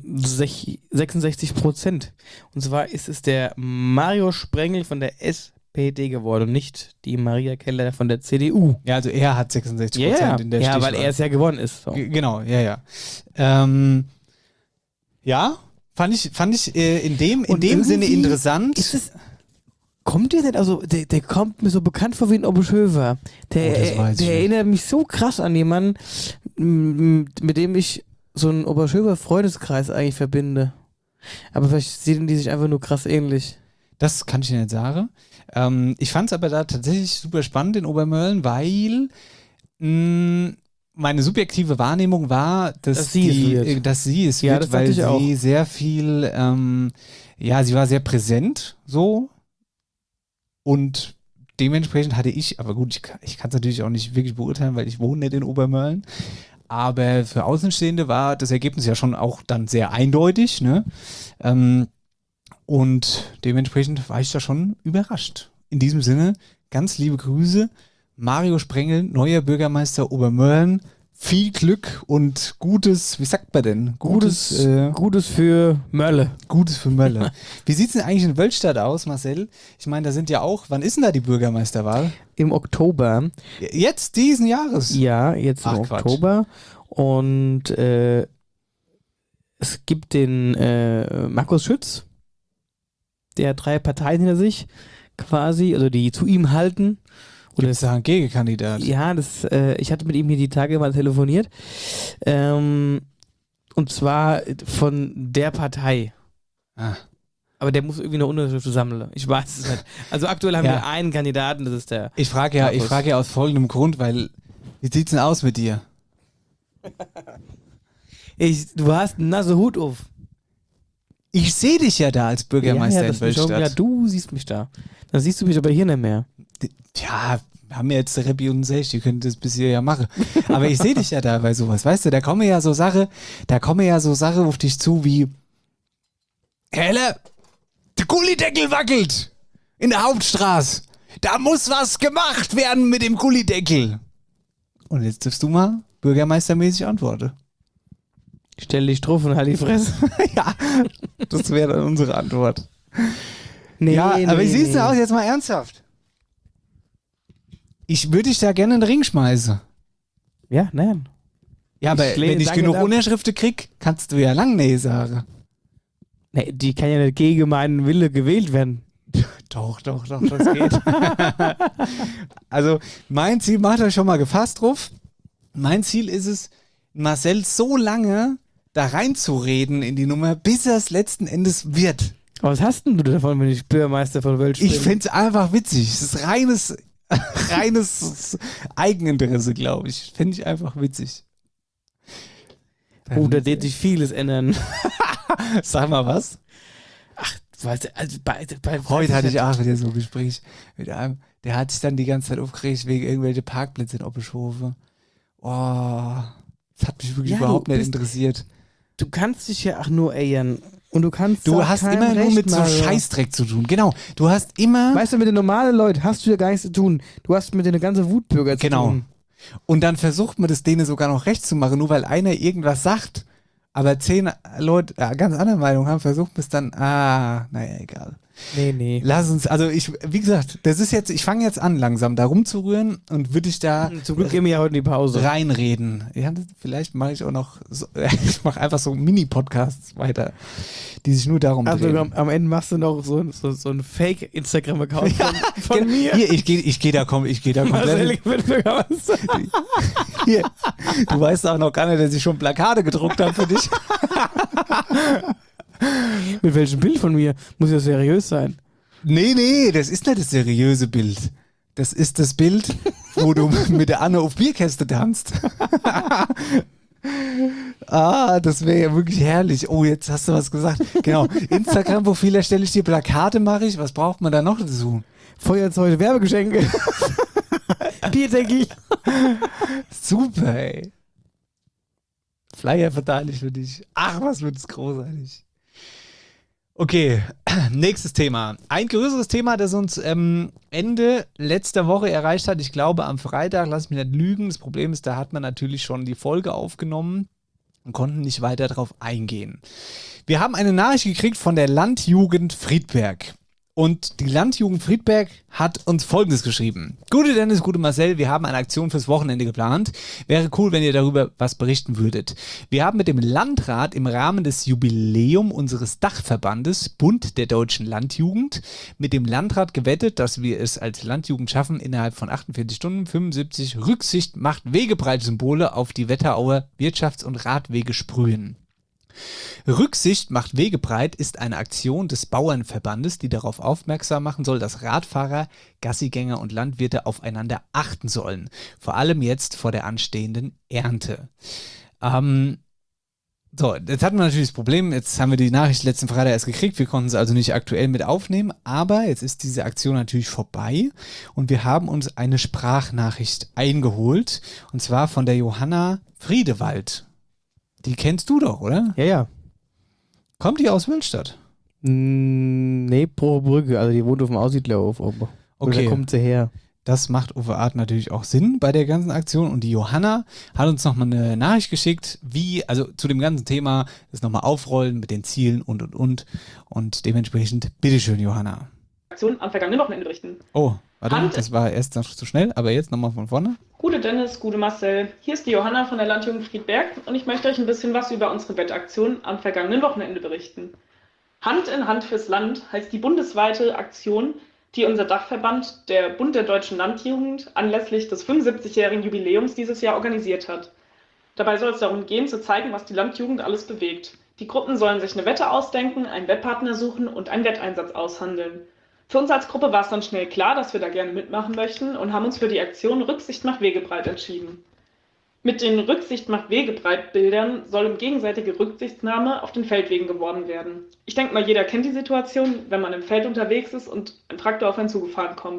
66%. Und zwar ist es der Mario Sprengel von der SPD geworden und nicht die Maria Keller von der CDU. Ja, also er hat 66% in der Ja, Stichwahl. weil er es ja gewonnen ist. So. Genau, ja. Ja, fand ich in dem Sinne interessant. Kommt der nicht, also der kommt mir so bekannt vor wie ein Oberschöfer. Der erinnert mich so krass an jemanden, mit dem ich so einen Oberschöfer-Freundeskreis eigentlich verbinde. Aber vielleicht sehen die sich einfach nur krass ähnlich. Das kann ich dir nicht sagen. Ich fand es aber da tatsächlich super spannend in Obermörlen, weil meine subjektive Wahrnehmung war, dass sie es wird, weil sie auch sehr viel, sie war sehr präsent so und dementsprechend hatte ich, aber gut, ich kann es natürlich auch nicht wirklich beurteilen, weil ich wohne nicht in Obermörlen, aber für Außenstehende war das Ergebnis ja schon auch dann sehr eindeutig, ne? Und dementsprechend war ich da schon überrascht. In diesem Sinne, ganz liebe Grüße, Mario Sprengel, neuer Bürgermeister Obermörlen. Viel Glück und Gutes, wie sagt man denn? Gutes für Mölle. Gutes für Mölle. Wie sieht es denn eigentlich in Wölstadt aus, Marcel? Ich meine, da sind ja auch, wann ist denn da die Bürgermeisterwahl? Im Oktober. Jetzt diesen Jahres? Ja, jetzt im Oktober. Und es gibt den Markus Schütz, der hat 3 Parteien hinter sich quasi, also die zu ihm halten. Oder ist da ein Gegenkandidat? Ja, ich hatte mit ihm hier die Tage mal telefoniert. Und zwar von der Partei. Aber der muss irgendwie eine Unterschrift sammeln. Ich weiß es nicht. Also aktuell haben wir einen Kandidaten, das ist der. Ich frage ja aus folgendem Grund, weil, wie sieht's denn aus mit dir? Du hast einen nasse Hut auf. Ich sehe dich ja da als Bürgermeister in Wölstadt. Ja, du siehst mich da. Dann siehst du mich aber hier nicht mehr. Ja, wir haben ja jetzt Reppi und Sech, die können das bis hier ja machen. Aber ich sehe dich ja da bei sowas, weißt du, da kommen ja so Sachen auf dich zu wie Helle, der Gullideckel wackelt in der Hauptstraße. Da muss was gemacht werden mit dem Gullideckel. Und jetzt darfst du mal bürgermeistermäßig antworten. Stell dich drauf und halt die Fresse. Ja, das wäre dann unsere Antwort. Nee, ja, aber wie siehst du nee. aus, jetzt mal ernsthaft? Ich würde dich da gerne in den Ring schmeißen. Ja, nein. Ja, aber wenn ich genug ab. Unterschriften krieg, kannst du ja lang nee sagen. Nee, die kann ja nicht gegen meinen Wille gewählt werden. Doch, das geht. Also, mein Ziel, macht euch schon mal gefasst drauf. Mein Ziel ist es, Marcel so lange da reinzureden in die Nummer, bis er es letzten Endes wird. Aber was hast denn du davon, wenn ich Bürgermeister von Wölsch bin? Ich finde es einfach witzig. Es ist reines Eigeninteresse, glaube ich. Finde ich einfach witzig. Da wird sich vieles ändern. Sag mal was. Weißt du, also Heute hatte ich auch wieder so ein Gespräch mit einem, der hat sich dann die ganze Zeit aufgeregt wegen irgendwelche Parkplätze in Oppeschofe. Oh, das hat mich wirklich überhaupt nicht interessiert. Du kannst dich ja auch nur ehren. Und du kannst Du auch hast keinem immer nur recht mit so machen. Scheißdreck zu tun. Genau. Du hast immer. Weißt du, mit den normalen Leuten hast du ja gar nichts zu tun. Du hast mit den ganzen Wutbürgern zu Genau. tun. Und dann versucht man das denen sogar noch recht zu machen, nur weil einer irgendwas sagt. Aber 10 Leute ganz andere Meinung haben, versucht man es dann, naja, egal. Nee. Lass uns, also wie gesagt, das ist jetzt, ich fange jetzt an langsam da rumzurühren und würde ich da Zum Glück gehen wir ja heute in die Pause. reinreden. Ja, vielleicht mache ich auch noch, ich mache einfach so Mini-Podcasts weiter, die sich nur darum Also drehen. am Ende machst du noch so einen Fake-Instagram-Account von mir. Hier, ich geh da komplett. Marcel wird Bürgermeister. Hier, du weißt auch noch gar nicht, dass ich schon Plakate gedruckt habe für dich. Mit welchem Bild von mir? Muss ja seriös sein. Nee, das ist nicht das seriöse Bild. Das ist das Bild, wo du mit der Anne auf Bierkäste tanzt. Das wäre ja wirklich herrlich. Oh, jetzt hast du was gesagt. Genau, Instagram-Profil erstelle ich dir, Plakate mache ich. Was braucht man da noch dazu? Feuerzeuge, Werbegeschenke. Bierdeckel. Super, ey. Flyer verteile ich für dich. Ach, was wird es großartig. Okay, nächstes Thema. Ein größeres Thema, das uns Ende letzter Woche erreicht hat. Ich glaube am Freitag, lass mich nicht lügen. Das Problem ist, da hat man natürlich schon die Folge aufgenommen und konnten nicht weiter darauf eingehen. Wir haben eine Nachricht gekriegt von der Landjugend Friedberg. Und die Landjugend Friedberg hat uns Folgendes geschrieben. Gute Dennis, gute Marcel, wir haben eine Aktion fürs Wochenende geplant. Wäre cool, wenn ihr darüber was berichten würdet. Wir haben mit dem Landrat im Rahmen des Jubiläums unseres Dachverbandes Bund der Deutschen Landjugend mit dem Landrat gewettet, dass wir es als Landjugend schaffen, innerhalb von 48 Stunden 75 Rücksicht macht Wegebreitsymbole auf die Wetterauer Wirtschafts- und Radwege sprühen. Rücksicht macht Wegebreit ist eine Aktion des Bauernverbandes, die darauf aufmerksam machen soll, dass Radfahrer, Gassigänger und Landwirte aufeinander achten sollen. Vor allem jetzt vor der anstehenden Ernte. So, jetzt hatten wir natürlich das Problem, jetzt haben wir die Nachricht letzten Freitag erst gekriegt, wir konnten sie also nicht aktuell mit aufnehmen, aber jetzt ist diese Aktion natürlich vorbei und wir haben uns eine Sprachnachricht eingeholt und zwar von der Johanna Friedewald. Die kennst du doch, oder? Ja. Kommt die aus Wölstadt? Nee, pro Brücke. Also die wohnt auf dem Aussiedlerhof oben. Okay. Da kommt sie her. Das macht auf eine Art natürlich auch Sinn bei der ganzen Aktion. Und die Johanna hat uns nochmal eine Nachricht geschickt, also zu dem ganzen Thema, das nochmal aufrollen mit den Zielen und. Und dementsprechend, bitteschön, Johanna. Aktion am vergangenen Wochenende berichten. Oh, warte, das war erst noch zu schnell, aber jetzt nochmal von vorne. Gute Dennis, gute Marcel, hier ist die Johanna von der Landjugend Friedberg und ich möchte euch ein bisschen was über unsere Wettaktion am vergangenen Wochenende berichten. Hand in Hand fürs Land heißt die bundesweite Aktion, die unser Dachverband, der Bund der Deutschen Landjugend, anlässlich des 75-jährigen Jubiläums dieses Jahr organisiert hat. Dabei soll es darum gehen, zu zeigen, was die Landjugend alles bewegt. Die Gruppen sollen sich eine Wette ausdenken, einen Wettpartner suchen und einen Wetteinsatz aushandeln. Für uns als Gruppe war es dann schnell klar, dass wir da gerne mitmachen möchten und haben uns für die Aktion Rücksicht macht Wegebreit entschieden. Mit den Rücksicht macht Wegebreit Bildern soll um gegenseitige Rücksichtnahme auf den Feldwegen geworben werden. Ich denke mal, jeder kennt die Situation, wenn man im Feld unterwegs ist und ein Traktor auf einen zugefahren kommt.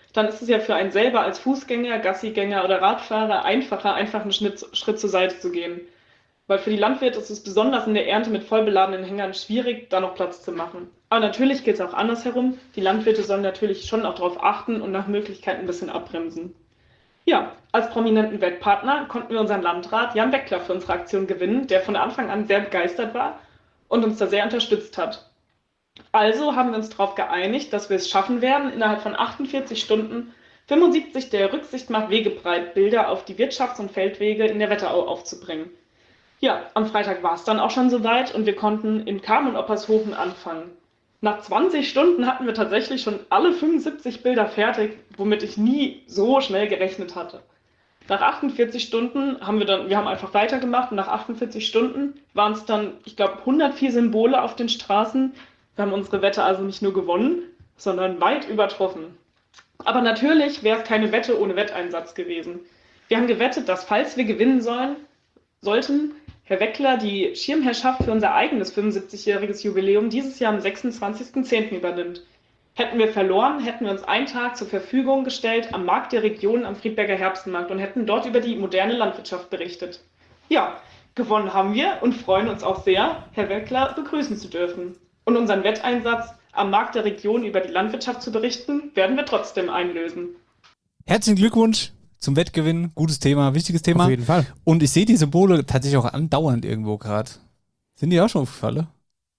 dann ist es ja für einen selber als Fußgänger, Gassigänger oder Radfahrer einfacher, einfach einen Schritt zur Seite zu gehen. Weil für die Landwirte ist es besonders in der Ernte mit voll beladenen Hängern schwierig, da noch Platz zu machen. Aber natürlich geht es auch andersherum. Die Landwirte sollen natürlich schon auch darauf achten und nach Möglichkeit ein bisschen abbremsen. Ja, als prominenten Wettpartner konnten wir unseren Landrat Jan Weckler für unsere Aktion gewinnen, der von Anfang an sehr begeistert war und uns da sehr unterstützt hat. Also haben wir uns darauf geeinigt, dass wir es schaffen werden, innerhalb von 48 Stunden 75 der Rücksicht macht Wegebreit Bilder auf die Wirtschafts- und Feldwege in der Wetterau aufzubringen. Ja, am Freitag war es dann auch schon soweit und wir konnten in Cham und Oppershofen anfangen. Nach 20 Stunden hatten wir tatsächlich schon alle 75 Bilder fertig, womit ich nie so schnell gerechnet hatte. Nach 48 Stunden haben wir haben einfach weitergemacht und nach 48 Stunden waren es dann, ich glaube, 104 Symbole auf den Straßen. Wir haben unsere Wette also nicht nur gewonnen, sondern weit übertroffen. Aber natürlich wäre es keine Wette ohne Wetteinsatz gewesen. Wir haben gewettet, dass falls wir gewinnen sollten, Herr Weckler die Schirmherrschaft für unser eigenes 75-jähriges Jubiläum dieses Jahr am 26.10. übernimmt. Hätten wir verloren, hätten wir uns einen Tag zur Verfügung gestellt am Markt der Region am Friedberger Herbstmarkt und hätten dort über die moderne Landwirtschaft berichtet. Ja, gewonnen haben wir und freuen uns auch sehr, Herr Weckler begrüßen zu dürfen. Und unseren Wetteinsatz am Markt der Region über die Landwirtschaft zu berichten, werden wir trotzdem einlösen. Herzlichen Glückwunsch zum Wettgewinn. Gutes Thema, wichtiges Thema. Auf jeden Fall. Und ich sehe die Symbole tatsächlich auch andauernd irgendwo gerade. Sind die auch schon aufgefallen?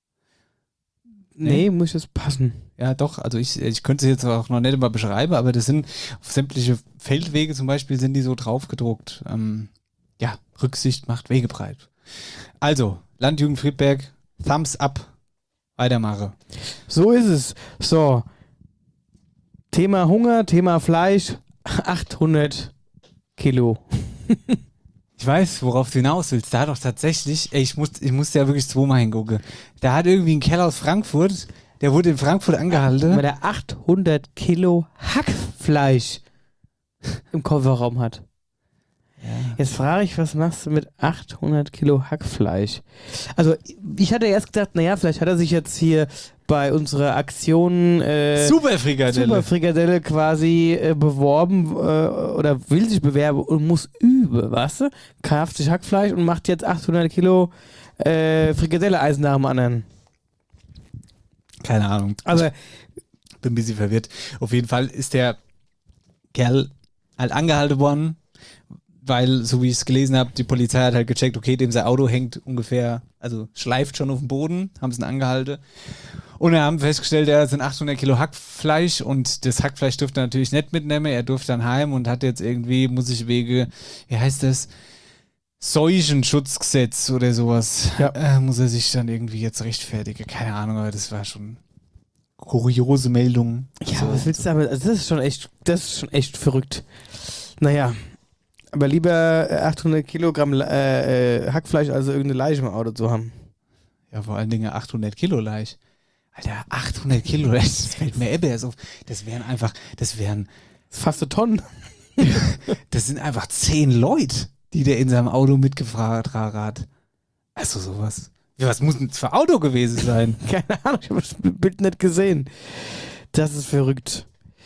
Nee, muss jetzt passen. Ja, doch. Also ich könnte sie jetzt auch noch nicht mal beschreiben, aber das sind auf sämtliche Feldwege zum Beispiel sind die so drauf gedruckt. Ja, Rücksicht macht Wege breit. Also, Landjugend Friedberg, Thumbs up. Weitermache. So ist es. So. Thema Hunger, Thema Fleisch. 800 Kilo. Ich weiß, worauf du hinaus willst. Da hat doch tatsächlich, ich musste ja wirklich zweimal hingucken. Da hat irgendwie ein Kerl aus Frankfurt, der wurde in Frankfurt angehalten. Weil der 800 Kilo Hackfleisch im Kofferraum hat. Ja. Jetzt frage ich, was machst du mit 800 Kilo Hackfleisch? Also ich hatte erst gedacht, naja, vielleicht hat er sich jetzt hier bei unserer Aktion Superfrikadelle quasi beworben oder will sich bewerben und muss üben, weißt du? Kauft sich Hackfleisch und macht jetzt 800 Kilo Frikadelle-Eisen nach dem anderen. Keine Ahnung. Also bin ein bisschen verwirrt. Auf jeden Fall ist der Kerl halt angehalten worden, weil, so wie ich es gelesen habe, die Polizei hat halt gecheckt, okay, dem sein Auto hängt ungefähr, also schleift schon auf dem Boden, haben sie ihn angehalten. Und wir haben festgestellt, er sind 800 Kilo Hackfleisch und das Hackfleisch durfte er natürlich nicht mitnehmen. Er durfte dann heim und hat jetzt irgendwie, muss ich wegen, wie heißt das? Seuchenschutzgesetz oder sowas. Ja. Muss er sich dann irgendwie jetzt rechtfertigen. Keine Ahnung, aber das war schon kuriose Meldung. Ja, so, was willst du damit? Also das ist schon echt verrückt. Naja. Aber lieber 800 Kilogramm Hackfleisch, als irgendeine Leiche im Auto zu haben. Ja, vor allen Dingen 800 Kilo Leiche. Alter, 800 Kilo, das fällt mir erst auf. Das wären fast eine Tonne. Das sind einfach 10 Leute, die der in seinem Auto mitgefahren hat. Also sowas. Ja, was muss denn das für ein Auto gewesen sein? Keine Ahnung, ich habe das Bild nicht gesehen. Das ist verrückt.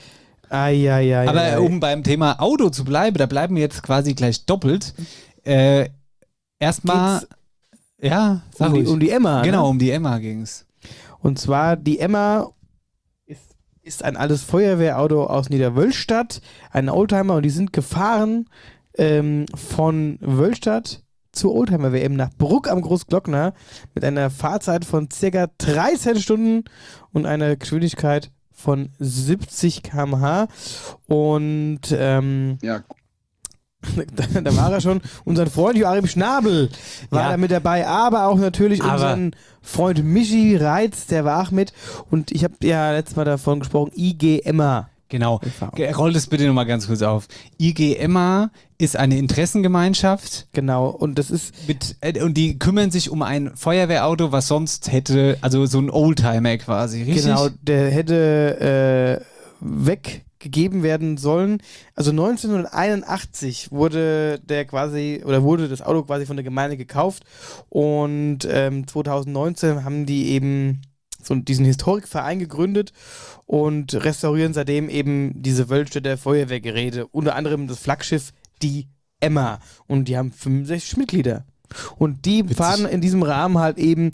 Aber um beim Thema Auto zu bleiben, da bleiben wir jetzt quasi gleich doppelt. Erstmal, ja, um die Emma. Genau, ne? um die Emma ging's. Und zwar, die Emma ist ein altes Feuerwehrauto aus Niederwölstadt, ein Oldtimer, und die sind gefahren von Wölstadt zur Oldtimer-WM nach Bruck am Großglockner mit einer Fahrzeit von ca. 13 Stunden und einer Geschwindigkeit von 70 km/h. Und ja. Da war er schon. Unser Freund Joachim Schnabel war da mit dabei, aber auch natürlich unseren Freund Michi Reitz, der war auch mit. Und ich habe ja letztes Mal davon gesprochen, IG Emma. Genau. Roll das bitte nochmal ganz kurz auf. IG Emma ist eine Interessengemeinschaft. Genau. Und das ist und die kümmern sich um ein Feuerwehrauto, was sonst hätte, also so ein Oldtimer quasi, richtig? Genau, der hätte weggegeben werden sollen. Also 1981 wurde das Auto quasi von der Gemeinde gekauft und 2019 haben die eben diesen Historikverein gegründet und restaurieren seitdem eben diese Wölstädter Feuerwehrgeräte, unter anderem das Flaggschiff die Emma, und die haben 65 Mitglieder. Und die fahren in diesem Rahmen halt eben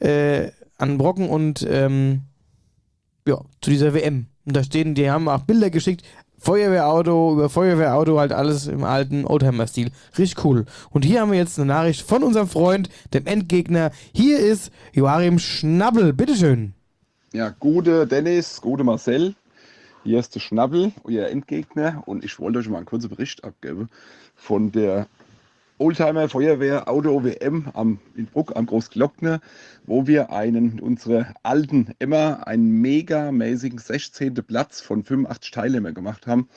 an Brocken und zu dieser WM. Und da stehen, die haben auch Bilder geschickt, Feuerwehrauto, halt alles im alten Oldtimer-Stil. Richtig cool. Und hier haben wir jetzt eine Nachricht von unserem Freund, dem Endgegner. Hier ist Joachim Schnabel. Bitteschön. Ja, gute Dennis, gute Marcel. Hier ist der Schnabel, euer Endgegner. Und ich wollte euch mal einen kurzen Bericht abgeben von der Oldtimer Feuerwehr Auto WM in Bruck am Großglockner, wo wir unsere alten Emma einen megamäßigen 16. Platz von 85 Teilnehmern gemacht haben.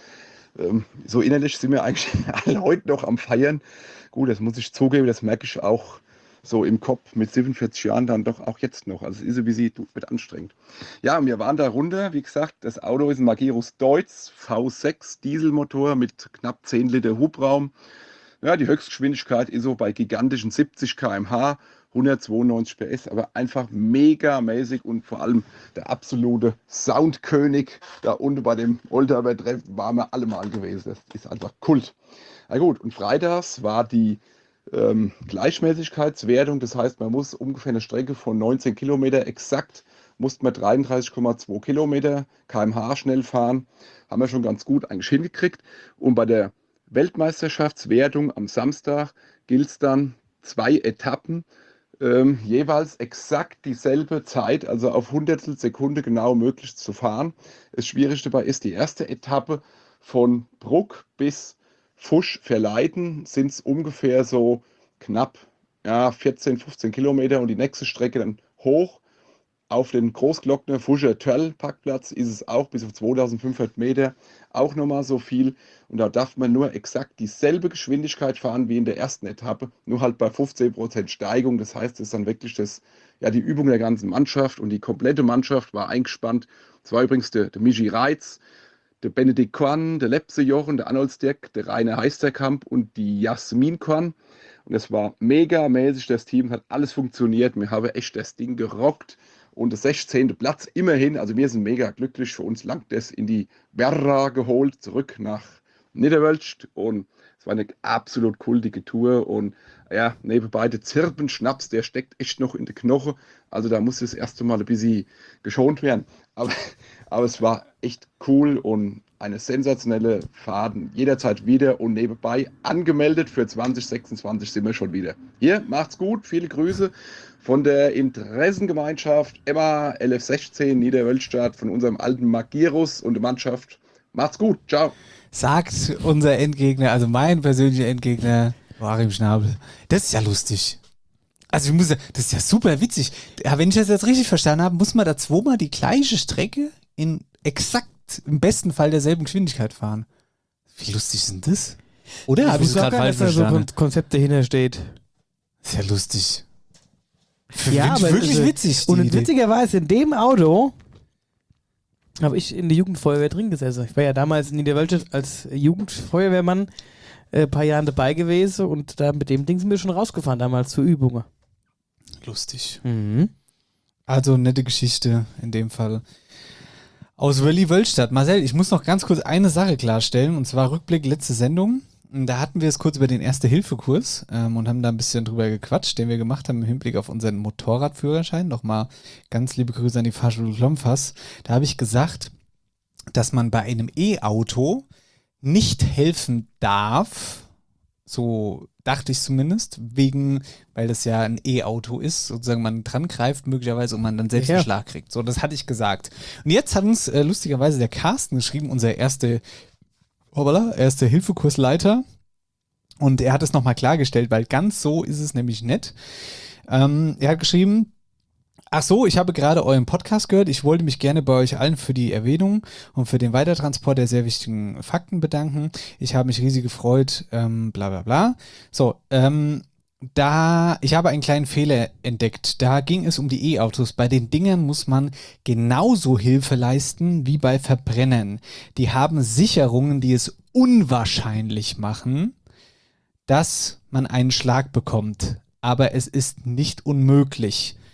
So innerlich sind wir eigentlich alle heute noch am Feiern. Gut, das muss ich zugeben, das merke ich auch so im Kopf mit 47 Jahren dann doch auch jetzt noch. Also es ist wie sie wird anstrengend. Ja, wir waren da runter. Wie gesagt, das Auto ist ein Magirus Deutz V6 Dieselmotor mit knapp 10 Liter Hubraum. Ja, die Höchstgeschwindigkeit ist so bei gigantischen 70 km/h, 192 PS, aber einfach megamäßig und vor allem der absolute Soundkönig da unten bei dem Oldtimer-Treff waren wir alle mal gewesen. Das ist einfach Kult. Na gut, und freitags war die Gleichmäßigkeitswertung, das heißt, man muss ungefähr eine Strecke von 19 Kilometer exakt, musste man 33,2 Kilometer km/h schnell fahren, haben wir schon ganz gut eigentlich hingekriegt. Und bei der Weltmeisterschaftswertung am Samstag gilt es dann 2 Etappen, jeweils exakt dieselbe Zeit, also auf Hundertstel Sekunde genau möglich zu fahren. Das Schwierigste dabei ist, die erste Etappe von Bruck bis Fusch-Verleiten sind es ungefähr so knapp 14, 15 Kilometer, und die nächste Strecke dann hoch auf den Großglockner Fuscher Törl Parkplatz ist es auch bis auf 2500 Meter auch nochmal so viel, und da darf man nur exakt dieselbe Geschwindigkeit fahren wie in der ersten Etappe, nur halt bei 15% Steigung. Das heißt, es ist dann wirklich die Übung der ganzen Mannschaft, und die komplette Mannschaft war eingespannt. Es war übrigens der Michi Reitz, der Benedikt Korn, der Lepse Jochen, der Arnold Dirk, der Rainer Heisterkamp und die Jasmin Korn. Und es war megamäßig, das Team hat alles funktioniert. Wir haben echt das Ding gerockt. Und der 16. Platz immerhin, also wir sind mega glücklich, für uns langt das in die Werra geholt, zurück nach Niederwölst, und es war eine absolut kultige Tour, und ja, nebenbei der Zirpenschnaps, der steckt echt noch in der Knoche, also da muss das erste Mal ein bisschen geschont werden, aber es war echt cool und eine sensationelle Fahrt, jederzeit wieder, und nebenbei angemeldet für 2026 sind wir schon wieder. Hier, macht's gut, viele Grüße von der Interessengemeinschaft Emma LF16 Niederwölstadt, von unserem alten Magirus und der Mannschaft. Macht's gut, ciao. Sagt unser Endgegner, also mein persönlicher Endgegner, Joachim Schnabel. Das ist ja lustig. Also das ist ja super witzig. Ja, wenn ich das jetzt richtig verstanden habe, muss man da zweimal die gleiche Strecke in exakt im besten Fall derselben Geschwindigkeit fahren. Wie lustig ist denn das? Oder habe ich es gerade falsch verstanden? So ein Konzept dahinter steht. Ist ja lustig. Ja, aber wirklich witzig. Und witzigerweise in dem Auto habe ich in der Jugendfeuerwehr drin gesessen. Ich war ja damals in Niederwölstadt als Jugendfeuerwehrmann ein paar Jahre dabei gewesen, und da mit dem Ding sind wir schon rausgefahren damals zur Übung. Lustig. Mhm. Also nette Geschichte in dem Fall. Aus Wölli-Wölstadt. Marcel, ich muss noch ganz kurz eine Sache klarstellen, und zwar Rückblick letzte Sendung. Da hatten wir es kurz über den Erste-Hilfe-Kurs und haben da ein bisschen drüber gequatscht, den wir gemacht haben im Hinblick auf unseren Motorradführerschein. Nochmal ganz liebe Grüße an die Fahrschule Klompfass. Da habe ich gesagt, dass man bei einem E-Auto nicht helfen darf, so dachte ich zumindest, weil das ja ein E-Auto ist, sozusagen man dran greift möglicherweise und man dann selbst einen Schlag kriegt. So, das hatte ich gesagt. Und jetzt hat uns lustigerweise der Carsten geschrieben, unser Erste-Hilfe-Kursleiter, und er hat es nochmal klargestellt, weil ganz so ist es nämlich nicht. Er hat geschrieben, ach so, ich habe gerade euren Podcast gehört. Ich wollte mich gerne bei euch allen für die Erwähnung und für den Weitertransport der sehr wichtigen Fakten bedanken. Ich habe mich riesig gefreut, bla bla bla. So, ich habe einen kleinen Fehler entdeckt. Da ging es um die E-Autos. Bei den Dingern muss man genauso Hilfe leisten wie bei Verbrennern. Die haben Sicherungen, die es unwahrscheinlich machen, dass man einen Schlag bekommt. Aber es ist nicht unmöglich.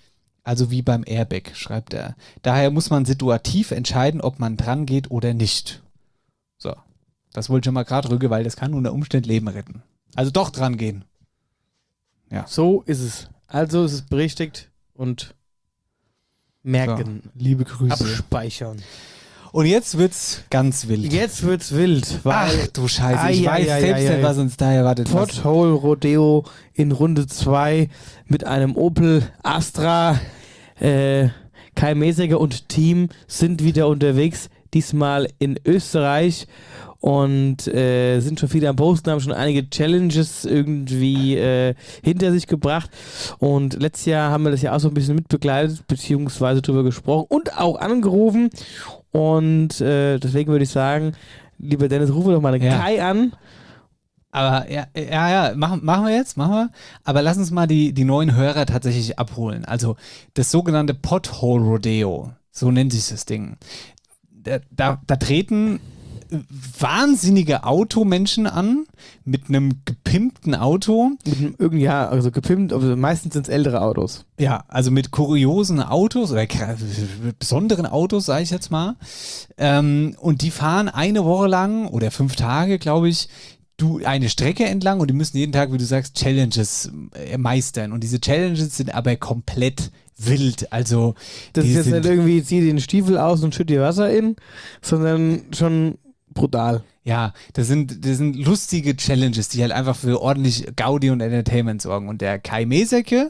Also wie beim Airbag, schreibt er. Daher muss man situativ entscheiden, ob man dran geht oder nicht. So, das wollte ich schon mal gerade rücken, weil das kann unter Umständen Leben retten. Also doch dran gehen. Ja. So ist es. Also ist es berichtigt und merken. So, liebe Grüße. Abspeichern. Und jetzt wird's ganz wild. Jetzt wird's wild, weil... Ach du Scheiße, ich weiß selbst nicht, was uns da erwartet. Pothole Rodeo in Runde 2 mit einem Opel Astra. Kai Meseger und Team sind wieder unterwegs, diesmal in Österreich und sind schon viele am Posten, haben schon einige Challenges irgendwie hinter sich gebracht und letztes Jahr haben wir das ja auch so ein bisschen mitbegleitet, beziehungsweise drüber gesprochen und auch angerufen und deswegen würde ich sagen, lieber Dennis, rufe doch mal den Kai an. Aber machen wir jetzt. Aber lass uns mal die neuen Hörer tatsächlich abholen. Also das sogenannte Pothole Rodeo, so nennt sich das Ding. Da treten wahnsinnige Automenschen an mit einem gepimpten Auto. Also gepimpt, aber meistens sind es ältere Autos. Ja, also mit kuriosen Autos oder besonderen Autos, sage ich jetzt mal. Und die fahren eine Woche lang oder 5 Tage, glaube ich, eine Strecke entlang und die müssen jeden Tag, wie du sagst, Challenges meistern. Und diese Challenges sind aber komplett wild. Also das ist jetzt nicht irgendwie, zieh den Stiefel aus und schütt dir Wasser in, sondern schon brutal. Ja, das sind lustige Challenges, die halt einfach für ordentlich Gaudi und Entertainment sorgen. Und der Kai Meseke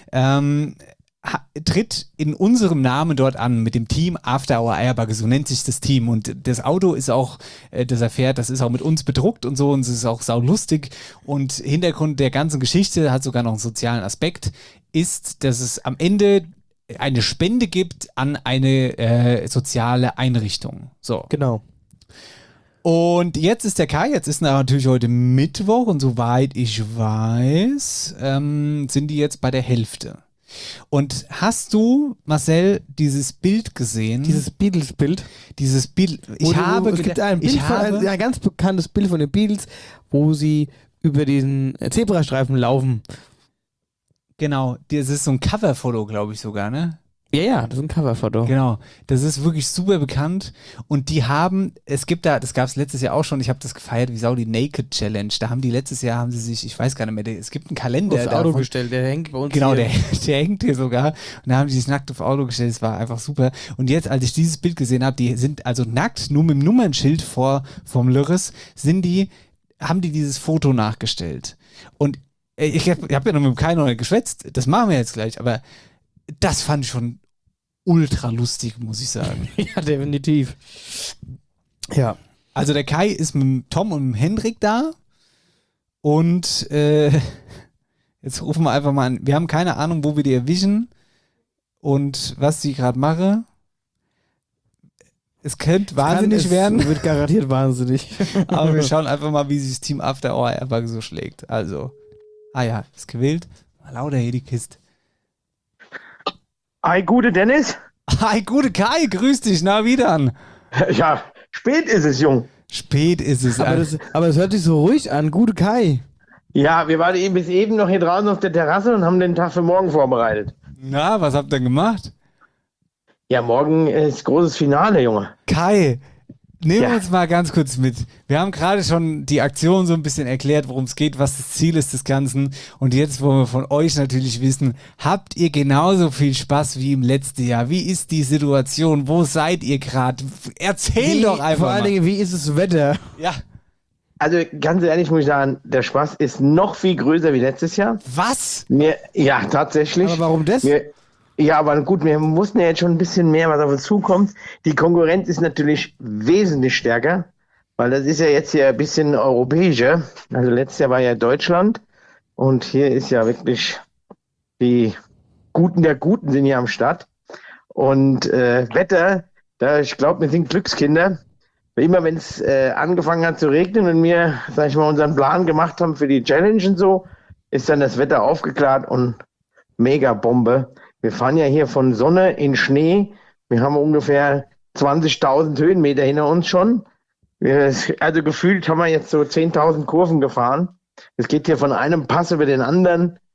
tritt in unserem Namen dort an mit dem Team After Hour Eierbagge, so nennt sich das Team und das Auto ist auch, das er fährt, das ist auch mit uns bedruckt und so und es ist auch saulustig und Hintergrund der ganzen Geschichte hat sogar noch einen sozialen Aspekt, ist, dass es am Ende eine Spende gibt an eine soziale Einrichtung. So. Genau. Und jetzt ist der Kai, jetzt ist natürlich heute Mittwoch und soweit ich weiß, sind die jetzt bei der Hälfte. Und hast du, Marcel, dieses Bild gesehen? Dieses Beatles-Bild? Dieses Bild. Es gibt ein Bild ein ganz bekanntes Bild von den Beatles, wo sie über diesen Zebrastreifen laufen. Genau, das ist so ein Coverfoto, glaube ich sogar, ne? Ja, das ist ein Coverfoto. Genau, das ist wirklich super bekannt und die haben, das gab es letztes Jahr auch schon, ich habe das gefeiert wie Sau, die Naked Challenge, letztes Jahr haben sie sich, ich weiß gar nicht mehr, es gibt einen Kalender. Aufs Auto gestellt, der hängt bei uns Genau, hier. der hängt hier sogar und da haben die sich nackt aufs Auto gestellt, das war einfach super und jetzt, als ich dieses Bild gesehen habe, die sind also nackt, nur mit dem Nummernschild vom Lörres, haben die dieses Foto nachgestellt und ich hab ja noch mit dem Kai noch nicht geschwätzt, das machen wir jetzt gleich, aber das fand ich schon ultra lustig, muss ich sagen. Ja, definitiv. Ja. Also der Kai ist mit dem Tom und mit dem Hendrik da und jetzt rufen wir einfach mal an. Wir haben keine Ahnung, wo wir die erwischen und was die gerade machen. Es könnte wahnsinnig werden. Es wird garantiert wahnsinnig. Aber wir schauen einfach mal, wie sich das Team After Hour Eierbagge so schlägt. Also, ist gewählt. Mal lauter hier die Kiste. Hi, gute Dennis. Hi, gute Kai, grüß dich, na wieder an. Ja, spät ist es, Jung. Spät ist es. Aber es hört sich so ruhig an, gute Kai. Ja, wir waren eben bis eben noch hier draußen auf der Terrasse und haben den Tag für morgen vorbereitet. Na, was habt ihr gemacht? Ja, morgen ist großes Finale, Junge. Kai, nehmen wir uns mal ganz kurz mit. Wir haben gerade schon die Aktion so ein bisschen erklärt, worum es geht, was das Ziel ist des Ganzen. Und jetzt wollen wir von euch natürlich wissen, habt ihr genauso viel Spaß wie im letzten Jahr? Wie ist die Situation? Wo seid ihr gerade? Erzähl doch einfach Vor allen Dingen, wie ist das Wetter? Ja. Also ganz ehrlich muss ich sagen, der Spaß ist noch viel größer wie letztes Jahr. Was? Ja, tatsächlich. Aber warum das? Ja, aber gut, wir mussten ja jetzt schon ein bisschen mehr, was auf uns zukommt. Die Konkurrenz ist natürlich wesentlich stärker, weil das ist ja jetzt hier ein bisschen europäischer. Also letztes Jahr war ja Deutschland und hier ist ja wirklich die Guten der Guten sind hier am Start. Und Wetter, ich glaube, wir sind Glückskinder. Immer wenn es angefangen hat zu regnen und wir, sag ich mal, unseren Plan gemacht haben für die Challenge und so, ist dann das Wetter aufgeklärt und mega Bombe. Wir fahren ja hier von Sonne in Schnee. Wir haben ungefähr 20.000 Höhenmeter hinter uns schon. Also gefühlt haben wir jetzt so 10.000 Kurven gefahren. Es geht hier von einem Pass über den anderen.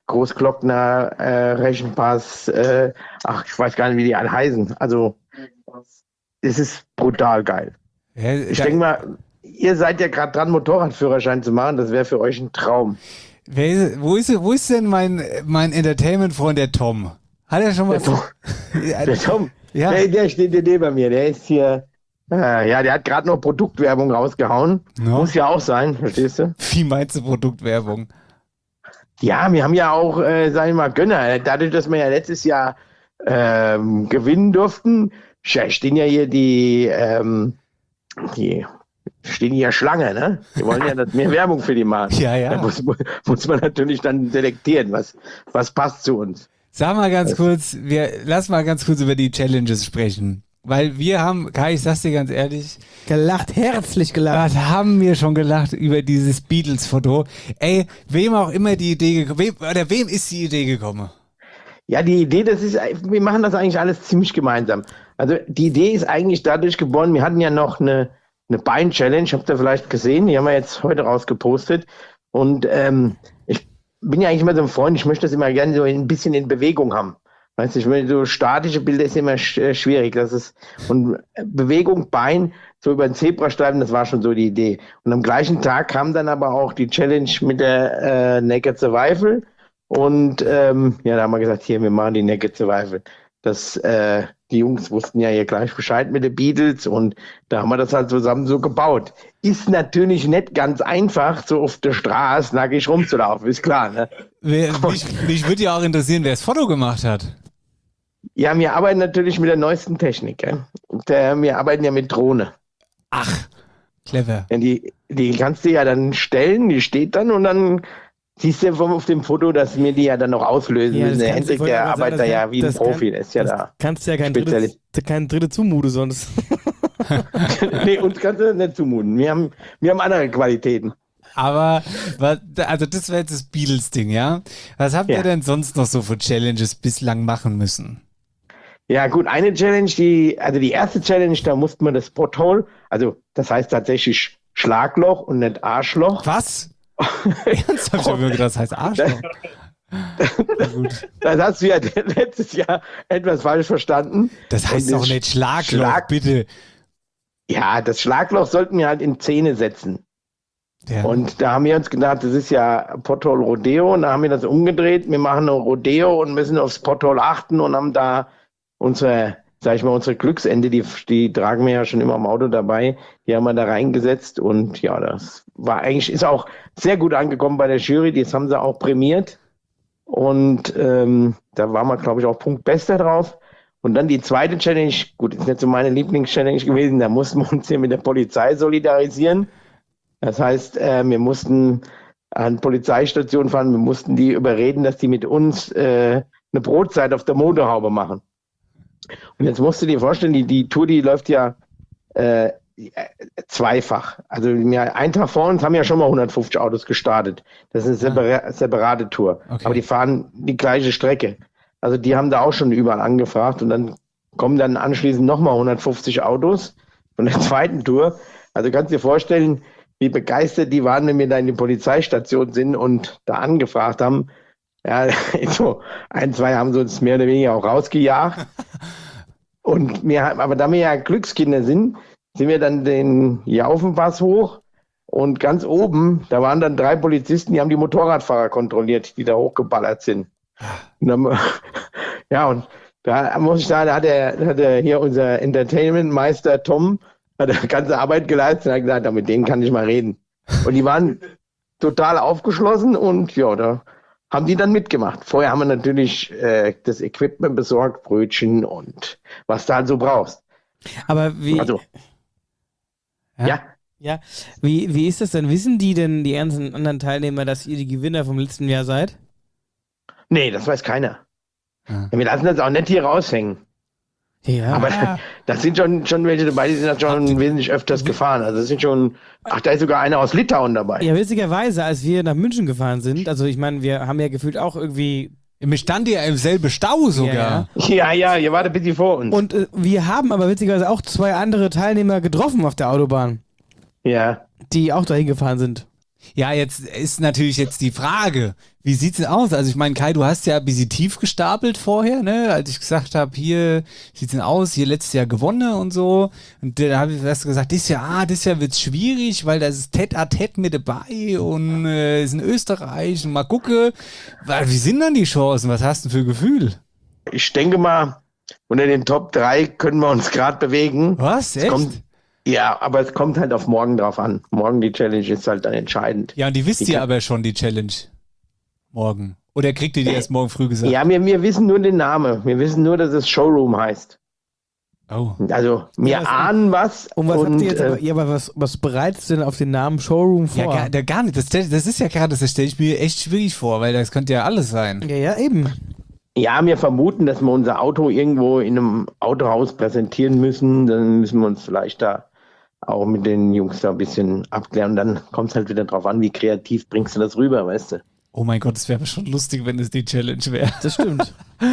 Großglockner, Reschenpass, ich weiß gar nicht, wie die alle heißen. Also, es ist brutal geil. Ja, ich denke mal, ihr seid ja gerade dran, Motorradführerschein zu machen. Das wäre für euch ein Traum. Wo ist denn mein Entertainment-Freund, der Tom? Hat er schon mal... Der Tom, Ja. der steht hier neben mir. Der ist hier... der hat gerade noch Produktwerbung rausgehauen. No. Muss ja auch sein, verstehst du? Wie meinst du Produktwerbung? Ja, wir haben ja auch, sagen wir mal, Gönner. Dadurch, dass wir ja letztes Jahr gewinnen durften, stehen ja hier die stehen hier Schlange, ne? Die wollen ja mehr Werbung für die machen. Ja. Da muss man natürlich dann selektieren, was passt zu uns. Lass mal ganz kurz über die Challenges sprechen. Weil wir haben, Kai, ich sag's dir ganz ehrlich, gelacht, herzlich gelacht. Was haben wir schon gelacht über dieses Beatles-Foto? Ey, wem auch immer die Idee gekommen, wem ist die Idee gekommen? Ja, die Idee, wir machen das eigentlich alles ziemlich gemeinsam. Also die Idee ist eigentlich dadurch geboren, wir hatten ja noch eine Bein-Challenge, habt ihr vielleicht gesehen, die haben wir jetzt heute rausgepostet. Und ich bin ja eigentlich immer so ein Freund, ich möchte das immer gerne so ein bisschen in Bewegung haben. Weißt du, ich meine, so statische Bilder ist immer schwierig. Und Bewegung, Bein, so über den Zebrastreifen, das war schon so die Idee. Und am gleichen Tag kam dann aber auch die Challenge mit der Naked Survival. Und da haben wir gesagt, hier, wir machen die Naked Survival. Die Jungs wussten ja hier gleich Bescheid mit den Beatles und da haben wir das halt zusammen so gebaut. Ist natürlich nicht ganz einfach, so auf der Straße nackig rumzulaufen, ist klar, ne? Mich würde ja auch interessieren, wer das Foto gemacht hat. Ja, wir arbeiten natürlich mit der neuesten Technik. Ja? Wir arbeiten ja mit Drohne. Ach, clever. Ja, die kannst du ja dann stellen, die steht dann und dann siehst du auf dem Foto, dass wir die ja dann noch auslösen müssen. Der Hendrik, der arbeitet da ja wie ein Profi, der ist ja da. Kannst du ja kein dritte zumuten sonst. Nee, uns kannst du nicht zumuten. Wir haben andere Qualitäten. Aber, das wäre jetzt das Beatles-Ding, ja? Was habt ihr denn sonst noch so für Challenges bislang machen müssen? Ja gut, eine Challenge, die erste Challenge, da musste man das Pothole, also das heißt tatsächlich Schlagloch und nicht Arschloch. Was? Ernsthaft? Ich habe mir gedacht, das heißt Arschloch. Das hast du ja letztes Jahr etwas falsch verstanden. Das heißt doch nicht Schlagloch, bitte. Ja, das Schlagloch sollten wir halt in Zähne setzen. Ja. Und da haben wir uns gedacht, das ist ja Pothole Rodeo und da haben wir das umgedreht. Wir machen ein Rodeo und müssen aufs Pothole achten und haben da unsere Glücksende, die tragen wir ja schon immer im Auto dabei, die haben wir da reingesetzt und ja, ist auch sehr gut angekommen bei der Jury, das haben sie auch prämiert und da waren wir, glaube ich, auch Punktbester drauf. Und dann die zweite Challenge, gut, ist nicht so meine Lieblingschallenge gewesen, da mussten wir uns hier mit der Polizei solidarisieren. Das heißt, wir mussten an Polizeistation fahren, wir mussten die überreden, dass die mit uns eine Brotzeit auf der Motorhaube machen. Und jetzt musst du dir vorstellen, die Tour, die läuft ja zweifach. Also einen Tag vor uns haben ja schon mal 150 Autos gestartet. Das ist eine separate Tour. Okay. Aber die fahren die gleiche Strecke. Also die haben da auch schon überall angefragt und dann kommen dann anschließend nochmal 150 Autos von der zweiten Tour. Also kannst du dir vorstellen, wie begeistert die waren, wenn wir da in die Polizeistation sind und da angefragt haben. Ja, so zwei haben sie uns mehr oder weniger auch rausgejagt. Und aber da wir ja Glückskinder sind wir dann den Jaufenpass hoch und ganz oben, da waren dann 3 Polizisten, die haben die Motorradfahrer kontrolliert, die da hochgeballert sind. Und dann, und da muss ich sagen, da hat er hier unser Entertainment-Meister Tom, hat er ganze Arbeit geleistet und hat gesagt, mit denen kann ich mal reden. Und die waren total aufgeschlossen und ja, da haben die dann mitgemacht. Vorher haben wir natürlich das Equipment besorgt, Brötchen und was du halt so brauchst. Aber wie... Also, ja. Wie ist das denn? Wissen die denn, die ganzen anderen Teilnehmer, dass ihr die Gewinner vom letzten Jahr seid? Nee, das weiß keiner. Ja. Wir lassen das auch nicht hier raushängen. Ja. Aber das sind schon welche dabei, die sind das schon wesentlich öfters gefahren. Also das sind schon, da ist sogar einer aus Litauen dabei. Ja, witzigerweise, als wir nach München gefahren sind, also ich meine, wir haben ja gefühlt auch irgendwie... Wir standen ja im selben Stau sogar. Ja, ihr wart ein bisschen vor uns. Und wir haben aber witzigerweise auch 2 andere Teilnehmer getroffen auf der Autobahn. Ja. Die auch dahin gefahren sind. Ja, jetzt ist natürlich jetzt die Frage, wie sieht's denn aus? Also ich meine, Kai, du hast ja ein bisschen tief gestapelt vorher, ne? Als ich gesagt habe, hier sieht's denn aus, hier letztes Jahr gewonnen und so. Und da habe ich gesagt, dieses Jahr wird's schwierig, weil da ist Tête-à-Tête mit dabei und ist in Österreich und mal gucke. Wie sind dann die Chancen? Was hast du für ein Gefühl? Ich denke mal, unter den Top 3 können wir uns gerade bewegen. Was? Echt? Ja, aber es kommt halt auf morgen drauf an. Morgen die Challenge ist halt dann entscheidend. Ja, und die wisst ihr aber schon, die Challenge. Morgen. Oder kriegt ihr die erst morgen früh gesagt? Ja, wir wissen nur den Namen. Wir wissen nur, dass es Showroom heißt. Oh. Also, wir ahnen was. Und was habt ihr jetzt aber was bereitet denn auf den Namen Showroom vor? Ja, gar nicht. Das ist ja gerade, das stelle ich mir echt schwierig vor, weil das könnte ja alles sein. Ja, eben. Ja, wir vermuten, dass wir unser Auto irgendwo in einem Autohaus präsentieren müssen. Dann müssen wir uns vielleicht da auch mit den Jungs da ein bisschen abklären. Und dann kommt es halt wieder drauf an, wie kreativ bringst du das rüber, weißt du? Oh mein Gott, es wäre schon lustig, wenn es die Challenge wäre. Das stimmt.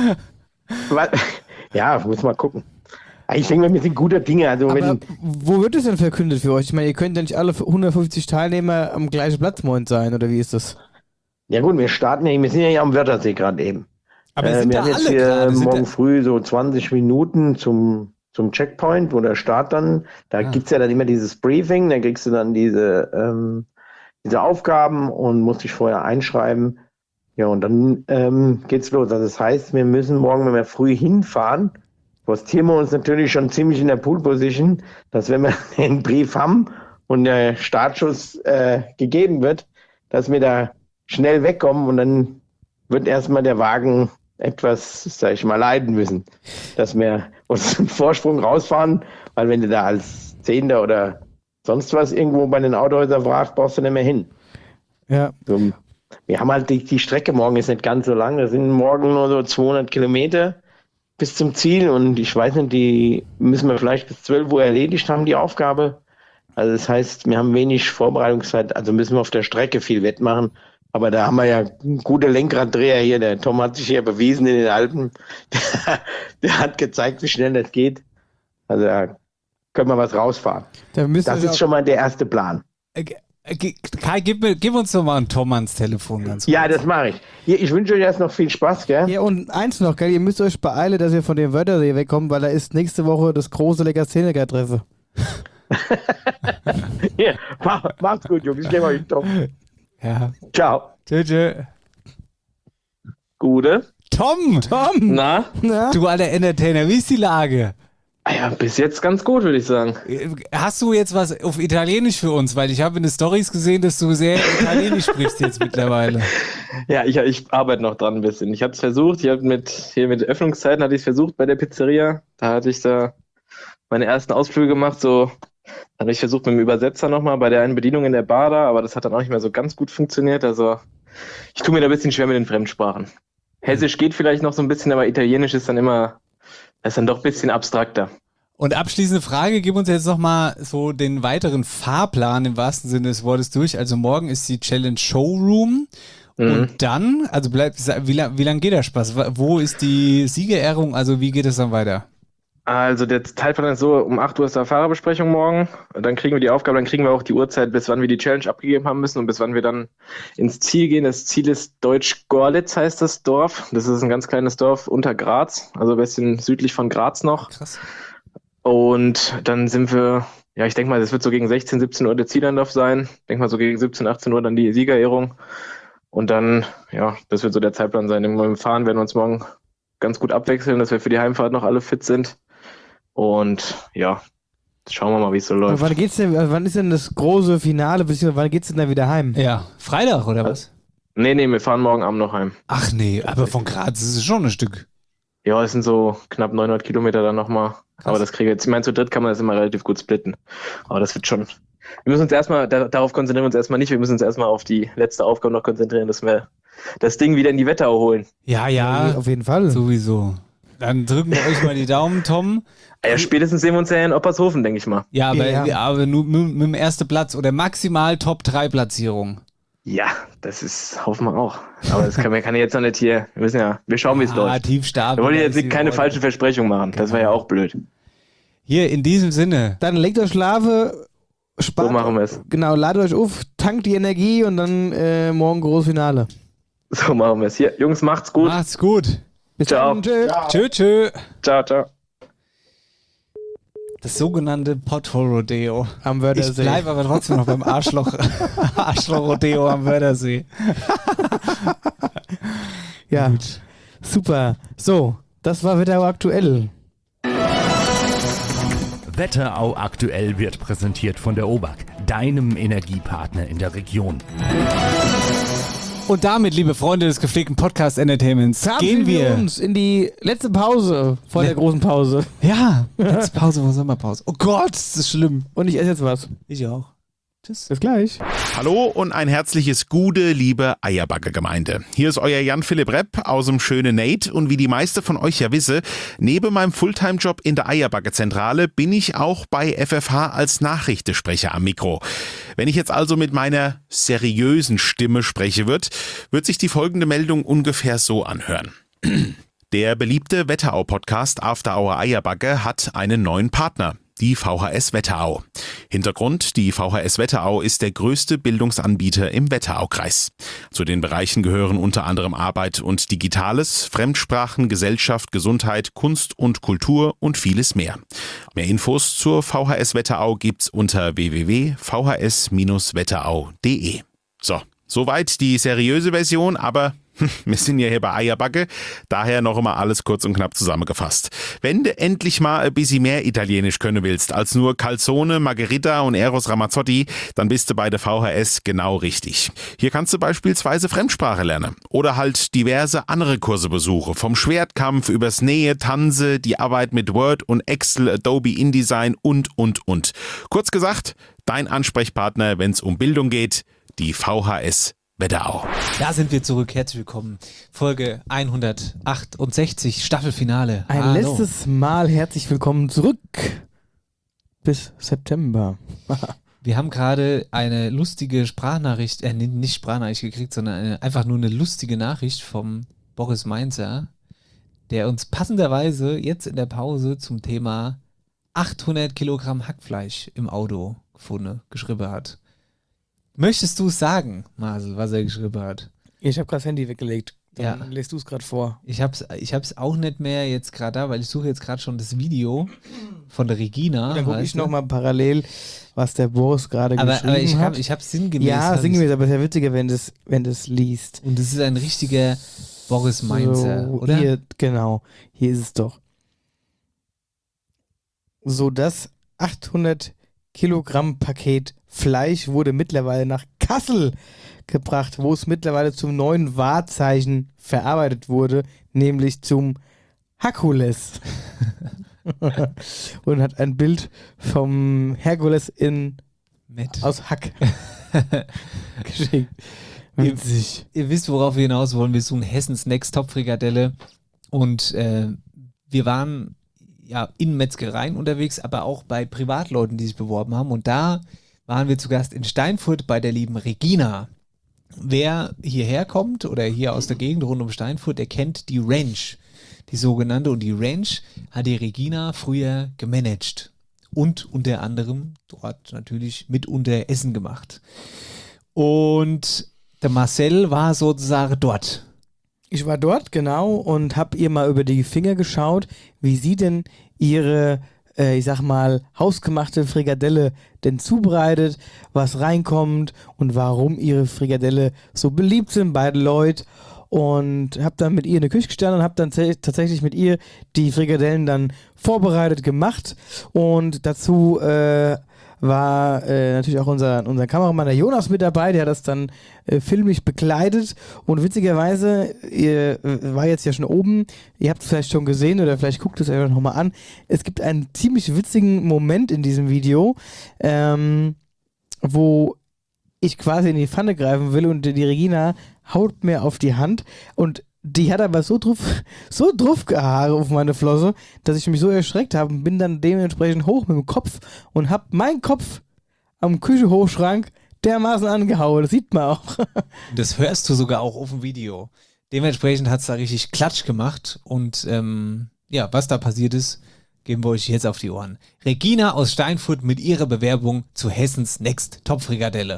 Ja, muss mal gucken. Ich denke mal, wir sind guter Dinge. Also wo wird es denn verkündet für euch? Ich meine, ihr könnt ja nicht alle 150 Teilnehmer am gleichen Platzmoment sein, oder wie ist das? Ja gut, wir starten ja, wir sind ja hier am Wörthersee gerade eben. Aber wir haben jetzt hier morgen früh so 20 Minuten zum Checkpoint, wo der Start dann, da gibt's ja dann immer dieses Briefing, da kriegst du dann diese Aufgaben und musst dich vorher einschreiben. Ja, und dann geht's los. Also das heißt, wir müssen morgen, wenn wir früh hinfahren, postieren wir uns natürlich schon ziemlich in der Pool-Position, dass wenn wir den Brief haben und der Startschuss gegeben wird, dass wir da schnell wegkommen und dann wird erstmal der Wagen etwas, sag ich mal, leiden müssen, dass wir uns einen Vorsprung rausfahren, weil wenn du da als Zehnter oder sonst was irgendwo bei den Autohäusern fragst, brauchst du nicht mehr hin. Ja. So, wir haben halt die Strecke morgen ist nicht ganz so lang, das sind morgen nur so 200 Kilometer bis zum Ziel und ich weiß nicht, die müssen wir vielleicht bis 12 Uhr erledigt haben, die Aufgabe. Also das heißt, wir haben wenig Vorbereitungszeit, also müssen wir auf der Strecke viel wettmachen. Aber da haben wir ja gute Lenkraddreher hier. Der Tom hat sich hier bewiesen in den Alpen. Der hat gezeigt, wie schnell das geht. Also da können wir was rausfahren. Das ist schon mal der erste Plan. Kai, gib uns doch mal einen Tom ans Telefon. Ganz ja, das mache ich. Ich wünsche euch erst noch viel Spaß, gell? Ja, und eins noch, gell? Ihr müsst euch beeilen, dass ihr von dem Wörthersee wegkommt, weil da ist nächste Woche das große Legastheniker-Treffen. Ja, macht's gut, Jungs. Ich gebe euch einen Tom. Ja. Ciao. Tschüss. Gute. Tom! Na? Du alter Entertainer, wie ist die Lage? Ja, bis jetzt ganz gut, würde ich sagen. Hast du jetzt was auf Italienisch für uns? Weil ich habe in den Storys gesehen, dass du sehr Italienisch sprichst jetzt mittlerweile. Ja, ich arbeite noch dran ein bisschen. Ich habe es versucht, mit Öffnungszeiten hatte ich es versucht bei der Pizzeria. Da hatte ich da meine ersten Ausflüge gemacht, so. Dann habe ich versucht mit dem Übersetzer nochmal bei der einen Bedienung in der Bar da, aber das hat dann auch nicht mehr so ganz gut funktioniert. Also ich tue mir da ein bisschen schwer mit den Fremdsprachen. Hessisch geht vielleicht noch so ein bisschen, aber Italienisch ist dann doch ein bisschen abstrakter. Und abschließende Frage, gib uns jetzt nochmal so den weiteren Fahrplan im wahrsten Sinne des Wortes durch. Also morgen ist die Challenge Showroom und dann, also wie lang geht der Spaß? Wo ist die Siegerehrung? Also wie geht es dann weiter? Also der Teilplan ist so, um 8 Uhr ist da Fahrerbesprechung morgen. Dann kriegen wir die Aufgabe, dann kriegen wir auch die Uhrzeit, bis wann wir die Challenge abgegeben haben müssen und bis wann wir dann ins Ziel gehen. Das Ziel ist Deutsch-Gorlitz, heißt das Dorf. Das ist ein ganz kleines Dorf unter Graz, also ein bisschen südlich von Graz noch. Krass. Und dann sind wir, ja, ich denke mal, das wird so gegen 16, 17 Uhr der Zielanlauf sein. Ich denke mal, so gegen 17, 18 Uhr dann die Siegerehrung. Und dann, ja, das wird so der Zeitplan sein. Beim Fahren werden wir uns morgen ganz gut abwechseln, dass wir für die Heimfahrt noch alle fit sind. Und ja, schauen wir mal, wie es so läuft. Und wann ist denn das große Finale, beziehungsweise wann geht's denn da wieder heim? Ja, Freitag oder was? Nee, wir fahren morgen Abend noch heim. Ach nee, aber von Graz ist es schon ein Stück. Ja, es sind so knapp 900 Kilometer dann nochmal. Aber das kriege ich jetzt, ich meine, zu dritt kann man das immer relativ gut splitten. Aber das wird schon. Wir müssen uns erstmal, darauf konzentrieren wir uns erstmal nicht, wir müssen uns erstmal auf die letzte Aufgabe noch konzentrieren, dass wir das Ding wieder in die Wetterau holen. Ja, auf jeden Fall. Sowieso. Dann drücken wir euch mal die Daumen, Tom. Ja, spätestens sehen wir uns ja in Oppershofen, denke ich mal. Ja, aber nur mit dem ersten Platz oder maximal Top-3-Platzierung. Ja, hoffen wir auch. Aber das kann ich jetzt noch nicht hier. Wir schauen, wie es läuft. Tief starten. Wir wollen jetzt keine falschen Versprechungen machen. Das wäre ja auch blöd. Hier, in diesem Sinne. Dann legt euch Schlafe So machen wir es. Genau, ladet euch auf, tankt die Energie und dann morgen großes Finale. So machen wir es. Hier, Jungs, macht's gut. Macht's gut. Bis ciao. dann. Tschö. Tschö, tschö. Ciao, ciao. Das sogenannte Pothole-Rodeo. Am Wörthersee. Ich bleibe aber trotzdem noch beim Arschloch-Rodeo am Wörthersee. Ja, super. So, das war Wetterau aktuell. Wetterau aktuell wird präsentiert von der OBAK, deinem Energiepartner in der Region. Und damit, liebe Freunde des gepflegten Podcast-Entertainments, gehen wir uns in die letzte Pause vor der großen Pause. Ja, letzte Pause vor Sommerpause. Oh Gott, das ist schlimm. Und ich esse jetzt was. Ich auch. Tschüss. Bis gleich. Hallo und ein herzliches Gude, liebe Eierbagge-Gemeinde. Hier ist euer Jan-Philipp Repp aus dem schönen Nate und wie die meisten von euch ja wissen, neben meinem Fulltime-Job in der Eierbagge-Zentrale bin ich auch bei FFH als Nachrichtensprecher am Mikro. Wenn ich jetzt also mit meiner seriösen Stimme spreche wird sich die folgende Meldung ungefähr so anhören. Der beliebte Wetterau-Podcast After Hour Eierbagge hat einen neuen Partner. Die VHS Wetterau. Hintergrund: Die VHS Wetterau ist der größte Bildungsanbieter im Wetteraukreis. Zu den Bereichen gehören unter anderem Arbeit und Digitales, Fremdsprachen, Gesellschaft, Gesundheit, Kunst und Kultur und vieles mehr. Mehr Infos zur VHS Wetterau gibt's unter www.vhs-wetterau.de. So, soweit die seriöse Version, aber wir sind ja hier bei Eierbagge, daher noch immer alles kurz und knapp zusammengefasst. Wenn du endlich mal ein bisschen mehr Italienisch können willst, als nur Calzone, Margherita und Eros Ramazzotti, dann bist du bei der VHS genau richtig. Hier kannst du beispielsweise Fremdsprache lernen oder halt diverse andere Kurse besuchen, vom Schwertkampf übers Nähe, Tanze, die Arbeit mit Word und Excel, Adobe InDesign und. Kurz gesagt, dein Ansprechpartner, wenn es um Bildung geht, die VHS Wetterau. Da sind wir zurück. Herzlich willkommen. Folge 168, Staffelfinale. Ein Hallo. letztes Mal herzlich willkommen zurück. Bis September. Wir haben gerade eine lustige Sprachnachricht, nicht Sprachnachricht gekriegt, sondern einfach nur eine lustige Nachricht vom Boris Mainzer, der uns passenderweise jetzt in der Pause zum Thema 800 Kilogramm Hackfleisch im Auto geschrieben hat. Möchtest du es sagen, Marcel, was er geschrieben hat? Ich habe gerade das Handy weggelegt. Dann lässt du es gerade vor. Ich hab's auch nicht mehr jetzt gerade da, weil ich suche jetzt gerade schon das Video von der Regina. Dann gucke ich nochmal parallel, was der Boris gerade geschrieben hat. Aber ich habe sinngemäß. Ja, sinngemäß, aber es ist ja witziger, wenn das liest. Und das ist ein richtiger Boris Mainzer, so, oder? Hier ist es doch. So, das 800 Kilogramm Paket Fleisch wurde mittlerweile nach Kassel gebracht, wo es mittlerweile zum neuen Wahrzeichen verarbeitet wurde, nämlich zum Herkules. Und hat ein Bild vom Herkules aus Hack geschickt. Witzig. Ihr wisst, worauf wir hinaus wollen. Wir suchen Hessens Next Top Frikadelle und wir waren ja in Metzgereien unterwegs, aber auch bei Privatleuten, die sich beworben haben, und da waren wir zu Gast in Steinfurt bei der lieben Regina. Wer hierher kommt oder hier aus der Gegend rund um Steinfurt, der kennt die Ranch, die sogenannte, und die Ranch hat die Regina früher gemanagt und unter anderem dort natürlich mitunter Essen gemacht. Und der Marcel war sozusagen dort. Ich war dort, genau, und habe ihr mal über die Finger geschaut, wie sie denn ihre, ich sag mal, hausgemachte Frikadelle denn zubereitet, was reinkommt und warum ihre Frikadelle so beliebt sind bei den Leuten. Und habe dann mit ihr in der Küche gestanden und habe dann tatsächlich mit ihr die Frikadellen dann vorbereitet gemacht. Und dazu war natürlich auch unser Kameramann, der Jonas, mit dabei, der hat das dann filmisch begleitet. Und witzigerweise, ihr war jetzt ja schon oben, ihr habt es vielleicht schon gesehen oder vielleicht guckt es euch nochmal an. Es gibt einen ziemlich witzigen Moment in diesem Video, wo ich quasi in die Pfanne greifen will und die Regina haut mir auf die Hand und die hat aber so drauf Haare auf meine Flosse, dass ich mich so erschreckt habe und bin dann dementsprechend hoch mit dem Kopf und hab meinen Kopf am Küchenhochschrank dermaßen angehauen. Das sieht man auch. Das hörst du sogar auch auf dem Video. Dementsprechend hat es da richtig Klatsch gemacht und ja, was da passiert ist, geben wir euch jetzt auf die Ohren. Regina aus Steinfurt mit ihrer Bewerbung zu Hessens Next Top-Frikadelle.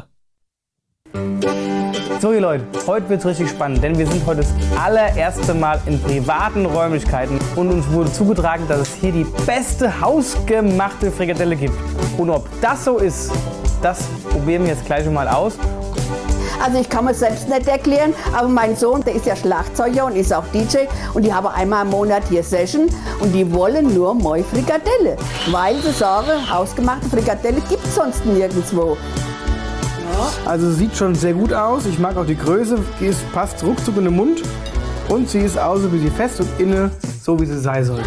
So ihr Leute, heute wird es richtig spannend, denn wir sind heute das allererste Mal in privaten Räumlichkeiten und uns wurde zugetragen, dass es hier die beste hausgemachte Frikadelle gibt. Und ob das so ist, das probieren wir jetzt gleich mal aus. Also ich kann mir selbst nicht erklären, aber mein Sohn, der ist ja Schlagzeuger und ist auch DJ und die haben einmal im Monat hier Session und die wollen nur moi Frikadelle, weil sie sagen, hausgemachte Frikadelle gibt es sonst nirgendwo. Also sieht schon sehr gut aus, ich mag auch die Größe, die passt ruckzuck in den Mund und sie ist außen wie sie fest und innen so wie sie sein soll.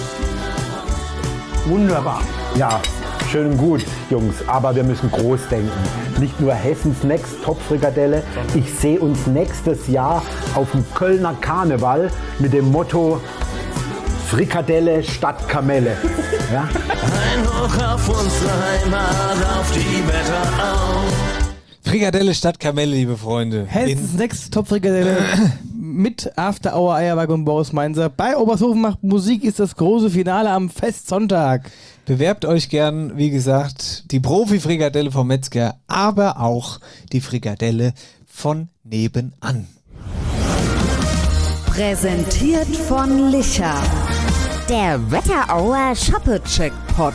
Wunderbar. Ja, schön und gut, Jungs, aber wir müssen groß denken. Nicht nur Hessens Next Top-Frikadelle. Ich sehe uns nächstes Jahr auf dem Kölner Karneval mit dem Motto Frikadelle statt Kamelle. Ja? Ein Hoch auf unsere Heimat, auf die Wetterau. Frikadelle statt Kamelle, liebe Freunde. Hessens Next Top-Frikadelle mit After Hour Eierberg und Boris Mainzer. Bei Obersthofen macht Musik ist das große Finale am Festsonntag. Bewerbt euch gern, wie gesagt, die Profi-Frikadelle vom Metzger, aber auch die Frikadelle von nebenan. Präsentiert von Licher. Der Wetterauer Shoppe-Checkpot.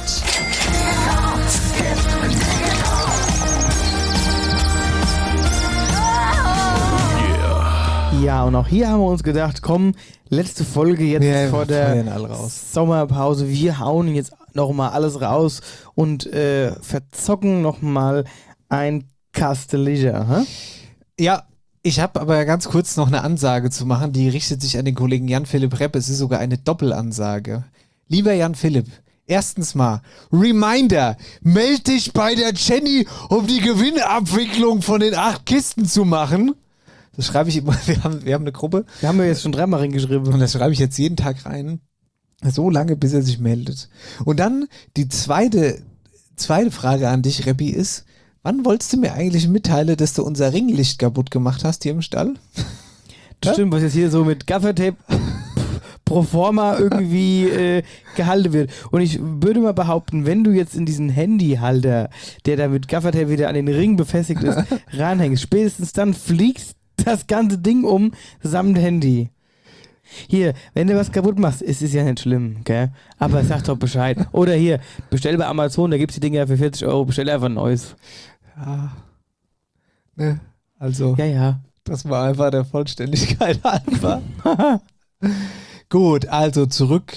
Ja, und auch hier haben wir uns gedacht, komm, letzte Folge jetzt vor der Sommerpause. Wir hauen jetzt nochmal alles raus und verzocken nochmal ein Castelliger. Huh? Ja, ich habe aber ganz kurz noch eine Ansage zu machen, die richtet sich an den Kollegen Jan-Philipp Repp. Es ist sogar eine Doppelansage. Lieber Jan-Philipp, erstens mal, Reminder, meld dich bei der Jenny, um die Gewinnabwicklung von den 8 Kisten zu machen. Das schreibe ich immer, wir haben eine Gruppe. Wir haben ja jetzt schon 3-mal reingeschrieben. Und das schreibe ich jetzt jeden Tag rein. So lange, bis er sich meldet. Und dann die zweite Frage an dich, Reppi, ist, wann wolltest du mir eigentlich mitteilen, dass du unser Ringlicht kaputt gemacht hast hier im Stall? Das stimmt, was jetzt hier so mit Gaffertape pro forma irgendwie gehalten wird. Und ich würde mal behaupten, wenn du jetzt in diesen Handyhalter, der da mit Gaffertape wieder an den Ring befestigt ist, ranhängst, spätestens dann fliegt das ganze Ding um samt Handy. Hier, wenn du was kaputt machst, ist es ja nicht schlimm, gell? Aber sag doch Bescheid. Oder hier, bestell bei Amazon, da gibt's die Dinge ja für 40 €, bestell einfach ein neues. Ja. Ne, also. Ja. Das war einfach der Vollständigkeit halber. Gut, also zurück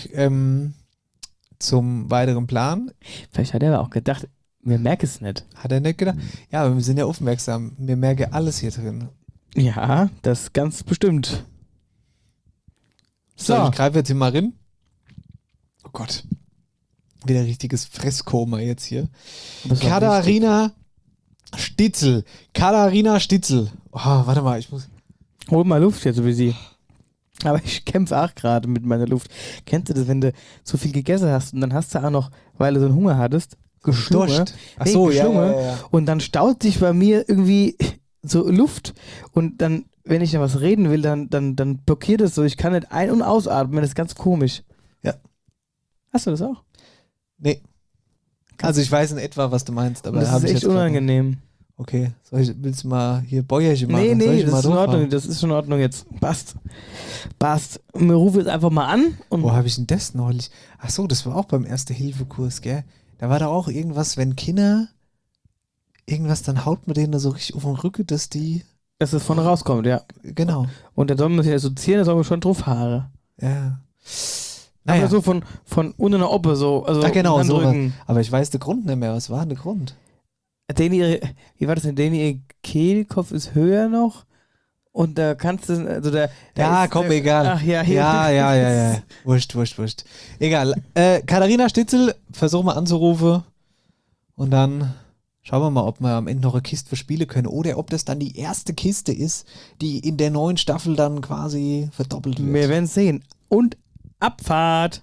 zum weiteren Plan. Vielleicht hat er aber auch gedacht, wir merken es nicht. Hat er nicht gedacht? Ja, aber wir sind ja aufmerksam. Wir merken alles hier drin. Ja, das ganz bestimmt. So, ich greife jetzt hier mal rein. Oh Gott. Wieder richtiges Fresskoma jetzt hier. Katharina Stitzel. Katharina Stitzel. Oh, warte mal, ich muss... Hol mal Luft jetzt, so wie sie. Aber ich kämpfe auch gerade mit meiner Luft. Kennst du das, wenn du zu viel gegessen hast und dann hast du auch noch, weil du so einen Hunger hattest, Geschlungen? Ach so, ja. Und dann staut sich bei mir irgendwie so Luft und dann, wenn ich da was reden will, dann blockiert es so. Ich kann nicht ein- und ausatmen, das ist ganz komisch. Ja. Hast du das auch? Nee. Also ich weiß in etwa, was du meinst, aber das ist echt unangenehm. Okay, willst du mal hier Bäuerchen machen? Nee, das ist in Ordnung, das ist schon in Ordnung jetzt. Passt. Wir rufen jetzt einfach mal an. Wo habe ich denn das neulich? Ach so, das war auch beim Erste-Hilfe-Kurs, gell? Da war da auch irgendwas, wenn Kinder irgendwas, dann haut man denen da so richtig auf den Rücken, dass es vorne rauskommt, ja. Genau. Und da soll man sich assoziieren, da soll man schon drauf Haare. Ja. Aber so von unten nach oben, so. Also genau, so. Rücken. Aber ich weiß den Grund nicht mehr. Was war denn der Grund? Wie war das denn? Ihr Kehlkopf ist höher noch und da kannst du, also ja, komm, egal. Ach ja, hier. Ja. Wurscht. Egal. Katharina Stitzel, versuch mal anzurufen und dann schauen wir mal, ob wir am Ende noch eine Kiste verspielen können oder ob das dann die erste Kiste ist, die in der neuen Staffel dann quasi verdoppelt wird. Wir werden sehen. Und Abfahrt.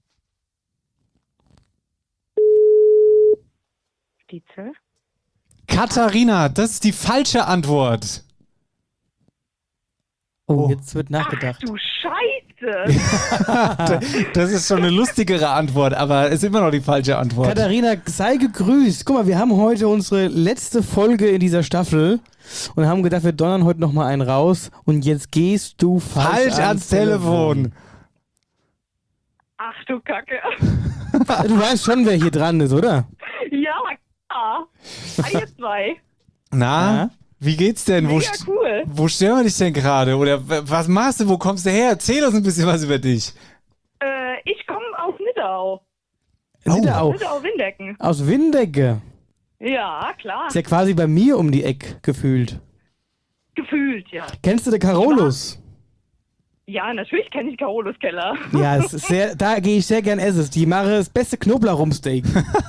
Stitzel? Katharina, das ist die falsche Antwort. Oh, jetzt wird nachgedacht. Du Scheiße. Das ist schon eine lustigere Antwort, aber es ist immer noch die falsche Antwort. Katharina, sei gegrüßt. Guck mal, wir haben heute unsere letzte Folge in dieser Staffel und haben gedacht, wir donnern heute nochmal einen raus und jetzt gehst du falsch ans Telefon. Ach du Kacke. Du weißt schon, wer hier dran ist, oder? Ja, klar. Ihr zwei. Na, wie geht's denn? Mega cool. Wo stören wir dich denn gerade? Oder was machst du? Wo kommst du her? Erzähl uns ein bisschen was über dich. Ich komme aus Nidau. Nidau. Nidau-Windecken. Aus Windecke. Ja, klar. Ist ja quasi bei mir um die Ecke gefühlt. Gefühlt, ja. Kennst du den Carolus? Ja, natürlich kenne ich Carolus Keller. Ja, es ist da gehe ich sehr gern essen. Die machen das beste Knoblauchrumpsteak.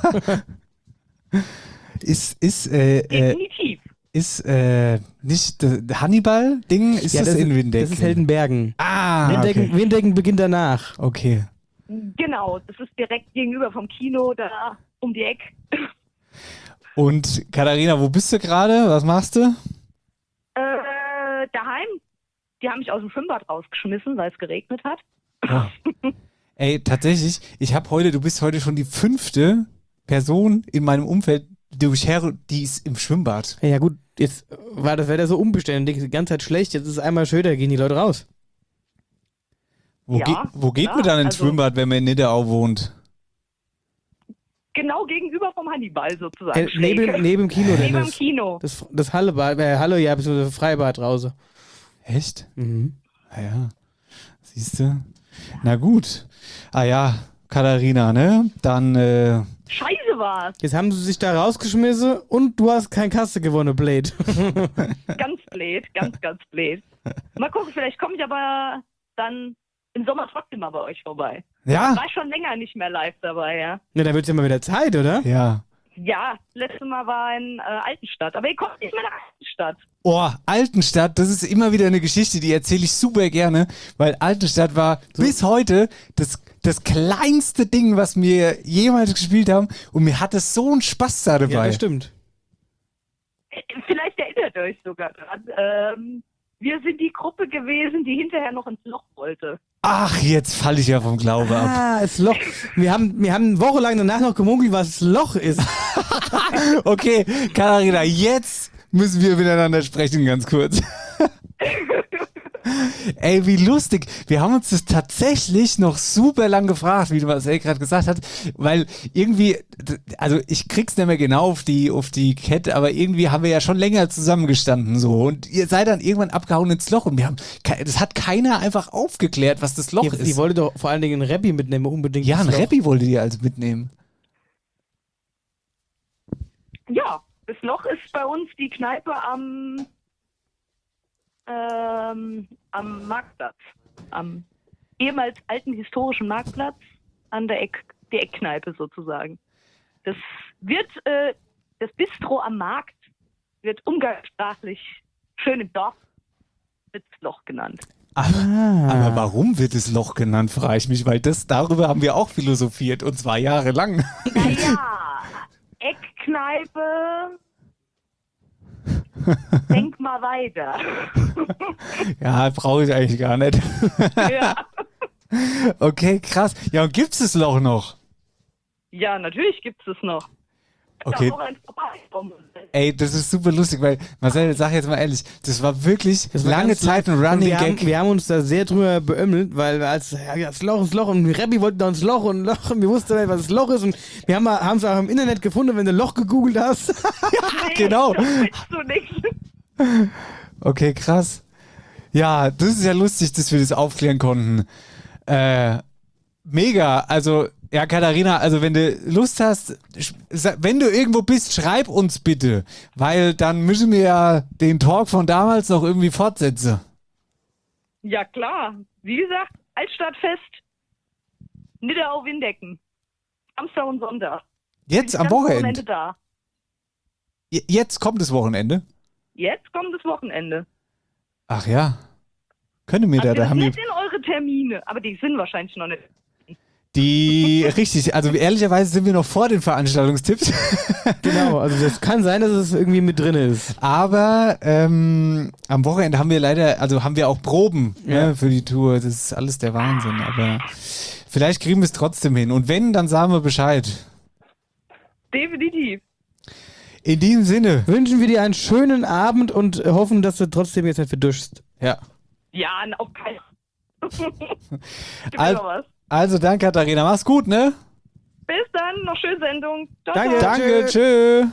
Definitiv. Ist nicht das Hannibal-Ding? Ist Ja, das in Windecken? Das ist Heldenbergen. Ah, Windecken, okay. Windecken beginnt danach. Okay. Genau, das ist direkt gegenüber vom Kino, da um die Ecke. Und Katharina, wo bist du gerade? Was machst du? Daheim. Die haben mich aus dem Schwimmbad rausgeschmissen, weil es geregnet hat. Oh. Ey, tatsächlich, du bist heute schon die 5. Person in meinem Umfeld, die ist im Schwimmbad. Ja gut, jetzt war das Wetter so unbeständig, die ganze Zeit schlecht, jetzt ist es einmal schön, da gehen die Leute raus. Wo geht man dann ins Schwimmbad, wenn man in Nidau wohnt? Genau gegenüber vom Hannibal sozusagen. Neben dem Kino. Neben denn dem Kino. Das Hallebad, ja, bzw. Freibad draußen. Echt? Mhm. Ja. Siehst du? Na gut. Ah ja, Katharina, ne? Dann, Scheiße war's. Jetzt haben sie sich da rausgeschmissen und du hast kein Kasse gewonnen, Blade. Ganz blöd, ganz blöd. Mal gucken, vielleicht komme ich aber dann im Sommer trotzdem mal bei euch vorbei. Ja? Ich war schon länger nicht mehr live dabei, ja. Na, da wird's ja mal wieder Zeit, oder? Ja. Ja, letztes Mal war in Altenstadt, aber ihr kommt nicht mehr nach Altenstadt. Oh, Altenstadt, das ist immer wieder eine Geschichte, die erzähle ich super gerne, weil Altenstadt war bis heute das kleinste Ding, was wir jemals gespielt haben und mir hatte so einen Spaß da dabei. Ja, das stimmt. Vielleicht erinnert ihr euch sogar dran. Wir sind die Gruppe gewesen, die hinterher noch ins Loch wollte. Ach, jetzt falle ich ja vom Glaube ab. Ah, das Loch. Wir haben wochenlang danach noch gemunkelt, was das Loch ist. Okay, Katharina, jetzt müssen wir miteinander sprechen, ganz kurz. Ey, wie lustig. Wir haben uns das tatsächlich noch super lang gefragt, wie Marcel gerade gesagt hat, weil irgendwie, also ich krieg's nicht mehr genau auf die Kette, aber irgendwie haben wir ja schon länger zusammengestanden so und ihr seid dann irgendwann abgehauen ins Loch und das hat keiner einfach aufgeklärt, was das Loch ist. Die wollte doch vor allen Dingen einen Rappi mitnehmen, unbedingt. Ja, einen Rappi wollte die also mitnehmen. Ja, das Loch ist bei uns die Kneipe am Marktplatz, am ehemals alten historischen Marktplatz an der die Eckkneipe sozusagen. Das wird das Bistro am Markt wird umgangssprachlich schön im Dorf das Loch genannt. Aber warum wird es Loch genannt, frage ich mich, weil darüber haben wir auch philosophiert und zwar jahrelang. Naja, Eckkneipe. Denk mal weiter. Ja, brauche ich eigentlich gar nicht. Ja. Okay, krass. Ja, und gibt's das Loch noch? Ja, natürlich gibt's es noch. Okay. Ey, das ist super lustig, weil Marcel, sag jetzt mal ehrlich, das war wirklich lange Zeit ein Running Gag. Wir haben uns da sehr drüber beömmelt, weil das Loch und Rappi wollten da ins Loch und wir wussten nicht, was das Loch ist und wir haben es auch im Internet gefunden, wenn du Loch gegoogelt hast. Ja, genau. Das willst du nicht. Okay, krass. Ja, das ist ja lustig, dass wir das aufklären konnten. Mega, also ja, Katharina, also wenn du Lust hast, wenn du irgendwo bist, schreib uns bitte, weil dann müssen wir ja den Talk von damals noch irgendwie fortsetzen. Ja, klar. Wie gesagt, Altstadtfest, Nidau-Windecken. Samstag und Sonntag. Jetzt am Wochenende? Da. Jetzt kommt das Wochenende? Jetzt kommt das Wochenende. Ach ja. Können wir Also da haben wir in eure Termine, aber die sind wahrscheinlich noch nicht. Richtig, also ehrlicherweise sind wir noch vor den Veranstaltungstipps. Genau, also das kann sein, dass es irgendwie mit drin ist. Aber am Wochenende haben wir auch Proben für die Tour. Das ist alles der Wahnsinn, aber vielleicht kriegen wir es trotzdem hin. Und wenn, dann sagen wir Bescheid. Definitiv. In diesem Sinne wünschen wir dir einen schönen Abend und hoffen, dass du trotzdem jetzt nicht verduschst. Ja. Ja, auf keinen Fall. Also danke, Katharina. Mach's gut, ne? Bis dann, noch schöne Sendung. Ciao, Danke, ciao. Danke, tschö.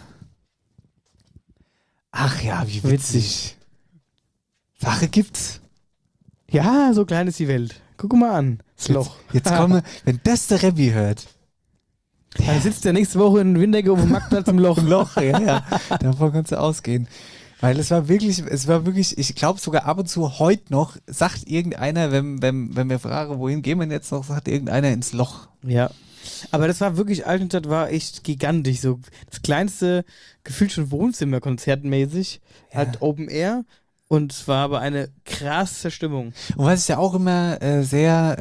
Ach ja, wie witzig. Sache gibt's. Ja, so klein ist die Welt. Guck mal an, das Loch. Jetzt komme, wenn das der Rebbi hört. Dann sitzt der nächste Woche in Windecke auf dem Marktplatz im Loch. Im Loch, ja. Davon kannst du ausgehen. Weil es war wirklich, ich glaube sogar ab und zu heute noch, sagt irgendeiner, wenn wir fragen, wohin gehen wir jetzt noch, sagt irgendeiner ins Loch. Ja. Aber das war wirklich, Altenstadt war echt gigantisch. So das kleinste, gefühlt schon Wohnzimmerkonzertmäßig, halt Open Air. Und es war aber eine krasse Stimmung. Und was ich ja auch immer sehr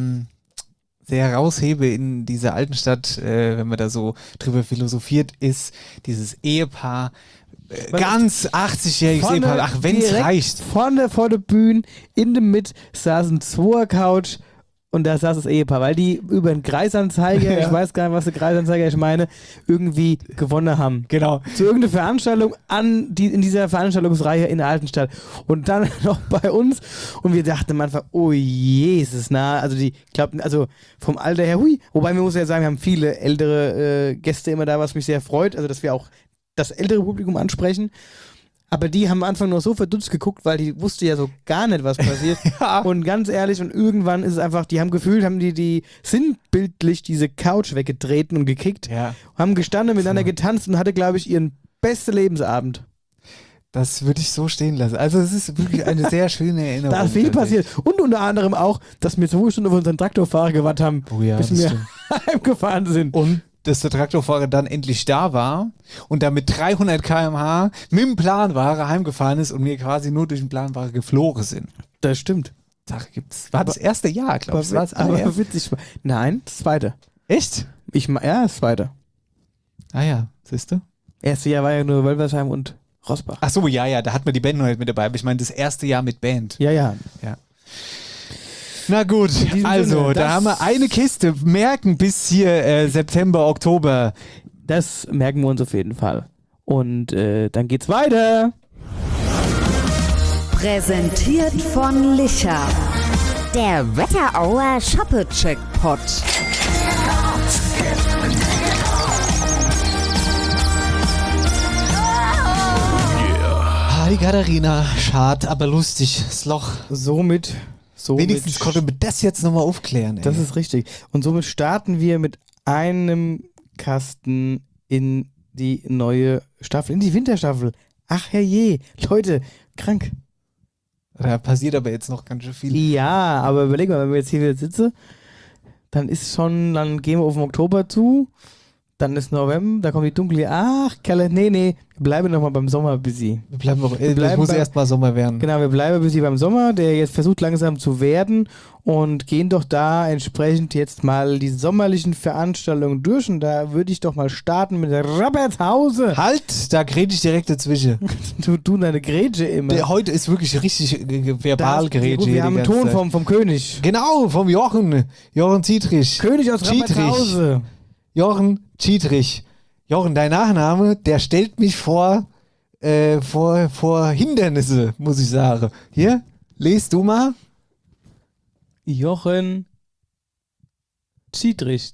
raushebe in dieser Altenstadt, wenn man da so drüber philosophiert, ist dieses Ehepaar, ganz 80-jähriges Ehepaar, ach, wenn es reicht. Vorne vor der Bühne, in der Mitte saßen zwei Couch und da saß das Ehepaar, weil die über einen Kreisanzeiger, ich weiß gar nicht, was der Kreisanzeiger ich meine, irgendwie gewonnen haben. Genau. Zu irgendeiner Veranstaltung in dieser Veranstaltungsreihe in der Altenstadt. Und dann noch bei uns und wir dachten am Anfang, oh Jesus, also die glaubten, also vom Alter her, hui. Wobei wir muss ja sagen, wir haben viele ältere Gäste immer da, was mich sehr freut, also dass wir auch das ältere Publikum ansprechen. Aber die haben am Anfang nur so verdutzt geguckt, weil die wusste ja so gar nicht, was passiert. Ja. Und ganz ehrlich, und irgendwann ist es einfach, die haben gefühlt, die sinnbildlich diese Couch weggetreten und gekickt, haben gestanden, miteinander getanzt und hatte, glaube ich, ihren besten Lebensabend. Das würde ich so stehen lassen. Also es ist wirklich eine sehr schöne Erinnerung. Da ist viel passiert. Und unter anderem auch, dass wir 2 Stunden auf unseren Traktorfahrer gewartet haben, bis wir heimgefahren sind. Und dass der Traktorfahrer dann endlich da war und dann mit 300 km/h mit dem Planwagen heimgefahren ist und wir quasi nur durch den Planwagen geflogen sind. Das stimmt. War das erste Jahr, glaube ich. Aber witzig. Nein, das zweite. Echt? Das zweite. Ah ja, siehst du? Erste Jahr war ja nur Wölversheim und Rossbach. Ach so, ja, da hat man die Band noch nicht mit dabei. Aber ich meine, das erste Jahr mit Band. Ja. Na gut, also, Sinne, da haben wir eine Kiste. Merken bis hier September, Oktober. Das merken wir uns auf jeden Fall. Und dann geht's weiter. Präsentiert von Licher. Der Wetterauer Shoppe-Checkpot. Hi Katharina, schade, aber lustig, das Loch. Somit wenigstens konnte mir das jetzt nochmal aufklären. Ey. Das ist richtig. Und somit starten wir mit einem Kasten in die neue Staffel, in die Winterstaffel. Ach herrje, Leute, krank. Da passiert aber jetzt noch ganz schön viel. Ja, aber überleg mal, wenn wir jetzt hier wieder sitzen, dann gehen wir auf den Oktober zu, dann ist November, da kommt die dunkle, nee, wir bleiben nochmal beim Sommer busy. Es muss erstmal Sommer werden. Genau, wir bleiben busy beim Sommer, der jetzt versucht langsam zu werden und gehen doch da entsprechend jetzt mal die sommerlichen Veranstaltungen durch und da würde ich doch mal starten mit Rappertshause. Halt, da grätsch ich direkt dazwischen. Du deine Grätsche immer. Heute ist wirklich richtig verbal Grätsche. Wir haben einen Ton vom König. Genau, vom Jochen Zietrich. König aus Rappertshause. Jochen Zietrich. Jochen, dein Nachname, der stellt mich vor Hindernisse, muss ich sagen. Hier, lest du mal. Jochen Zietrich.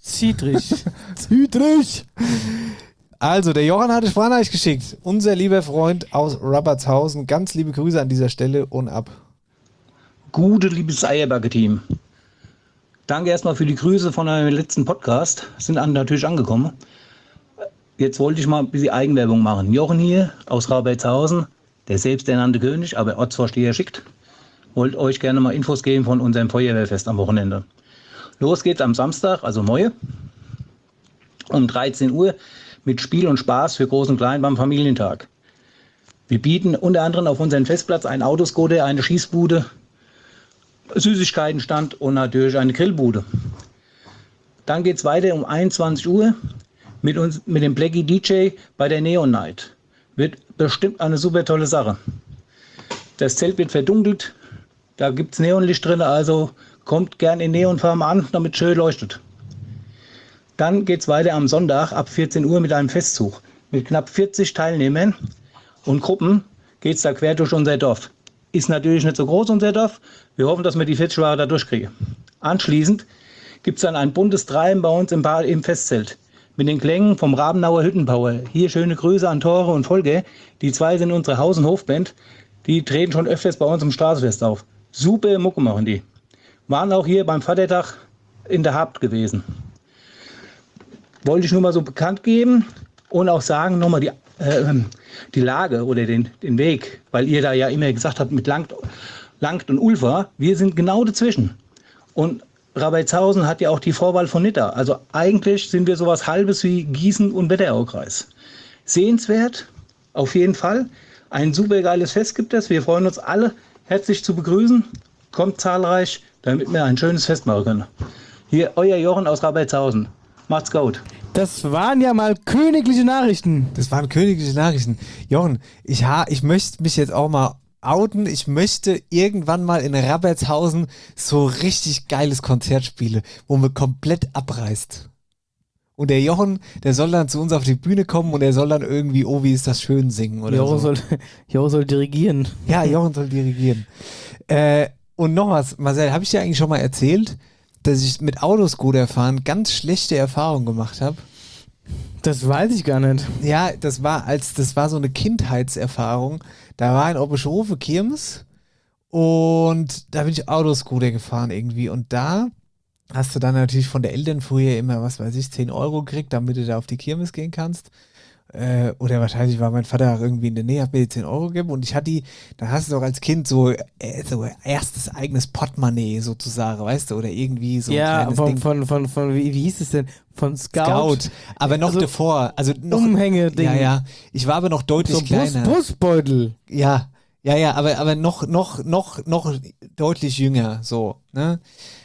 Also, der Jochen hat eine Sprachnachricht geschickt. Unser lieber Freund aus Rappertshausen. Ganz liebe Grüße an dieser Stelle und ab. Gute, liebes Eierbacke-Team. Danke erstmal für die Grüße von eurem letzten Podcast. Sind natürlich angekommen. Jetzt wollte ich mal ein bisschen Eigenwerbung machen. Jochen hier aus Rappertshausen, der selbsternannte König, aber Ortsvorsteher schickt. Wollte euch gerne mal Infos geben von unserem Feuerwehrfest am Wochenende. Los geht's am Samstag, also morgen, um 13 Uhr mit Spiel und Spaß für Groß und Klein beim Familientag. Wir bieten unter anderem auf unserem Festplatz einen Autoscooter, eine Schießbude, Süßigkeitenstand und natürlich eine Grillbude. Dann geht es weiter um 21 Uhr mit dem Blackie DJ bei der Neon Night. Wird bestimmt eine super tolle Sache. Das Zelt wird verdunkelt, da gibt es Neonlicht drin, also kommt gern in Neonfarben an, damit es schön leuchtet. Dann geht es weiter am Sonntag ab 14 Uhr mit einem Festzug. Mit knapp 40 Teilnehmern und Gruppen geht es da quer durch unser Dorf. Ist natürlich nicht so groß, unser Dorf. Wir hoffen, dass wir die 40 Jahre da durchkriegen. Anschließend gibt es dann ein buntes Treiben bei uns im Festzelt. Mit den Klängen vom Rabenauer Hüttenbauer. Hier schöne Grüße an Tore und Volker. Die zwei sind unsere Haus- und Hofband. Die treten schon öfters bei uns im Straßenfest auf. Super Mucke machen die. Waren auch hier beim Vatertag in der Habt gewesen. Wollte ich nur mal so bekannt geben und auch sagen nochmal die Lage oder den Weg, weil ihr da ja immer gesagt habt mit Langt und Ulfa. Wir sind genau dazwischen. Und Rabetzhausen hat ja auch die Vorwahl von Nidda. Also eigentlich sind wir sowas Halbes wie Gießen und Wetteraukreis. Sehenswert, auf jeden Fall. Ein super geiles Fest gibt es. Wir freuen uns alle herzlich zu begrüßen. Kommt zahlreich, damit wir ein schönes Fest machen können. Hier, euer Jochen aus Rabetzhausen. Macht's gut. Das waren ja mal königliche Nachrichten. Das waren königliche Nachrichten. Jochen, ich möchte mich jetzt auch mal outen. Ich möchte irgendwann mal in Rabetzhausen so richtig geiles Konzert spielen, wo man komplett abreißt. Und der Jochen, der soll dann zu uns auf die Bühne kommen und er soll dann irgendwie "Oh, wie ist das schön" singen oder Jochen soll dirigieren. Ja, Jochen soll dirigieren. Und noch was, Marcel, habe ich dir eigentlich schon mal erzählt, dass ich mit Autoscooterfahren ganz schlechte Erfahrungen gemacht habe? Das weiß ich gar nicht. Ja, das war so eine Kindheitserfahrung. Da war in Obershofe Kirmes und da bin ich Autoscooter gefahren irgendwie. Und da hast du dann natürlich von der Eltern früher immer, was weiß ich, 10 Euro gekriegt, damit du da auf die Kirmes gehen kannst. Oder wahrscheinlich war mein Vater auch irgendwie in der Nähe, hat mir die 10 Euro gegeben und ich hatte die, da hast du doch als Kind so erstes eigenes Portemonnaie sozusagen, weißt du, oder irgendwie so ein kleines Ding. Von wie hieß es denn? Von Scout. Aber noch davor, also noch Umhänge-Ding. Ja. Ich war aber noch deutlich so kleiner. Brustbeutel. Ja, aber noch deutlich jünger, so, ne?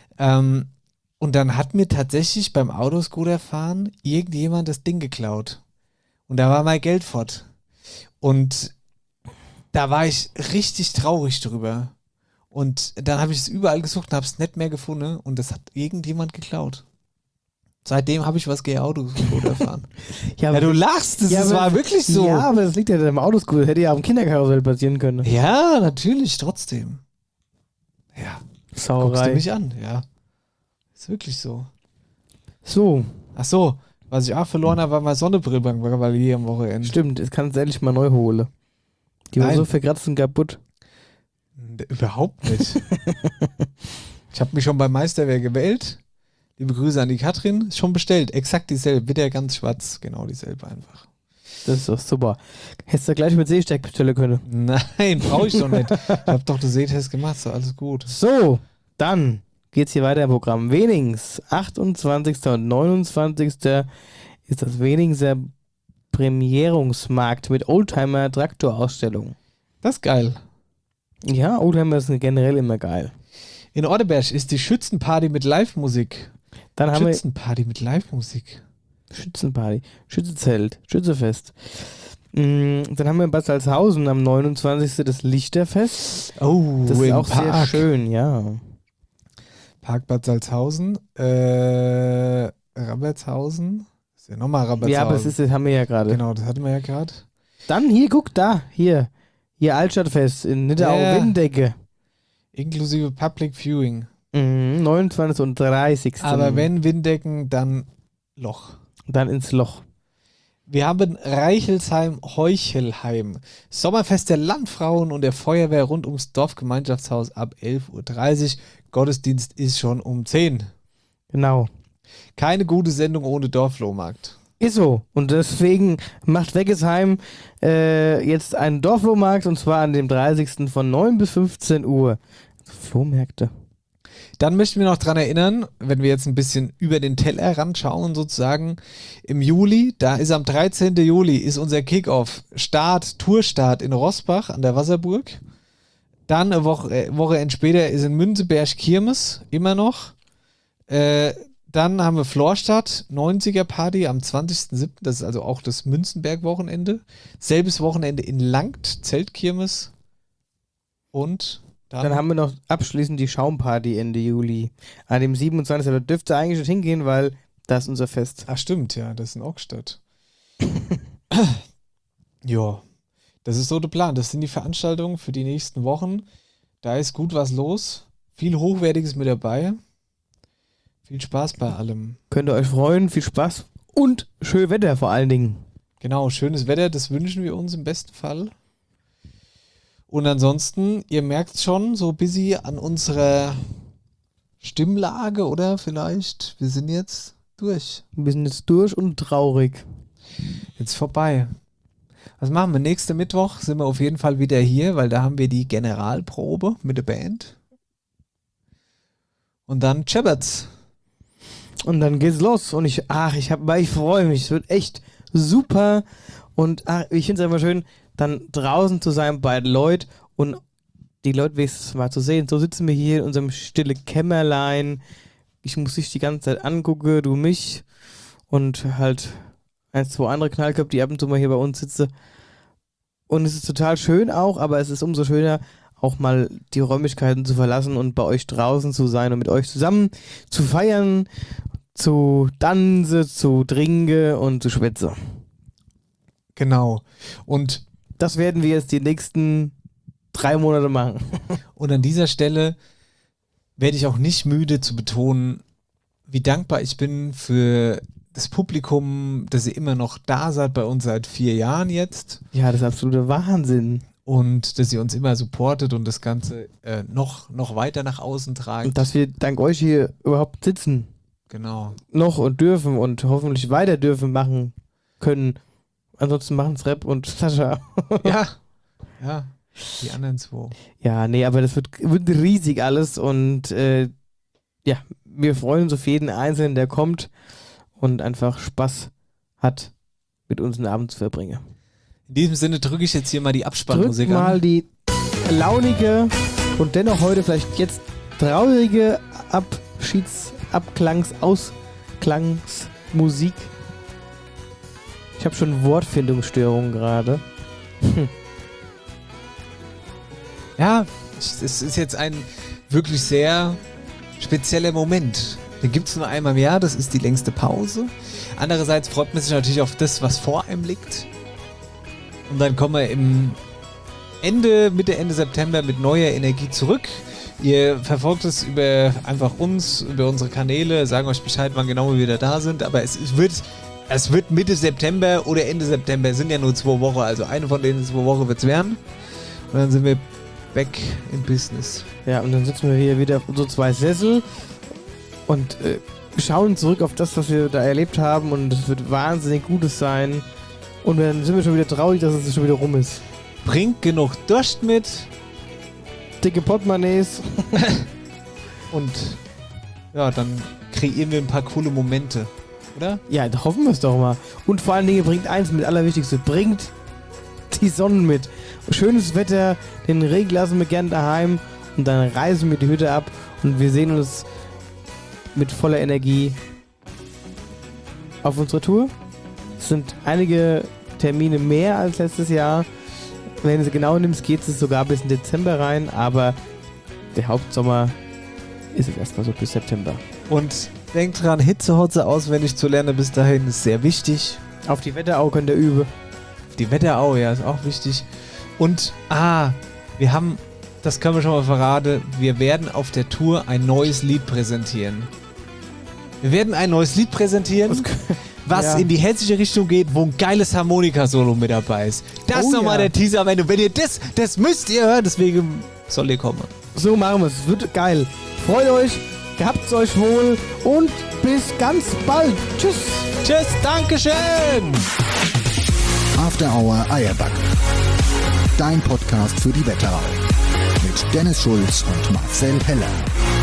Und dann hat mir tatsächlich beim Autoscooterfahren irgendjemand das Ding geklaut. Und da war mein Geld fort. Und da war ich richtig traurig drüber. Und dann habe ich es überall gesucht und habe es nicht mehr gefunden. Und das hat irgendjemand geklaut. Seitdem habe ich was gegen Autoscooter fahren. Ja, du lachst, das war wirklich so. Ja, aber das liegt ja am Autoscooter. Hätte ja auch im Kinderkarussell passieren können. Ja, natürlich, trotzdem. Ja. Sauerei. Guckst du mich an, ja. Ist wirklich so. So. Ach so. Was ich auch verloren habe, war mein Sonnebrille beim Kavalier am Wochenende. Stimmt, jetzt kannst du endlich mal neu holen. Die war so verkratzt und kaputt. Überhaupt nicht. Ich habe mich schon beim Meisterwerk gewählt. Liebe Grüße an die Katrin. Ist schon bestellt. Exakt dieselbe. Wieder ganz schwarz. Genau dieselbe einfach. Das ist doch super. Hättest du gleich mit Seesteck bestellen können. Nein, brauche ich doch nicht. Ich habe doch den Sehtest gemacht. So, alles gut. So, dann geht's hier weiter im Programm. Wenings, 28. und 29. ist das Weningser Premierungsmarkt mit Oldtimer-Traktorausstellung. Das ist geil. Ja, Oldtimer sind generell immer geil. In Ordeberg ist die Schützenparty mit Live-Musik. Dann haben Schützenparty mit Live-Musik. Schützenparty, Schützezelt, Schützefest. Dann haben wir in Bad Salzhausen am 29. das Lichterfest. Oh, das ist auch sehr schön, ja. Park Bad Salzhausen, Rabertshausen. Ist ja nochmal Rabertshausen. Ja, aber das haben wir ja gerade. Genau, das hatten wir ja gerade. Dann hier, guck da, hier Altstadtfest in Nidau-Windecke. Inklusive Public Viewing. 29. und 30. Aber wenn Windecken, dann Loch. Dann ins Loch. Wir haben Reichelsheim-Heuchelheim. Sommerfest der Landfrauen und der Feuerwehr rund ums Dorfgemeinschaftshaus ab 11.30 Uhr. Gottesdienst ist schon um 10. Genau. Keine gute Sendung ohne Dorflohmarkt. Ist so. Und deswegen macht Weggesheim jetzt einen Dorflohmarkt und zwar an dem 30. von 9 bis 15 Uhr. Flohmärkte. Dann möchten wir noch dran erinnern, wenn wir jetzt ein bisschen über den Tellerrand schauen sozusagen, im Juli, da ist am 13. Juli, ist unser Kickoff, Tourstart in Rossbach an der Wasserburg. Dann eine Woche später ist in Münzeberg Kirmes, immer noch. Dann haben wir Florstadt, 90er Party am 20.07. Das ist also auch das Münzenberg-Wochenende. Selbes Wochenende in Langt, Zeltkirmes. Und dann haben wir noch abschließend die Schaumparty Ende Juli. An dem 27. Da dürft ihr eigentlich nicht hingehen, weil das ist unser Fest. Ach stimmt, ja, das ist in Ockstadt. Ja, das ist so der Plan. Das sind die Veranstaltungen für die nächsten Wochen. Da ist gut was los. Viel Hochwertiges mit dabei. Viel Spaß bei allem. Könnt ihr euch freuen, viel Spaß und schön Wetter vor allen Dingen. Genau, schönes Wetter, das wünschen wir uns im besten Fall. Und ansonsten, ihr merkt schon so busy an unserer Stimmlage, oder vielleicht? Wir sind jetzt durch. Wir sind jetzt durch und traurig. Jetzt vorbei. Was machen wir? Nächsten Mittwoch sind wir auf jeden Fall wieder hier, weil da haben wir die Generalprobe mit der Band. Und dann Chabberts. Und dann geht's los. Und ich freue mich. Es wird echt super. Und ich finde es einfach schön, dann draußen zu sein bei Leuten und die Leute wenigstens mal zu sehen. So sitzen wir hier in unserem stille Kämmerlein. Ich muss dich die ganze Zeit angucken, du mich. Und halt 1, 2 andere Knallköpfe, die ab und zu mal hier bei uns sitzen. Und es ist total schön auch, aber es ist umso schöner, auch mal die Räumlichkeiten zu verlassen und bei euch draußen zu sein und mit euch zusammen zu feiern, zu tanzen, zu trinken und zu schwätzen. Genau. Und das werden wir jetzt die nächsten 3 Monate machen. Und an dieser Stelle werde ich auch nicht müde zu betonen, wie dankbar ich bin für das Publikum, dass ihr immer noch da seid, bei uns seit 4 Jahren jetzt. Ja, das ist absoluter Wahnsinn. Und dass ihr uns immer supportet und das Ganze noch weiter nach außen tragt. Und dass wir dank euch hier überhaupt sitzen. Genau. Noch und dürfen und hoffentlich weiter dürfen machen können. Ansonsten machen es Rap und Sascha. Ja. Ja. Die anderen 2. Ja, nee, aber das wird riesig alles und ja, wir freuen uns auf jeden Einzelnen, der kommt und einfach Spaß hat, mit uns einen Abend zu verbringen. In diesem Sinne drücke ich jetzt hier mal die Abspannmusik an. Drück mal die launige und dennoch heute vielleicht jetzt traurige Ausklangsmusik. Ich habe schon Wortfindungsstörungen gerade. Ja, es ist jetzt ein wirklich sehr spezieller Moment. Den gibt es nur einmal im Jahr, das ist die längste Pause. Andererseits freut man sich natürlich auf das, was vor einem liegt. Und dann kommen wir Mitte Ende September mit neuer Energie zurück. Ihr verfolgt es über einfach uns, über unsere Kanäle, sagen euch Bescheid, wann genau wir wieder da sind. Aber es wird Mitte September oder Ende September, es sind ja nur 2 Wochen, also eine von den 2 Wochen wird es werden. Und dann sind wir back in Business. Ja, und dann sitzen wir hier wieder auf so 2 Sessel und schauen zurück auf das, was wir da erlebt haben und es wird wahnsinnig Gutes sein. Und dann sind wir schon wieder traurig, dass es schon wieder rum ist. Bringt genug Durst mit. Dicke Portemonnaies. Und ja, dann kreieren wir ein paar coole Momente, oder? Ja, da hoffen wir es doch mal. Und vor allen Dingen bringt eins mit, Allerwichtigste, bringt die Sonne mit. Schönes Wetter, den Regen lassen wir gern daheim und dann reisen wir die Hütte ab und wir sehen uns mit voller Energie auf unserer Tour. Es sind einige Termine mehr als letztes Jahr. Wenn du es genau nimmst, geht es sogar bis in Dezember rein, aber der Hauptsommer ist es erstmal so bis September. Und denkt dran, Hitzehotze auswendig zu lernen bis dahin ist sehr wichtig. Auf die Wetterau könnt ihr üben. Die Wetterau, ja, ist auch wichtig. Und, wir haben, das können wir schon mal verraten, wir werden auf der Tour ein neues Lied präsentieren. Was in die hessische Richtung geht, wo ein geiles Harmonika-Solo mit dabei ist. Das ist nochmal der Teaser am Ende. Wenn ihr das müsst ihr hören, deswegen soll ihr kommen. So machen wir es. Wird geil. Freut euch, gehabt's euch wohl und bis ganz bald. Tschüss. Tschüss, Dankeschön. After Hour Eierbacke. Dein Podcast für die Wetterau. Mit Dennis Schulz und Marcel Heller.